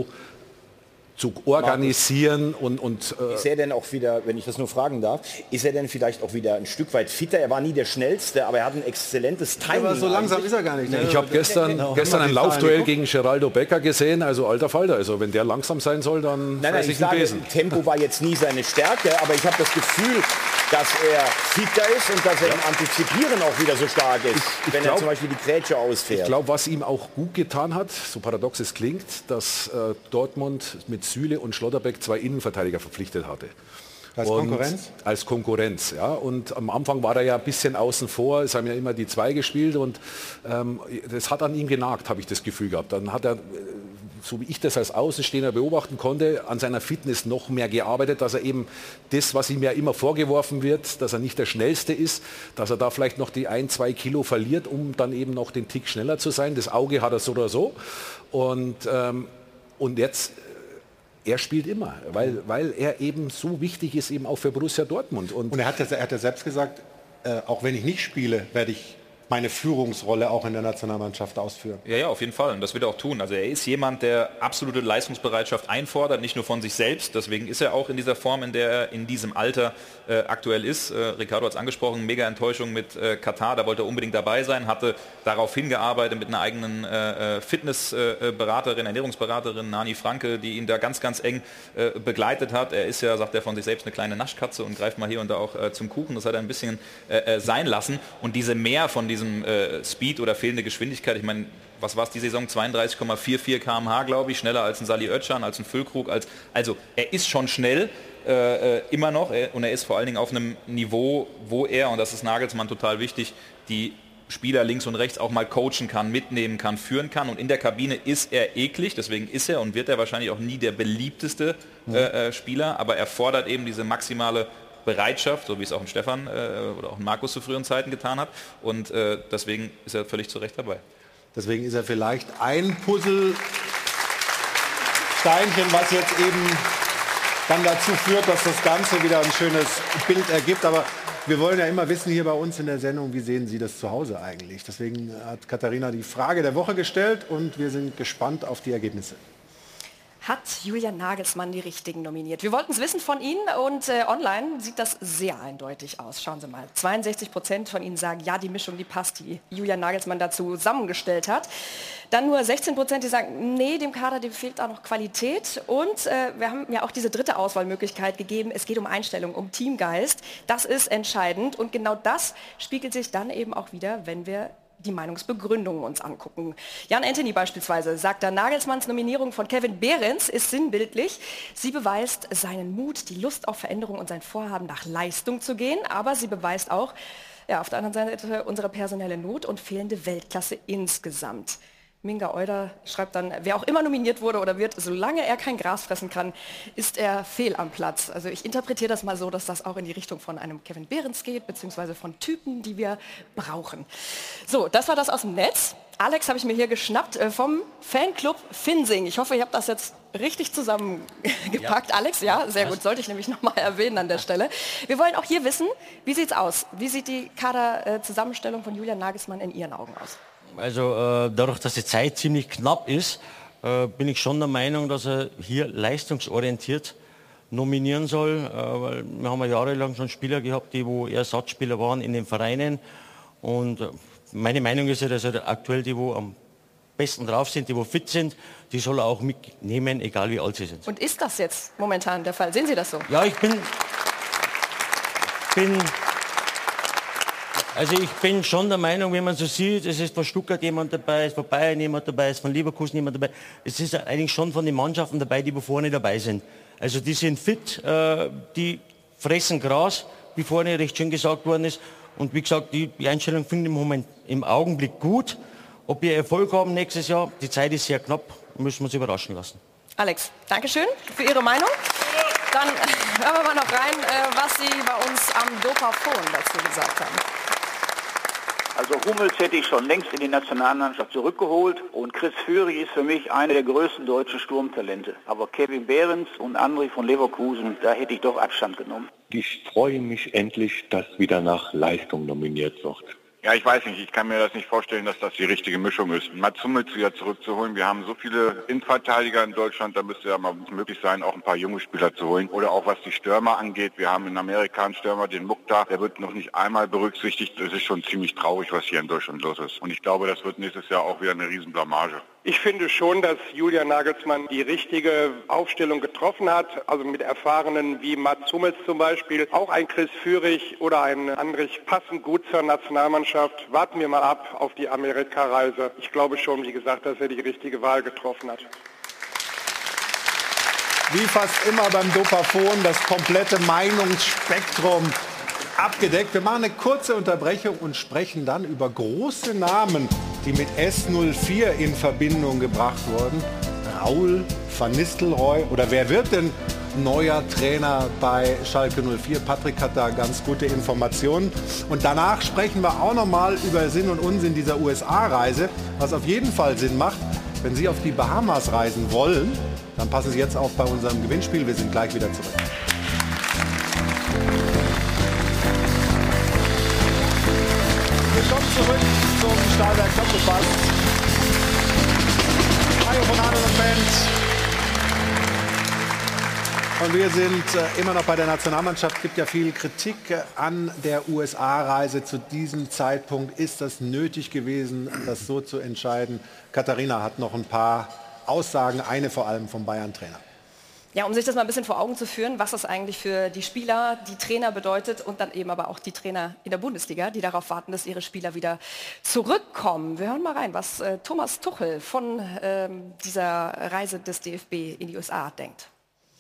zu organisieren und, und äh ist er denn auch wieder, wenn ich das nur fragen darf, ist er denn vielleicht auch wieder ein Stück weit fitter? Er war nie der Schnellste, aber er hat ein exzellentes Timing. Aber so langsam ist er gar nicht. Ne? Ich habe gestern, genau. gestern ein Laufduell gegen Geraldo Becker gesehen, also alter Falter. Also wenn der langsam sein soll, dann nein, nein, ich, ich sage, Besen. Tempo war jetzt nie seine Stärke, aber ich habe das Gefühl, dass er fitter ist und dass er ja. im Antizipieren auch wieder so stark ist, ich, ich wenn glaub, er zum Beispiel die Grätsche ausfährt. Ich glaube, was ihm auch gut getan hat, so paradox es klingt, dass äh, Dortmund mit Süle und Schlotterbeck zwei Innenverteidiger verpflichtet hatte. Als und Konkurrenz? Als Konkurrenz, ja. Und am Anfang war er ja ein bisschen außen vor, es haben ja immer die zwei gespielt und ähm, das hat an ihm genagt, habe ich das Gefühl gehabt. Dann hat er, so wie ich das als Außenstehender beobachten konnte, an seiner Fitness noch mehr gearbeitet, dass er eben das, was ihm ja immer vorgeworfen wird, dass er nicht der Schnellste ist, dass er da vielleicht noch die ein, zwei Kilo verliert, um dann eben noch den Tick schneller zu sein. Das Auge hat er so oder so. Und, ähm, und jetzt... Er spielt immer, weil, weil er eben so wichtig ist, eben auch für Borussia Dortmund. Und, und er, hat ja, er hat ja selbst gesagt, äh, auch wenn ich nicht spiele, werde ich meine Führungsrolle auch in der Nationalmannschaft ausführen. Ja, ja, auf jeden Fall. Und das wird er auch tun. Also er ist jemand, der absolute Leistungsbereitschaft einfordert, nicht nur von sich selbst. Deswegen ist er auch in dieser Form, in der er in diesem Alter äh, aktuell ist. Äh, Ricardo hat es angesprochen, mega Enttäuschung mit äh, Katar. Da wollte er unbedingt dabei sein, hatte darauf hingearbeitet mit einer eigenen äh, Fitnessberaterin, äh, Ernährungsberaterin, Nani Franke, die ihn da ganz, ganz eng äh, begleitet hat. Er ist ja, sagt er von sich selbst, eine kleine Naschkatze und greift mal hier und da auch äh, zum Kuchen. Das hat er ein bisschen äh, sein lassen. Und diese Mehr von diesem Äh, Speed oder fehlende Geschwindigkeit, ich meine, was war es die Saison, zweiunddreißig Komma vierundvierzig Kilometer pro Stunde, glaube ich, schneller als ein Sali Özcan, als ein Füllkrug, als, also er ist schon schnell, äh, immer noch, er, und er ist vor allen Dingen auf einem Niveau, wo er, und das ist Nagelsmann total wichtig, die Spieler links und rechts auch mal coachen kann, mitnehmen kann, führen kann, und in der Kabine ist er eklig, deswegen ist er und wird er wahrscheinlich auch nie der beliebteste äh, äh, Spieler, aber er fordert eben diese maximale Bereitschaft, so wie es auch ein Stefan äh, oder auch ein Markus zu früheren Zeiten getan hat. Und äh, deswegen ist er völlig zu Recht dabei. Deswegen ist er vielleicht ein Puzzlesteinchen, was jetzt eben dann dazu führt, dass das Ganze wieder ein schönes Bild ergibt. Aber wir wollen ja immer wissen hier bei uns in der Sendung, wie sehen Sie das zu Hause eigentlich? Deswegen hat Katharina die Frage der Woche gestellt und wir sind gespannt auf die Ergebnisse. Hat Julian Nagelsmann die Richtigen nominiert? Wir wollten es wissen von Ihnen und äh, online sieht das sehr eindeutig aus. Schauen Sie mal, zweiundsechzig Prozent von Ihnen sagen, ja, die Mischung, die passt, die Julian Nagelsmann dazu zusammengestellt hat. Dann nur sechzehn Prozent, die sagen, nee, dem Kader, dem fehlt auch noch Qualität. Und äh, wir haben ja auch diese dritte Auswahlmöglichkeit gegeben. Es geht um Einstellung, um Teamgeist. Das ist entscheidend und genau das spiegelt sich dann eben auch wieder, wenn wir die Meinungsbegründungen uns angucken. Jan Anthony beispielsweise sagt, da Nagelsmanns Nominierung von Kevin Behrens ist sinnbildlich. Sie beweist seinen Mut, die Lust auf Veränderung und sein Vorhaben nach Leistung zu gehen, aber sie beweist auch, ja, auf der anderen Seite unsere personelle Not und fehlende Weltklasse insgesamt. Minga Euder schreibt dann, wer auch immer nominiert wurde oder wird, solange er kein Gras fressen kann, ist er fehl am Platz. Also ich interpretiere das mal so, dass das auch in die Richtung von einem Kevin Behrens geht, beziehungsweise von Typen, die wir brauchen. So, das war das aus dem Netz. Alex habe ich mir hier geschnappt äh, vom Fanclub Finsing. Ich hoffe, ihr habt das jetzt richtig zusammengepackt. Ja. Alex, ja, sehr gut, sollte ich nämlich nochmal erwähnen an der Stelle. Wir wollen auch hier wissen, wie sieht's aus? Wie sieht die Kaderzusammenstellung von Julian Nagelsmann in Ihren Augen aus? Also äh, dadurch, dass die Zeit ziemlich knapp ist, äh, bin ich schon der Meinung, dass er hier leistungsorientiert nominieren soll. Äh, weil wir haben ja jahrelang schon Spieler gehabt, die wo Ersatzspieler waren in den Vereinen. Und äh, meine Meinung ist ja, dass er aktuell die, wo am besten drauf sind, die wo fit sind, die soll er auch mitnehmen, egal wie alt sie sind. Und ist das jetzt momentan der Fall? Sehen Sie das so? Ja, ich bin... bin Also ich bin schon der Meinung, wenn man so sieht, es ist von Stuttgart jemand dabei, es ist von Bayern jemand dabei, es ist von Leverkusen jemand dabei. Es ist eigentlich schon von den Mannschaften dabei, die wo vorne dabei sind. Also die sind fit, äh, die fressen Gras, wie vorne recht schön gesagt worden ist. Und wie gesagt, die, die Einstellung finde ich im Moment im Augenblick gut. Ob wir Erfolg haben nächstes Jahr, die Zeit ist sehr knapp, müssen wir uns überraschen lassen. Alex, Dankeschön für Ihre Meinung. Dann hören wir mal noch rein, äh, was Sie bei uns am Dopafon dazu gesagt haben. Also Hummels hätte ich schon längst in die Nationalmannschaft zurückgeholt und Chris Führig ist für mich einer der größten deutschen Sturmtalente. Aber Kevin Behrens und André von Leverkusen, da hätte ich doch Abstand genommen. Ich freue mich endlich, dass wieder nach Leistung nominiert wird. Ja, ich weiß nicht. Ich kann mir das nicht vorstellen, dass das die richtige Mischung ist. Mats Hummels wieder zurückzuholen. Wir haben so viele Innenverteidiger in Deutschland, da müsste ja mal möglich sein, auch ein paar junge Spieler zu holen. Oder auch was die Stürmer angeht. Wir haben in Amerika einen Stürmer, den Mukhtar, der wird noch nicht einmal berücksichtigt. Es ist schon ziemlich traurig, was hier in Deutschland los ist. Und ich glaube, das wird nächstes Jahr auch wieder eine Riesenblamage. Ich finde schon, dass Julian Nagelsmann die richtige Aufstellung getroffen hat, also mit Erfahrenen wie Mats Hummels zum Beispiel. Auch ein Chris Führig oder ein Andrich passen gut zur Nationalmannschaft. Warten wir mal ab auf die Amerika-Reise. Ich glaube schon, wie gesagt, dass er die richtige Wahl getroffen hat. Wie fast immer beim Dopafon das komplette Meinungsspektrum abgedeckt. Wir machen eine kurze Unterbrechung und sprechen dann über große Namen, die mit S null vier in Verbindung gebracht wurden. Raul van Nistelrooy oder wer wird denn neuer Trainer bei Schalke null vier? Patrick hat da ganz gute Informationen. Und danach sprechen wir auch noch mal über Sinn und Unsinn dieser U S A-Reise, was auf jeden Fall Sinn macht. Wenn Sie auf die Bahamas reisen wollen, dann passen Sie jetzt auf bei unserem Gewinnspiel. Wir sind gleich wieder zurück. Willkommen zurück zum Stahlberg Doppelpass. Mario von Adel und Band. Und wir sind äh, immer noch bei der Nationalmannschaft. Es gibt ja viel Kritik äh, an der U S A-Reise. Zu diesem Zeitpunkt ist das nötig gewesen, das so zu entscheiden. Katharina hat noch ein paar Aussagen, eine vor allem vom Bayern-Trainer. Ja, um sich das mal ein bisschen vor Augen zu führen, was das eigentlich für die Spieler, die Trainer bedeutet und dann eben aber auch die Trainer in der Bundesliga, die darauf warten, dass ihre Spieler wieder zurückkommen. Wir hören mal rein, was äh, Thomas Tuchel von ähm, dieser Reise des D F B in die U S A denkt.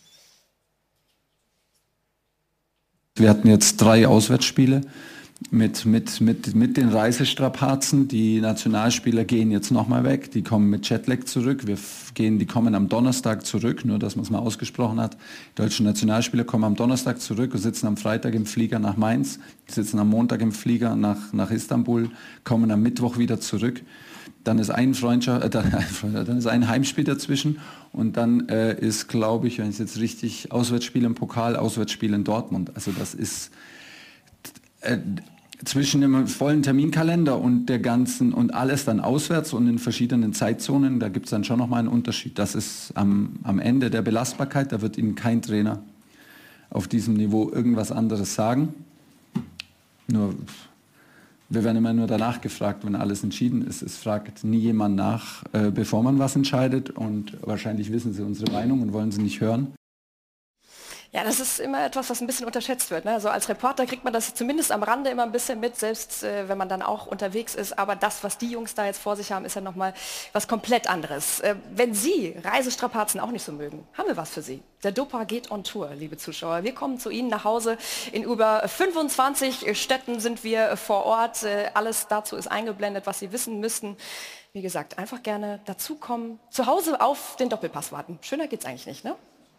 Wir hatten jetzt drei Auswärtsspiele mit, mit, mit, mit den Reisestrapazen. Die Nationalspieler gehen jetzt nochmal weg, die kommen mit Jetlag zurück. Wir gehen, die kommen am Donnerstag zurück, nur dass man es mal ausgesprochen hat. Die deutschen Nationalspieler kommen am Donnerstag zurück und sitzen am Freitag im Flieger nach Mainz, die sitzen am Montag im Flieger nach, nach Istanbul, kommen am Mittwoch wieder zurück. Dann ist ein Freundschaft, äh, dann ist ein Heimspiel dazwischen und dann äh, ist, glaube ich, wenn ich es jetzt richtig, Auswärtsspiel im Pokal, Auswärtsspiel in Dortmund. Also das ist äh, zwischen dem vollen Terminkalender und der ganzen und alles dann auswärts und in verschiedenen Zeitzonen, da gibt es dann schon nochmal einen Unterschied. Das ist am, am Ende der Belastbarkeit, da wird Ihnen kein Trainer auf diesem Niveau irgendwas anderes sagen. Nur wir werden immer nur danach gefragt, wenn alles entschieden ist. Es fragt nie jemand nach, äh, bevor man was entscheidet. Und wahrscheinlich wissen Sie unsere Meinung und wollen sie nicht hören. Ja, das ist immer etwas, was ein bisschen unterschätzt wird. Ne? Also als Reporter kriegt man das zumindest am Rande immer ein bisschen mit, selbst äh, wenn man dann auch unterwegs ist. Aber das, was die Jungs da jetzt vor sich haben, ist ja nochmal was komplett anderes. Äh, wenn Sie Reisestrapazen auch nicht so mögen, haben wir was für Sie. Der Dopa geht on Tour, liebe Zuschauer. Wir kommen zu Ihnen nach Hause. In über fünfundzwanzig Städten sind wir vor Ort. Äh, alles dazu ist eingeblendet, was Sie wissen müssten. Wie gesagt, einfach gerne dazukommen. Zu Hause auf den Doppelpass warten. Schöner geht's eigentlich nicht, ne?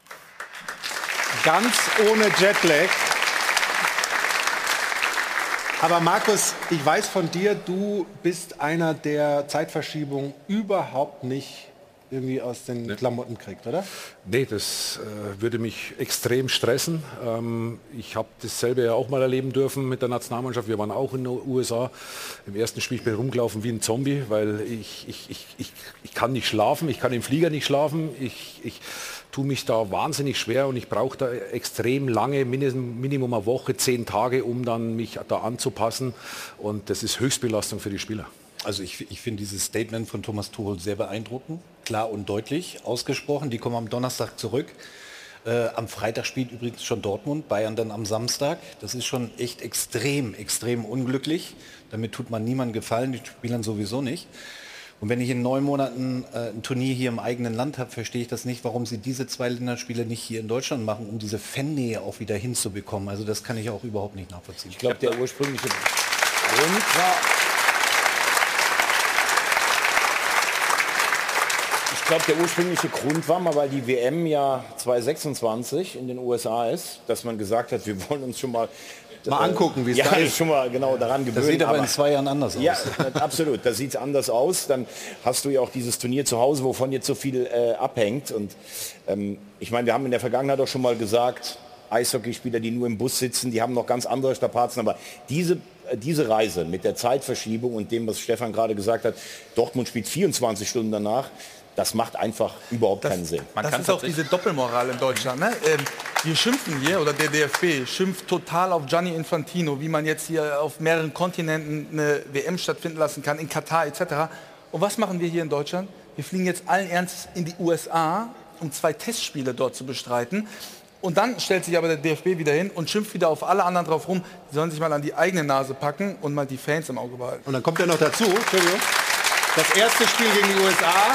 Ganz ohne Jetlag. Aber Markus, ich weiß von dir, du bist einer, der Zeitverschiebung überhaupt nicht irgendwie aus den nee. Klamotten kriegt, oder? Nee, das äh, würde mich extrem stressen. Ähm, ich habe dasselbe ja auch mal erleben dürfen mit der Nationalmannschaft. Wir waren auch in den U S A. Im ersten Spiel bin ich rumgelaufen wie ein Zombie, weil ich, ich, ich, ich, ich kann nicht schlafen, ich kann im Flieger nicht schlafen. Ich, ich tue mich da wahnsinnig schwer und ich brauche da extrem lange, Minimum eine Woche, zehn Tage, um dann mich da anzupassen. Und das ist Höchstbelastung für die Spieler. Also ich, ich finde dieses Statement von Thomas Tuchel sehr beeindruckend, klar und deutlich ausgesprochen. Die kommen am Donnerstag zurück. Äh, am Freitag spielt übrigens schon Dortmund, Bayern dann am Samstag. Das ist schon echt extrem, extrem unglücklich. Damit tut man niemandem gefallen, die Spielern sowieso nicht. Und wenn ich in neun Monaten äh, ein Turnier hier im eigenen Land habe, verstehe ich das nicht, warum sie diese zwei Länderspiele nicht hier in Deutschland machen, um diese Fannähe auch wieder hinzubekommen. Also das kann ich auch überhaupt nicht nachvollziehen. Ich glaube, der ursprüngliche Grund war... Ich glaube, der ursprüngliche Grund war mal, weil die W M ja zweitausendsechsundzwanzig in den U S A ist, dass man gesagt hat, wir wollen uns schon mal mal angucken, wie es ja, da ist. schon mal genau daran gewöhnen. Das sieht aber, aber in zwei Jahren anders aus. Ja, absolut. Da sieht es anders aus. Dann hast du ja auch dieses Turnier zu Hause, wovon jetzt so viel äh, abhängt. Und ähm, ich meine, wir haben in der Vergangenheit auch schon mal gesagt, Eishockeyspieler, die nur im Bus sitzen, die haben noch ganz andere Strapazen. Aber diese diese Reise mit der Zeitverschiebung und dem, was Stefan gerade gesagt hat, Dortmund spielt vierundzwanzig Stunden danach. Das macht einfach überhaupt das, keinen Sinn. Man das ist auch diese Doppelmoral in Deutschland. Ne? Ähm, wir schimpfen hier, oder der D F B schimpft total auf Gianni Infantino, wie man jetzt hier auf mehreren Kontinenten eine W M stattfinden lassen kann, in Katar et cetera. Und was machen wir hier in Deutschland? Wir fliegen jetzt allen Ernstes in die U S A, um zwei Testspiele dort zu bestreiten. Und dann stellt sich aber der D F B wieder hin und schimpft wieder auf alle anderen drauf rum. Die sollen sich mal an die eigene Nase packen und mal die Fans im Auge behalten. Und dann kommt ja noch dazu, Entschuldigung, das erste Spiel gegen die U S A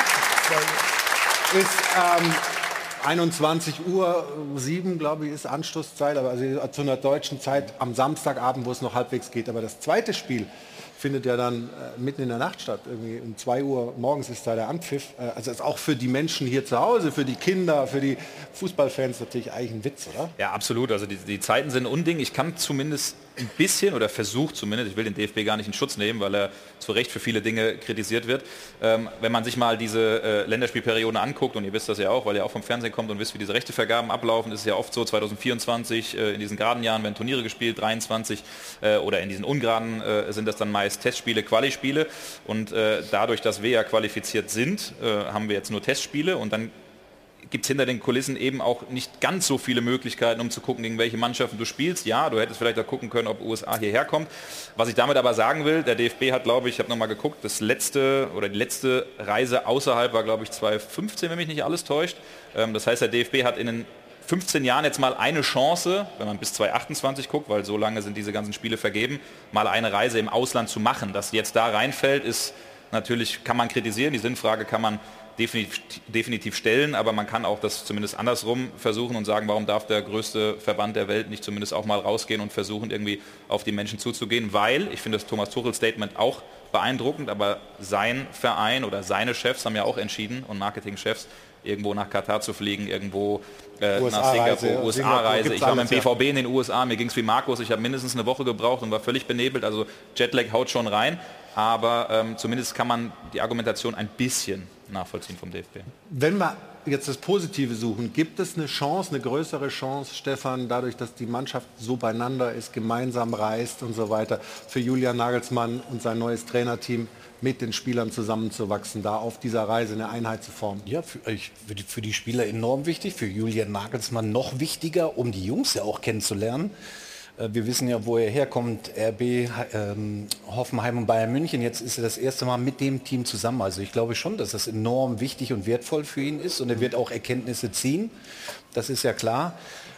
ist ähm, einundzwanzig Uhr sieben, glaube ich, ist Anstoßzeit, aber also zu einer deutschen Zeit am Samstagabend, wo es noch halbwegs geht. Aber das zweite Spiel findet ja dann äh, mitten in der Nacht statt. Irgendwie um zwei Uhr morgens ist da der Anpfiff. Äh, also ist auch für die Menschen hier zu Hause, für die Kinder, für die Fußballfans natürlich eigentlich ein Witz, oder? Ja, absolut. Also die, die Zeiten sind ein Unding. Ich kann zumindest ein bisschen oder versucht zumindest, ich will den D F B gar nicht in Schutz nehmen, weil er zu Recht für viele Dinge kritisiert wird. Ähm, wenn man sich mal diese äh, Länderspielperioden anguckt, und ihr wisst das ja auch, weil ihr auch vom Fernsehen kommt und wisst, wie diese Rechtevergaben ablaufen, ist es ja oft so, zwanzig vierundzwanzig, äh, in diesen geraden Jahren werden Turniere gespielt, dreiundzwanzig äh, oder in diesen ungeraden äh, sind das dann meist Testspiele, Quali-Spiele, und äh, dadurch, dass wir ja qualifiziert sind, äh, haben wir jetzt nur Testspiele, und dann gibt es hinter den Kulissen eben auch nicht ganz so viele Möglichkeiten, um zu gucken, gegen welche Mannschaften du spielst. Ja, du hättest vielleicht auch gucken können, ob U S A hierher kommt. Was ich damit aber sagen will, der D F B hat, glaube ich, ich habe nochmal geguckt, das letzte oder die letzte Reise außerhalb war, glaube ich, zweitausendfünfzehn, wenn mich nicht alles täuscht. Ähm, das heißt, der D F B hat in den fünfzehn Jahren jetzt mal eine Chance, wenn man bis zweitausendachtundzwanzig guckt, weil so lange sind diese ganzen Spiele vergeben, mal eine Reise im Ausland zu machen. Dass jetzt da reinfällt, ist natürlich, kann man kritisieren, die Sinnfrage kann man definitiv, definitiv stellen, aber man kann auch das zumindest andersrum versuchen und sagen, warum darf der größte Verband der Welt nicht zumindest auch mal rausgehen und versuchen, irgendwie auf die Menschen zuzugehen, weil, ich finde das Thomas Tuchel-Statement auch beeindruckend, aber sein Verein oder seine Chefs haben ja auch entschieden, und Marketingchefs, irgendwo nach Katar zu fliegen, irgendwo äh, nach Singapur, U S A-Reise. Ich war mit dem B V B in den U S A, mir ging es wie Markus, ich habe mindestens eine Woche gebraucht und war völlig benebelt, also Jetlag haut schon rein, aber ähm, zumindest kann man die Argumentation ein bisschen nachvollziehen vom D F B. Wenn wir jetzt das Positive suchen, gibt es eine Chance, eine größere Chance, Stefan, dadurch, dass die Mannschaft so beieinander ist, gemeinsam reist und so weiter, für Julian Nagelsmann und sein neues Trainerteam mit den Spielern zusammenzuwachsen, da auf dieser Reise eine Einheit zu formen? Ja, für, für, die, für die Spieler enorm wichtig, für Julian Nagelsmann noch wichtiger, um die Jungs ja auch kennenzulernen. Wir wissen ja, wo er herkommt, R B, ähm, Hoffenheim und Bayern München. Jetzt ist er das erste Mal mit dem Team zusammen. Also ich glaube schon, dass das enorm wichtig und wertvoll für ihn ist. Und er wird auch Erkenntnisse ziehen. Das ist ja klar.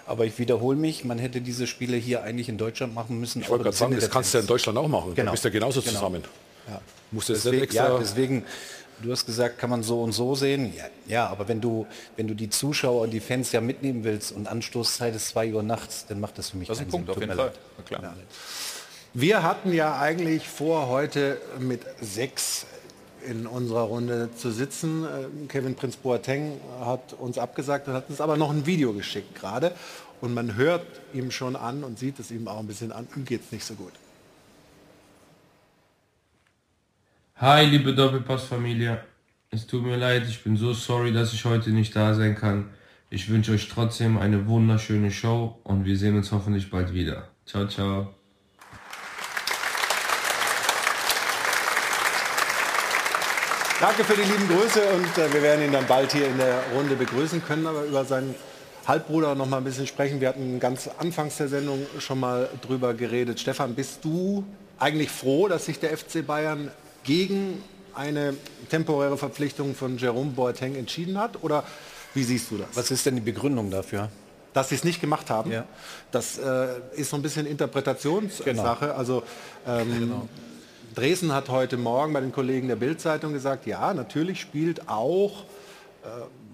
Aber ich wiederhole mich, man hätte diese Spiele hier eigentlich in Deutschland machen müssen. Ich wollte gerade sagen, das kannst du ja in Deutschland auch machen. Genau. Du bist ja genauso Genau. zusammen. Ja. Musst du das Deswegen, extra... ja, deswegen, du hast gesagt, kann man so und so sehen. Ja, ja, aber wenn du, wenn du die Zuschauer und die Fans ja mitnehmen willst und Anstoßzeit ist zwei Uhr nachts, dann macht das für mich Das ist ein keinen Punkt, Sinn. auf jeden Tut mir Fall. leid. Na klar. Ja. Wir hatten ja eigentlich vor, heute mit sechs in unserer Runde zu sitzen. Kevin Prince Boateng hat uns abgesagt und hat uns aber noch ein Video geschickt gerade. Und man hört ihm schon an und sieht es ihm auch ein bisschen an, ihm geht es nicht so gut. Hi, liebe Doppelpass-Familie. Es tut mir leid, ich bin so sorry, dass ich heute nicht da sein kann. Ich wünsche euch trotzdem eine wunderschöne Show und wir sehen uns hoffentlich bald wieder. Ciao, ciao. Danke für die lieben Grüße und äh, wir werden ihn dann bald hier in der Runde begrüßen können, aber über seinen Halbbruder noch mal ein bisschen sprechen. Wir hatten ganz anfangs der Sendung schon mal drüber geredet. Stefan, bist du eigentlich froh, dass sich der F C Bayern gegen eine temporäre Verpflichtung von Jerome Boateng entschieden hat? Oder wie siehst du das? Was ist denn die Begründung dafür? Dass sie es nicht gemacht haben? Ja. Das äh, ist so ein bisschen Interpretationssache. Genau. Also ähm, Genau. Dresden hat heute Morgen bei den Kollegen der Bild-Zeitung gesagt, ja, natürlich spielt auch äh,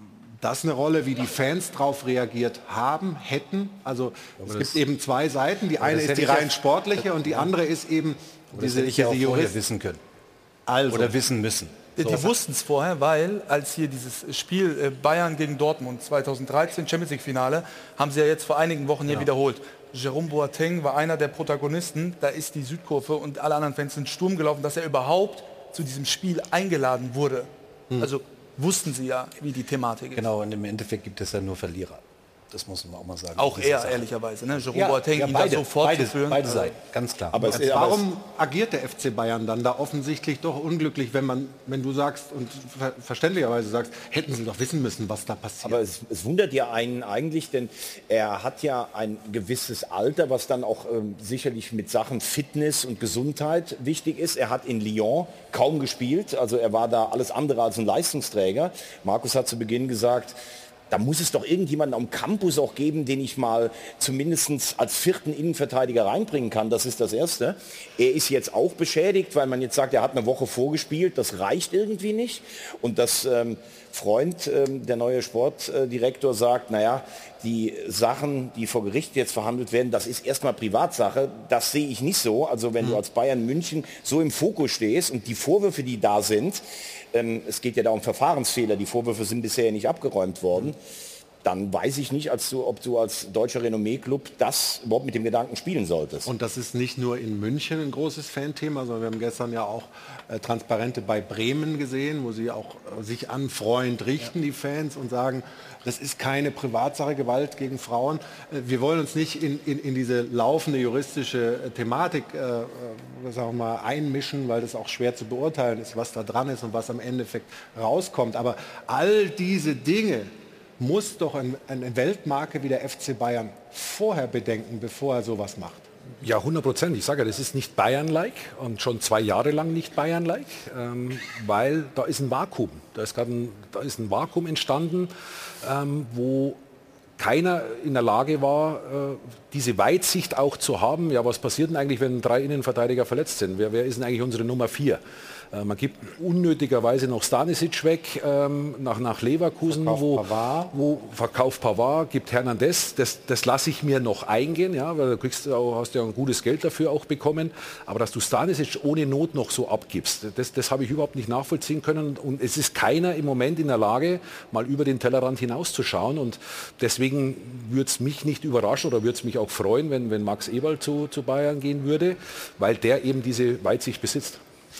das eine Rolle, wie die Fans darauf reagiert haben, hätten. Also Aber es das- gibt eben zwei Seiten. Die Aber eine das ist hätte die ich ja- rein sportliche und die andere ist eben Aber das diese, hätte ich ja auch diese vorher Jurist- wissen können. Also. Oder wissen müssen. Die, die wussten es vorher, weil als hier dieses Spiel äh, Bayern gegen Dortmund zweitausenddreizehn, Champions League Finale, haben sie ja jetzt vor einigen Wochen hier Ja. wiederholt. Jerome Boateng war einer der Protagonisten, da ist die Südkurve und alle anderen Fans sind Sturm gelaufen, dass er überhaupt zu diesem Spiel eingeladen wurde. Also wussten sie ja, wie die Thematik ist. Genau, und im Endeffekt gibt es ja nur Verlierer. Das muss man auch mal sagen. Auch Diese er, Sache. ehrlicherweise. Ne? Jerome Ja, Boateng, ja, ihn beide, da so fortzuführen. Beide, beide Also- Seiten, ganz klar. Aber, Ganz es, klar. warum agiert der F C Bayern dann da offensichtlich doch unglücklich, wenn man, wenn du sagst und ver verständlicherweise sagst, hätten sie doch wissen müssen, was da passiert. Aber es, es wundert ja einen eigentlich, denn er hat ja ein gewisses Alter, was dann auch ähm, sicherlich mit Sachen Fitness und Gesundheit wichtig ist. Er hat in Lyon kaum gespielt, also er war da alles andere als ein Leistungsträger. Markus hat zu Beginn gesagt, da muss es doch irgendjemanden am Campus auch geben, den ich mal zumindest als vierten Innenverteidiger reinbringen kann. Das ist das Erste. Er ist jetzt auch beschädigt, weil man jetzt sagt, er hat eine Woche vorgespielt. Das reicht irgendwie nicht. Und das ähm, Freund, ähm, der neue Sportdirektor, sagt, naja, die Sachen, die vor Gericht jetzt verhandelt werden, das ist erstmal Privatsache. Das sehe ich nicht so. Also wenn du als Bayern München so im Fokus stehst und die Vorwürfe, die da sind, ähm, es geht ja da um Verfahrensfehler, die Vorwürfe sind bisher nicht abgeräumt worden, dann weiß ich nicht, als du, ob du als deutscher Renommee-Club das überhaupt mit dem Gedanken spielen solltest. Und das ist nicht nur in München ein großes Fanthema, sondern wir haben gestern ja auch äh, Transparente bei Bremen gesehen, wo sie auch äh, sich an Freund richten, ja. Die Fans, und sagen, das ist keine Privatsache, Gewalt gegen Frauen. Äh, wir wollen uns nicht in, in, in diese laufende juristische äh, Thematik äh, äh, sagen wir mal, einmischen, weil das auch schwer zu beurteilen ist, was da dran ist und was am Endeffekt rauskommt. Aber all diese Dinge muss doch ein, eine Weltmarke wie der F C Bayern vorher bedenken, bevor er sowas macht. Ja, hundert Prozent. Ich sage ja, das ist nicht Bayern-like und schon zwei Jahre lang nicht Bayern-like, ähm, weil da ist ein Vakuum. Da ist, ein, da ist ein Vakuum entstanden, ähm, wo keiner in der Lage war, äh, diese Weitsicht auch zu haben. Ja, was passiert denn eigentlich, wenn drei Innenverteidiger verletzt sind? Wer, wer ist denn eigentlich unsere Nummer vier? Äh, man gibt unnötigerweise noch Stanisic weg ähm, nach, nach Leverkusen, Verkauf wo, Pavard. wo Verkauf Pavard, gibt Hernandez. Das, das lasse ich mir noch eingehen, ja, weil du kriegst auch, hast ja ein gutes Geld dafür auch bekommen. Aber dass du Stanisic ohne Not noch so abgibst, das, das habe ich überhaupt nicht nachvollziehen können. Und es ist keiner im Moment in der Lage, mal über den Tellerrand hinauszuschauen. Und deswegen würde es mich nicht überraschen oder würde es mich auch freuen, wenn, wenn Max Eberl zu, zu Bayern gehen würde, weil der eben diese Weitsicht besitzt.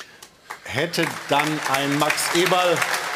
Hätte dann ein Max Eberl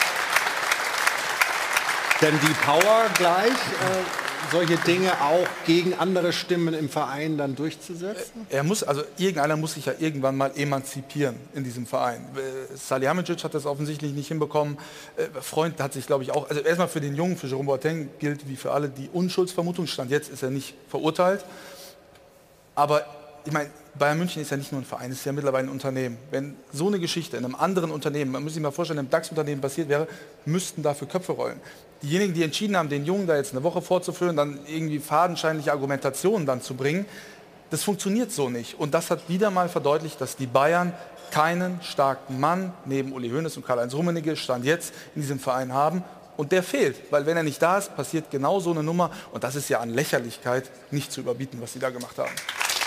denn die Power gleich, äh, solche Dinge auch gegen andere Stimmen im Verein dann durchzusetzen? Er muss, also irgendeiner muss sich ja irgendwann mal emanzipieren in diesem Verein. Äh, Salihamidzic hat das offensichtlich nicht hinbekommen. Äh, Freund hat sich, glaube ich, auch, also erstmal für den Jungen, für Jerome Boateng gilt wie für alle die Unschuldsvermutung. Stand jetzt ist er nicht verurteilt. Aber ich meine, Bayern München ist ja nicht nur ein Verein, es ist ja mittlerweile ein Unternehmen. Wenn so eine Geschichte in einem anderen Unternehmen, man muss sich mal vorstellen, in einem DAX-Unternehmen passiert wäre, müssten dafür Köpfe rollen. diejenigen, die entschieden haben, den Jungen da jetzt eine Woche vorzuführen, dann irgendwie fadenscheinliche Argumentationen dann zu bringen, das funktioniert so nicht. Und das hat wieder mal verdeutlicht, dass die Bayern keinen starken Mann neben Uli Hoeneß und Karl-Heinz Rummenigge Stand jetzt in diesem Verein haben. Und der fehlt, weil wenn er nicht da ist, passiert genau so eine Nummer. Und das ist ja an Lächerlichkeit nicht zu überbieten, was sie da gemacht haben.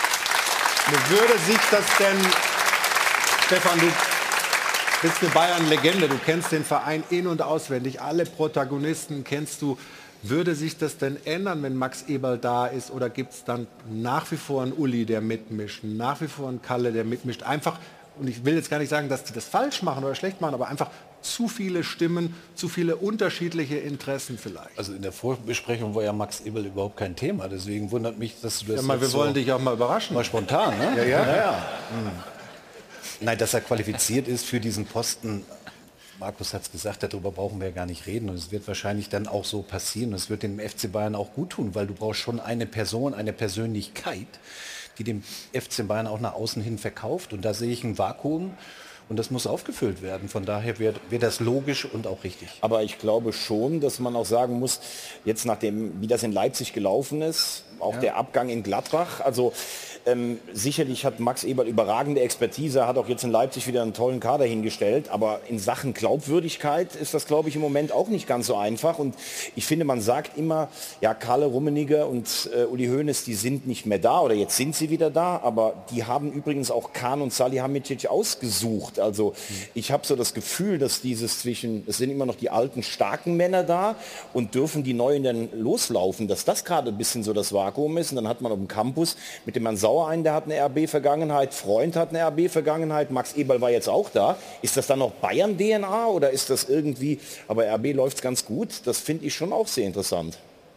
Würde sich das denn, Stefan, du bist eine Bayern-Legende, du kennst den Verein in- und auswendig, alle Protagonisten kennst du. Würde sich das denn ändern, wenn Max Eberl da ist? Oder gibt es dann nach wie vor einen Uli, der mitmischt, nach wie vor einen Kalle, der mitmischt? Einfach, und ich will jetzt gar nicht sagen, dass die das falsch machen oder schlecht machen, aber einfach zu viele Stimmen, zu viele unterschiedliche Interessen vielleicht. Also in der Vorbesprechung war ja Max Eberl überhaupt kein Thema. Deswegen wundert mich, dass du das ja, mal, wir so wollen dich auch mal überraschen. Mal spontan, ne? Ja, ja. ja, ja. Hm. Nein, dass er qualifiziert ist für diesen Posten, Markus hat es gesagt, darüber brauchen wir ja gar nicht reden. Und es wird wahrscheinlich dann auch so passieren. Und es wird dem F C Bayern auch gut tun, weil du brauchst schon eine Person, eine Persönlichkeit, die dem F C Bayern auch nach außen hin verkauft. Und da sehe ich ein Vakuum. Und das muss aufgefüllt werden. Von daher wird, wird das logisch und auch richtig. Aber ich glaube schon, dass man auch sagen muss, jetzt nachdem, wie das in Leipzig gelaufen ist, auch ja. der Abgang in Gladbach, also ähm, sicherlich hat Max Eberl überragende Expertise, hat auch jetzt in Leipzig wieder einen tollen Kader hingestellt, aber in Sachen Glaubwürdigkeit ist das, glaube ich, im Moment auch nicht ganz so einfach. Und ich finde, man sagt immer, ja, Kalle Rummenigge und äh, Uli Hoeneß, die sind nicht mehr da oder jetzt sind sie wieder da, aber die haben übrigens auch Kahn und Salihamidzic ausgesucht. Also ich habe so das Gefühl, dass dieses zwischen, es sind immer noch die alten, starken Männer da und dürfen die Neuen dann loslaufen, dass das gerade ein bisschen so das Vakuum ist. Und dann hat man auf dem Campus mit dem Herrn Sauer einen, der hat eine R B-Vergangenheit, Freund hat eine R B-Vergangenheit, Max Eberl war jetzt auch da. Ist das dann noch Bayern-D N A oder ist das irgendwie, aber R B läuft es ganz gut, das finde ich schon auch sehr interessant.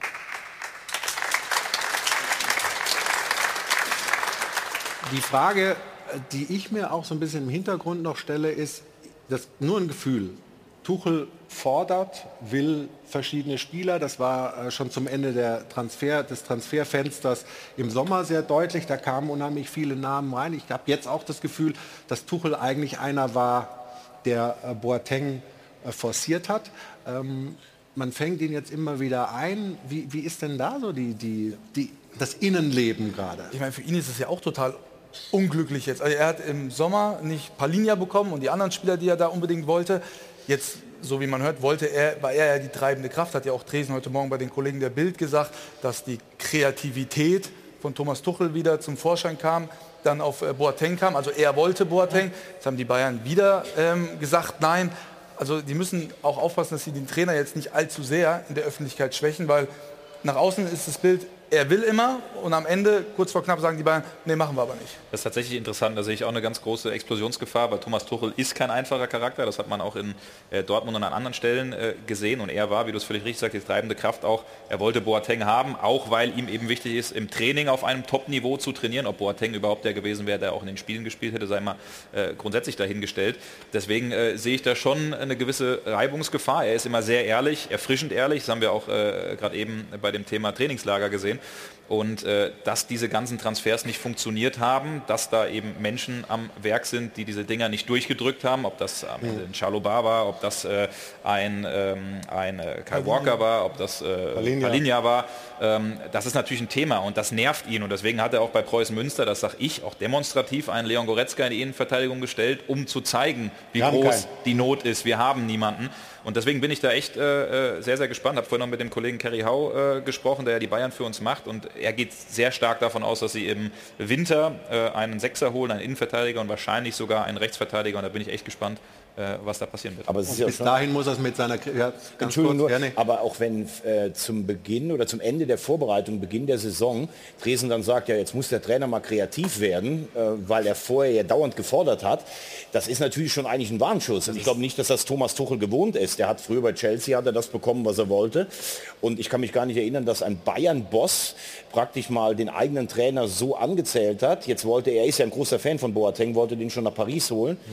Die Frage, die ich mir auch so ein bisschen im Hintergrund noch stelle, ist, das nur ein Gefühl. Tuchel fordert, will verschiedene Spieler. Das war äh, schon zum Ende der Transfer, des Transferfensters im Sommer sehr deutlich. Da kamen unheimlich viele Namen rein. Ich habe jetzt auch das Gefühl, dass Tuchel eigentlich einer war, der äh, Boateng äh, forciert hat. Ähm, man fängt ihn jetzt immer wieder ein. Wie, wie ist denn da so die, die, die, das Innenleben gerade? Ich meine, für ihn ist es ja auch total unglücklich jetzt. Also er hat im Sommer nicht Palinja bekommen und die anderen Spieler, die er da unbedingt wollte. Jetzt, so wie man hört, wollte er, war er ja die treibende Kraft, hat ja auch Dresen heute Morgen bei den Kollegen der Bild gesagt, dass die Kreativität von Thomas Tuchel wieder zum Vorschein kam, dann auf äh, Boateng kam. Also er wollte Boateng. Jetzt haben die Bayern wieder ähm, gesagt, nein. Also die müssen auch aufpassen, dass sie den Trainer jetzt nicht allzu sehr in der Öffentlichkeit schwächen, weil nach außen ist das Bild, er will immer und am Ende, kurz vor knapp, sagen die Bayern, nee, machen wir aber nicht. Das ist tatsächlich interessant, da sehe ich auch eine ganz große Explosionsgefahr, weil Thomas Tuchel ist kein einfacher Charakter, das hat man auch in äh, Dortmund und an anderen Stellen äh, gesehen und er war, wie du es völlig richtig sagst, die treibende Kraft auch, er wollte Boateng haben, auch weil ihm eben wichtig ist, im Training auf einem Top-Niveau zu trainieren, ob Boateng überhaupt der gewesen wäre, der auch in den Spielen gespielt hätte, sei mal äh, grundsätzlich dahingestellt. Deswegen äh, sehe ich da schon eine gewisse Reibungsgefahr, er ist immer sehr ehrlich, erfrischend ehrlich, das haben wir auch äh, gerade eben bei dem Thema Trainingslager gesehen. Und äh, dass diese ganzen Transfers nicht funktioniert haben, dass da eben Menschen am Werk sind, die diese Dinger nicht durchgedrückt haben, ob das am Ende ein Chalobah war, ob das äh, ein, ähm, ein äh, Kyle Walker war, ob das äh, Palinja. Palinja war, ähm, das ist natürlich ein Thema und das nervt ihn und deswegen hat er auch bei Preußen Münster, das sage ich, auch demonstrativ einen Leon Goretzka in die Innenverteidigung gestellt, um zu zeigen, wie Wir groß die Not ist. Wir haben niemanden. Und deswegen bin ich da echt äh, sehr, sehr gespannt. Ich habe vorhin noch mit dem Kollegen Kerry Hau äh, gesprochen, der ja die Bayern für uns macht. Und er geht sehr stark davon aus, dass sie im Winter äh, einen Sechser holen, einen Innenverteidiger und wahrscheinlich sogar einen Rechtsverteidiger. Und da bin ich echt gespannt, äh, was da passieren wird. Aber es ist ja bis schon, dahin muss er es mit seiner... Ja, Entschuldigung, nur, ja, nee. aber auch wenn äh, zum Beginn oder zum Ende der Vorbereitung, Beginn der Saison, Dresen dann sagt, ja, jetzt muss der Trainer mal kreativ werden, äh, weil er vorher ja dauernd gefordert hat, das ist natürlich schon eigentlich ein Warnschuss. Also ich glaube nicht, dass das Thomas Tuchel gewohnt ist. Der hat früher bei Chelsea hat er das bekommen, was er wollte. Und ich kann mich gar nicht erinnern, dass ein Bayern-Boss praktisch mal den eigenen Trainer so angezählt hat. Jetzt wollte er, er ist ja ein großer Fan von Boateng, wollte den schon nach Paris holen.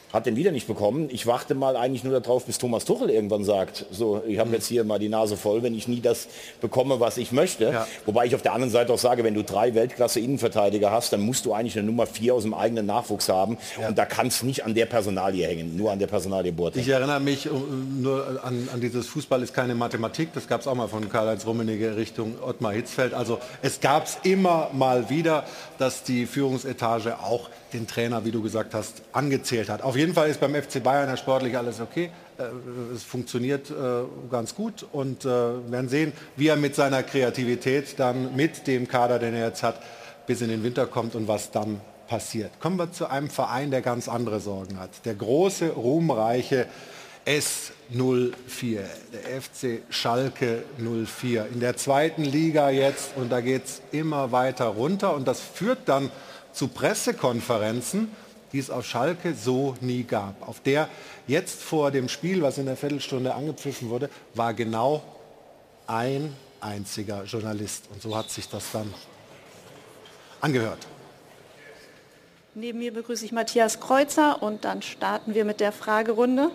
Hat den wieder nicht bekommen. Ich warte mal eigentlich nur darauf, bis Thomas Tuchel irgendwann sagt, so, ich habe jetzt hier mal die Nase voll, wenn ich nie das bekomme, was ich möchte. Ja. Wobei ich auf der anderen Seite auch sage, wenn du drei Weltklasse-Innenverteidiger hast, dann musst du eigentlich eine Nummer vier aus dem eigenen Nachwuchs haben. Ja. Und da kann es nicht an der Personalie hängen, nur an der Personalie Boateng. Ich erinnere mich nur an, an dieses Fußball ist keine Mathematik. Das gab es auch mal von Karl-Heinz Rummenigge Richtung Ottmar Hitzfeld. Also es gab es immer mal wieder, dass die Führungsetage auch den Trainer, wie du gesagt hast, angezählt hat. Auf jeden Fall ist beim F C Bayern ja sportlich alles okay. Es funktioniert ganz gut und wir werden sehen, wie er mit seiner Kreativität dann mit dem Kader, den er jetzt hat, bis in den Winter kommt und was dann passiert. Kommen wir zu einem Verein, der ganz andere Sorgen hat. Der große, ruhmreiche S null vier, der F C Schalke null vier. In der zweiten Liga jetzt und da geht es immer weiter runter und das führt dann zu Pressekonferenzen, die es auf Schalke so nie gab. Auf der jetzt vor dem Spiel, was in der Viertelstunde angepfiffen wurde, war genau ein einziger Journalist. Und so hat sich das dann angehört. Neben mir begrüße ich Matthias Kreuzer und dann starten wir mit der Fragerunde.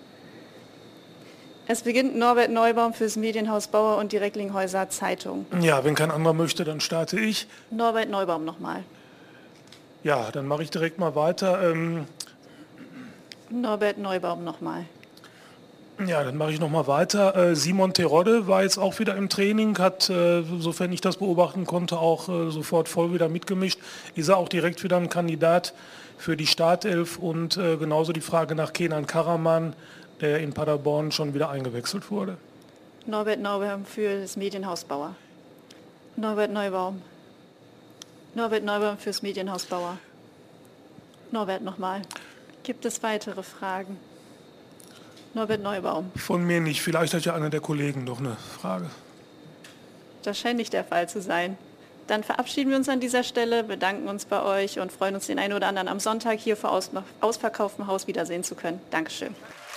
Es beginnt Norbert Neubaum fürs Medienhaus Bauer und die Recklinghäuser Zeitung. Ja, wenn kein anderer möchte, dann starte ich. Norbert Neubaum nochmal. Ja, dann mache ich direkt mal weiter. Ähm Norbert Neubaum nochmal. Ja, dann mache ich noch mal weiter. Äh, Simon Terodde war jetzt auch wieder im Training, hat, äh, sofern ich das beobachten konnte, auch äh, sofort voll wieder mitgemischt. Ist er auch direkt wieder ein Kandidat für die Startelf und äh, genauso die Frage nach Kenan Karaman, der in Paderborn schon wieder eingewechselt wurde. Norbert Neubaum für das Medienhaus Bauer. Norbert Neubaum. Norbert Neubaum fürs Medienhaus Bauer. Norbert nochmal. Gibt es weitere Fragen? Norbert Neubaum. Von mir nicht. Vielleicht hat ja einer der Kollegen noch eine Frage. Das scheint nicht der Fall zu sein. Dann verabschieden wir uns an dieser Stelle, bedanken uns bei euch und freuen uns, den einen oder anderen am Sonntag hier vor aus, ausverkauftem Haus wiedersehen zu können. Dankeschön.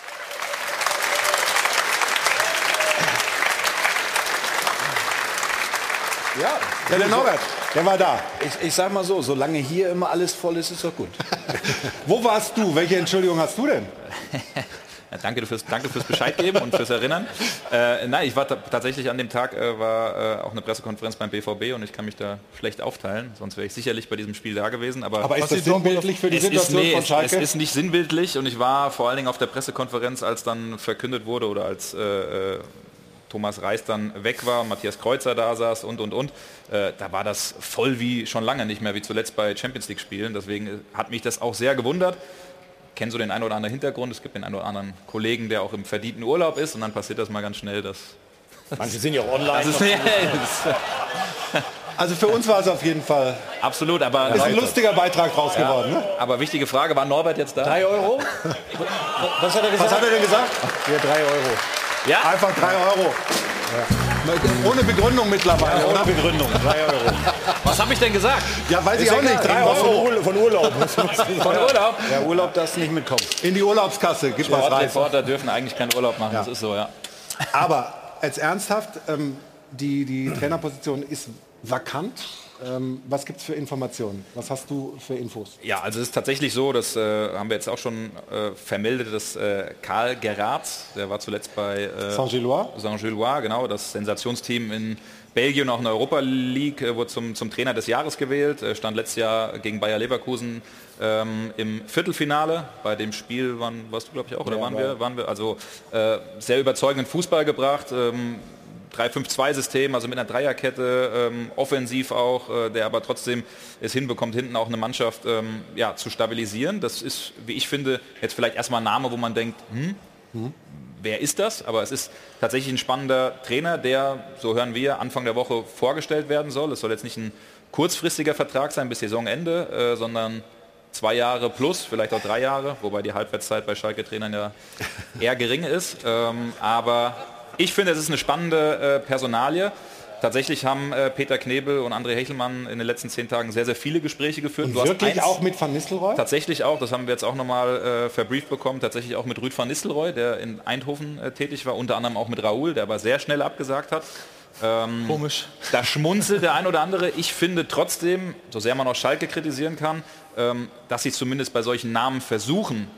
Ja, ja, der Norbert, der war da. Ich, ich sag mal so, solange hier immer alles voll ist, ist doch gut. Wo warst du? Welche Entschuldigung hast du denn? Ja, danke, fürs, danke fürs Bescheid geben und fürs Erinnern. Äh, nein, ich war tatsächlich an dem Tag, äh, war äh, auch eine Pressekonferenz beim B V B und ich kann mich da schlecht aufteilen, sonst wäre ich sicherlich bei diesem Spiel da gewesen. Aber, aber ist das sinnbildlich für die es Situation ist, nee, von Schalke? Es ist nicht sinnbildlich und ich war vor allen Dingen auf der Pressekonferenz, als dann verkündet wurde oder als äh, Thomas Reis dann weg war, Matthias Kreuzer da saß und, und, und. Äh, da war das voll wie schon lange nicht mehr, wie zuletzt bei Champions League Spielen. Deswegen hat mich das auch sehr gewundert. Ich kenne so den einen oder anderen Hintergrund. Es gibt den einen oder anderen Kollegen, der auch im verdienten Urlaub ist und dann passiert das mal ganz schnell, dass... Manche sind ja auch online. Das ist, ja, also für uns war es auf jeden Fall... Absolut, aber... Ist ein lustiger Beitrag raus ja, geworden. Ne? Aber wichtige Frage, war Norbert jetzt da? Drei Euro? Was hat er gesagt? Was hat er denn gesagt? Ja, drei Euro. Ja? Einfach drei Euro. Ja. Ohne Begründung mittlerweile, ja, ohne oder? Begründung, drei Euro. Was habe ich denn gesagt? Ja, weiß ich, ich auch nicht, drei Euro. Von Urlaub. Von Urlaub? Ja, Urlaub darfst nicht mitkommen. In die Urlaubskasse, gib was rein. Reporter dürfen eigentlich keinen Urlaub machen, ja. Das ist so, ja. Aber jetzt ernsthaft, ähm, die, die Trainerposition ist vakant. Ähm, was gibt es für Informationen? Was hast du für Infos? Ja, also es ist tatsächlich so, das äh, haben wir jetzt auch schon äh, vermeldet, dass äh, Karl Gerrards, der war zuletzt bei äh, Saint-Gilloise, Saint-Gilloise, genau, das Sensationsteam in Belgien, auch in der Europa League, äh, wurde zum, zum Trainer des Jahres gewählt, äh, stand letztes Jahr gegen Bayer Leverkusen ähm, im Viertelfinale. Bei dem Spiel waren, warst du, glaube ich, auch, oder ja, waren, wir, waren wir? Also äh, sehr überzeugenden Fußball gebracht. Ähm, drei fünf zwei System, also mit einer Dreierkette, ähm, offensiv auch, äh, der aber trotzdem es hinbekommt, hinten auch eine Mannschaft ähm, ja, zu stabilisieren. Das ist, wie ich finde, jetzt vielleicht erstmal ein Name, wo man denkt, hm, hm. wer ist das? Aber es ist tatsächlich ein spannender Trainer, der, so hören wir, Anfang der Woche vorgestellt werden soll. Es soll jetzt nicht ein kurzfristiger Vertrag sein bis Saisonende, äh, sondern zwei Jahre plus, vielleicht auch drei Jahre, wobei die Halbwertszeit bei Schalke-Trainern ja eher gering ist. Ähm, aber ich finde, es ist eine spannende äh, Personalie. Tatsächlich haben äh, Peter Knebel und André Hechelmann in den letzten zehn Tagen sehr, sehr viele Gespräche geführt. Und wirklich eins, auch mit Van Nistelrooy? Tatsächlich auch, das haben wir jetzt auch nochmal äh, verbrieft bekommen, tatsächlich auch mit Ruud van Nistelrooy, der in Eindhoven äh, tätig war, unter anderem auch mit Raoul, der aber sehr schnell abgesagt hat. Ähm, Komisch. Da schmunzelt der ein oder andere. Ich finde trotzdem, so sehr man auch Schalke kritisieren kann, ähm, dass sie zumindest bei solchen Namen versuchen,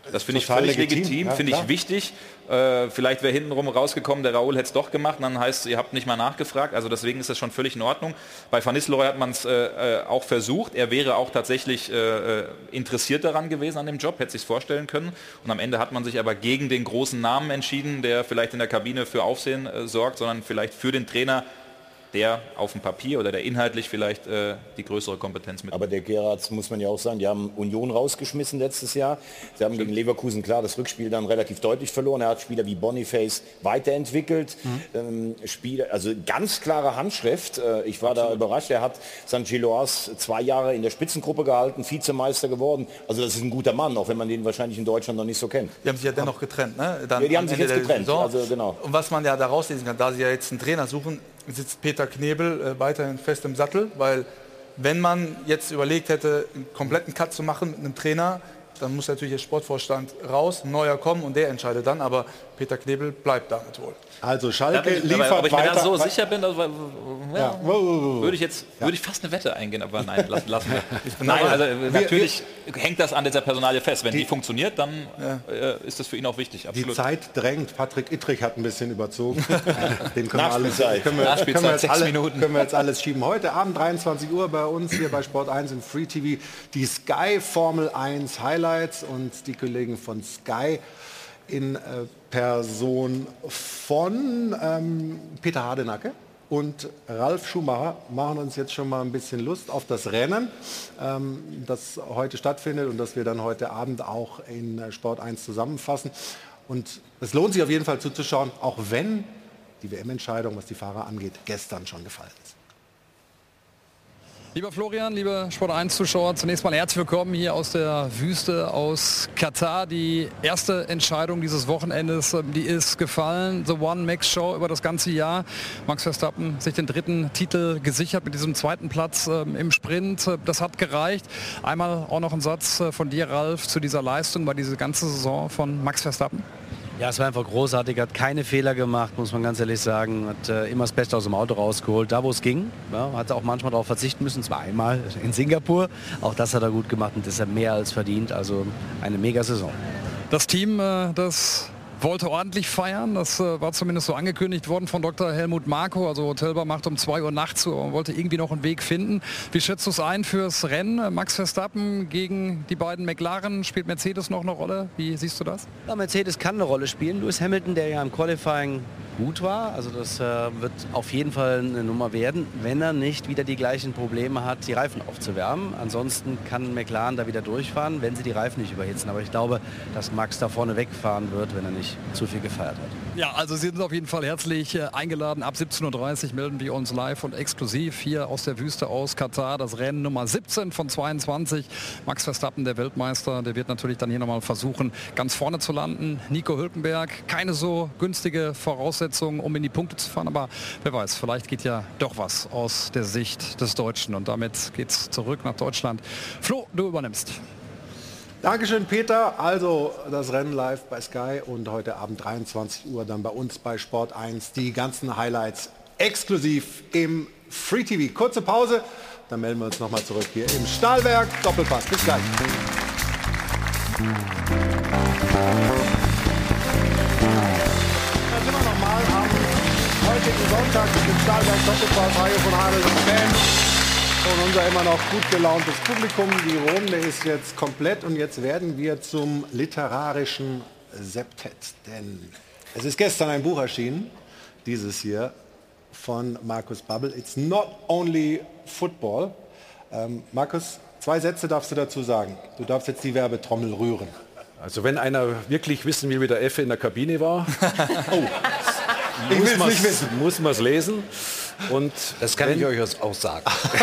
Das finde ich Total völlig legitim, legitim, ja, finde ich klar. wichtig. Äh, vielleicht wäre hintenrum rausgekommen, der Raoul hätte es doch gemacht, dann heißt ihr habt nicht mal nachgefragt. Also deswegen ist das schon völlig in Ordnung. Bei Van Nistelrooy hat man es äh, auch versucht. Er wäre auch tatsächlich äh, interessiert daran gewesen an dem Job, hätte sich vorstellen können. Und am Ende hat man sich aber gegen den großen Namen entschieden, der vielleicht in der Kabine für Aufsehen äh, sorgt, sondern vielleicht für den Trainer, der auf dem Papier oder der inhaltlich vielleicht äh, die größere Kompetenz mit. Aber der Gerrards, muss man ja auch sagen, die haben Union rausgeschmissen letztes Jahr. Sie haben gegen Leverkusen klar das Rückspiel dann relativ deutlich verloren. Er hat Spieler wie Boniface weiterentwickelt. Mhm. Ähm, Spieler, also ganz klare Handschrift. Äh, ich war Absolut. da überrascht. Er hat Sankt Gilloise zwei Jahre in der Spitzengruppe gehalten, Vizemeister geworden. Also das ist ein guter Mann, auch wenn man den wahrscheinlich in Deutschland noch nicht so kennt. Die haben sich ja dennoch getrennt, ne? Dann ja, die haben sich jetzt getrennt. Also, genau. Und was man ja da rauslesen kann, da sie ja jetzt einen Trainer suchen, sitzt Peter Knebel äh, weiterhin fest im Sattel, weil wenn man jetzt überlegt hätte, einen kompletten Cut zu machen mit einem Trainer, dann muss natürlich der Sportvorstand raus, ein neuer kommen und der entscheidet dann, aber Peter Knebel bleibt damit wohl. Also Schalke ja, liefert aber, aber ich weiter. mir da so sicher bin, also, ja, ja. würde ich jetzt ja. würde ich fast eine Wette eingehen, aber nein, lassen, lassen wir. Nein, also wir, natürlich wir, hängt das an dieser Personalie fest. Wenn die, die funktioniert, dann ja. äh, ist das für ihn auch wichtig. Absolut. Die Zeit drängt. Patrick Ittrich hat ein bisschen überzogen. Den können wir, alles, können, wir, können, wir jetzt alle, können wir jetzt alles schieben. Heute Abend dreiundzwanzig Uhr bei uns hier bei Sport eins im Free T V die Sky Formel eins Highlights und die Kollegen von Sky in äh, Person von ähm, Peter Hardenacke und Ralf Schumacher machen uns jetzt schon mal ein bisschen Lust auf das Rennen, ähm, das heute stattfindet und das wir dann heute Abend auch in äh, Sport eins zusammenfassen. Und es lohnt sich auf jeden Fall zuzuschauen, auch wenn die W M-Entscheidung, was die Fahrer angeht, gestern schon gefallen ist. Lieber Florian, liebe Sport eins Zuschauer, zunächst mal herzlich willkommen hier aus der Wüste, aus Katar. Die erste Entscheidung dieses Wochenendes, die ist gefallen. The One Max Show über das ganze Jahr. Max Verstappen sich den dritten Titel gesichert mit diesem zweiten Platz ähm, im Sprint. Das hat gereicht. Einmal auch noch ein Satz von dir, Ralf, zu dieser Leistung bei dieser ganzen Saison von Max Verstappen. Ja, es war einfach großartig, hat keine Fehler gemacht, muss man ganz ehrlich sagen. Hat äh, immer das Beste aus dem Auto rausgeholt, da wo es ging. Ja, hat auch manchmal darauf verzichten müssen, zwar einmal in Singapur. Auch das hat er gut gemacht und deshalb mehr als verdient. Also eine mega Saison. Das Team, äh, das wollte ordentlich feiern. Das äh, war zumindest so angekündigt worden von Doktor Helmut Marko. Also Hotelbar macht um zwei Uhr nachts zu und wollte irgendwie noch einen Weg finden. Wie schätzt du es ein fürs Rennen? Max Verstappen gegen die beiden McLaren. Spielt Mercedes noch eine Rolle? Wie siehst du das? Ja, Mercedes kann eine Rolle spielen. Lewis Hamilton, der ja im Qualifying gut war, also das äh, wird auf jeden Fall eine Nummer werden, wenn er nicht wieder die gleichen Probleme hat, die Reifen aufzuwärmen. Ansonsten kann McLaren da wieder durchfahren, wenn sie die Reifen nicht überhitzen. Aber ich glaube, dass Max da vorne wegfahren wird, wenn er nicht zu viel gefeiert hat. Ja, also Sie sind auf jeden Fall herzlich äh, eingeladen. Ab siebzehn Uhr dreißig melden wir uns live und exklusiv hier aus der Wüste aus Katar. Das Rennen Nummer siebzehn von zweiundzwanzig. Max Verstappen, der Weltmeister, der wird natürlich dann hier nochmal versuchen, ganz vorne zu landen. Nico Hülkenberg, keine so günstige Voraussetzung, um in die Punkte zu fahren. Aber wer weiß, vielleicht geht ja doch was aus der Sicht des Deutschen. Und damit geht's zurück nach Deutschland. Flo, du übernimmst. Dankeschön, Peter. Also das Rennen live bei Sky und heute Abend dreiundzwanzig Uhr dann bei uns bei Sport eins. Die ganzen Highlights exklusiv im Free T V. Kurze Pause, dann melden wir uns nochmal zurück hier im Stahlwerk. Doppelpass. Bis gleich. Dann sind wir nochmal am heutigen Sonntag mit dem Stahlwerk Doppelpass. Reihe von Adel und Band. Und unser immer noch gut gelauntes Publikum. Die Runde ist jetzt komplett und jetzt werden wir zum literarischen Septett. Denn es ist gestern ein Buch erschienen, dieses hier, von Markus Babbel. It's not only football. Ähm, Markus, zwei Sätze darfst du dazu sagen. Du darfst jetzt die Werbetrommel rühren. Also wenn einer wirklich wissen will, wie der Effe in der Kabine war, oh, ich muss will's nicht wissen. Muss man es lesen. Und das kann wenn, ich euch auch sagen.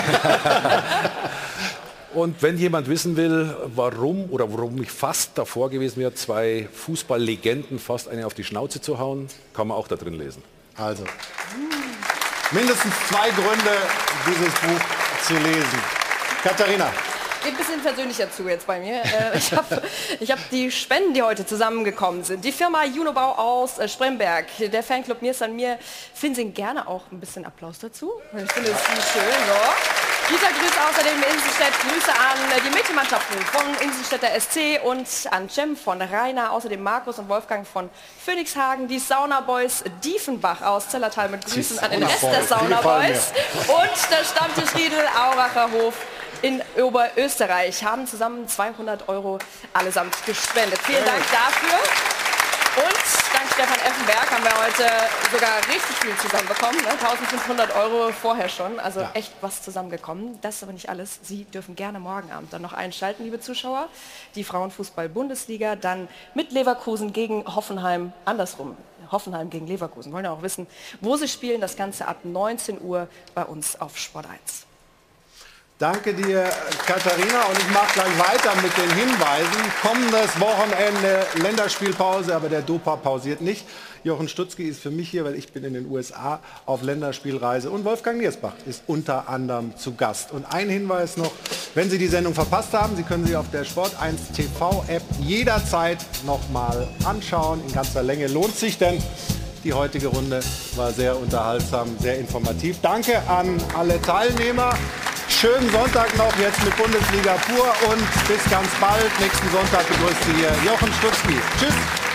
Und wenn jemand wissen will, warum oder warum ich fast davor gewesen wäre, zwei Fußballlegenden fast eine auf die Schnauze zu hauen, kann man auch da drin lesen. Also mindestens zwei Gründe, dieses Buch zu lesen. Katharina. Geht ein bisschen persönlicher zu jetzt bei mir. Äh, ich habe ich hab die Spenden, die heute zusammengekommen sind. Die Firma Junobau aus äh, Spremberg, der Fanclub Mir ist an mir. Finden Sie gerne auch ein bisschen Applaus dazu? Ich finde es schön, so. Dieser grüßt außerdem Inselstedt. Grüße an die Mädchenmannschaften von Inselstädter S C und an Cem von Rainer, außerdem Markus und Wolfgang von Phoenixhagen, die Saunaboys Diefenbach aus Zellertal mit Grüßen an den Rest der Saunaboys und der Stammtisch Riedel Auracher Hof in Oberösterreich haben zusammen zweihundert Euro allesamt gespendet. Vielen Dank dafür. Und dank Stefan Effenberg haben wir heute sogar richtig viel zusammenbekommen. Ne? eintausendfünfhundert Euro vorher schon, also ja. echt was zusammengekommen. Das ist aber nicht alles. Sie dürfen gerne morgen Abend dann noch einschalten, liebe Zuschauer. Die Frauenfußball-Bundesliga, dann mit Leverkusen gegen Hoffenheim, andersrum. Hoffenheim gegen Leverkusen. Wollen ja auch wissen, wo sie spielen. Das Ganze ab neunzehn Uhr bei uns auf Sport eins. Danke dir, Katharina. Und ich mache gleich weiter mit den Hinweisen. Kommendes Wochenende Länderspielpause, aber der Dopa pausiert nicht. Jochen Stutzki ist für mich hier, weil ich bin in den U S A auf Länderspielreise. Und Wolfgang Niersbach ist unter anderem zu Gast. Und ein Hinweis noch, wenn Sie die Sendung verpasst haben, Sie können sie auf der Sport eins T V-App jederzeit nochmal anschauen. In ganzer Länge lohnt sich, denn die heutige Runde war sehr unterhaltsam, sehr informativ. Danke an alle Teilnehmer. Schönen Sonntag noch jetzt mit Bundesliga pur und bis ganz bald. Nächsten Sonntag begrüßt Sie hier Jochen Stutzki. Tschüss.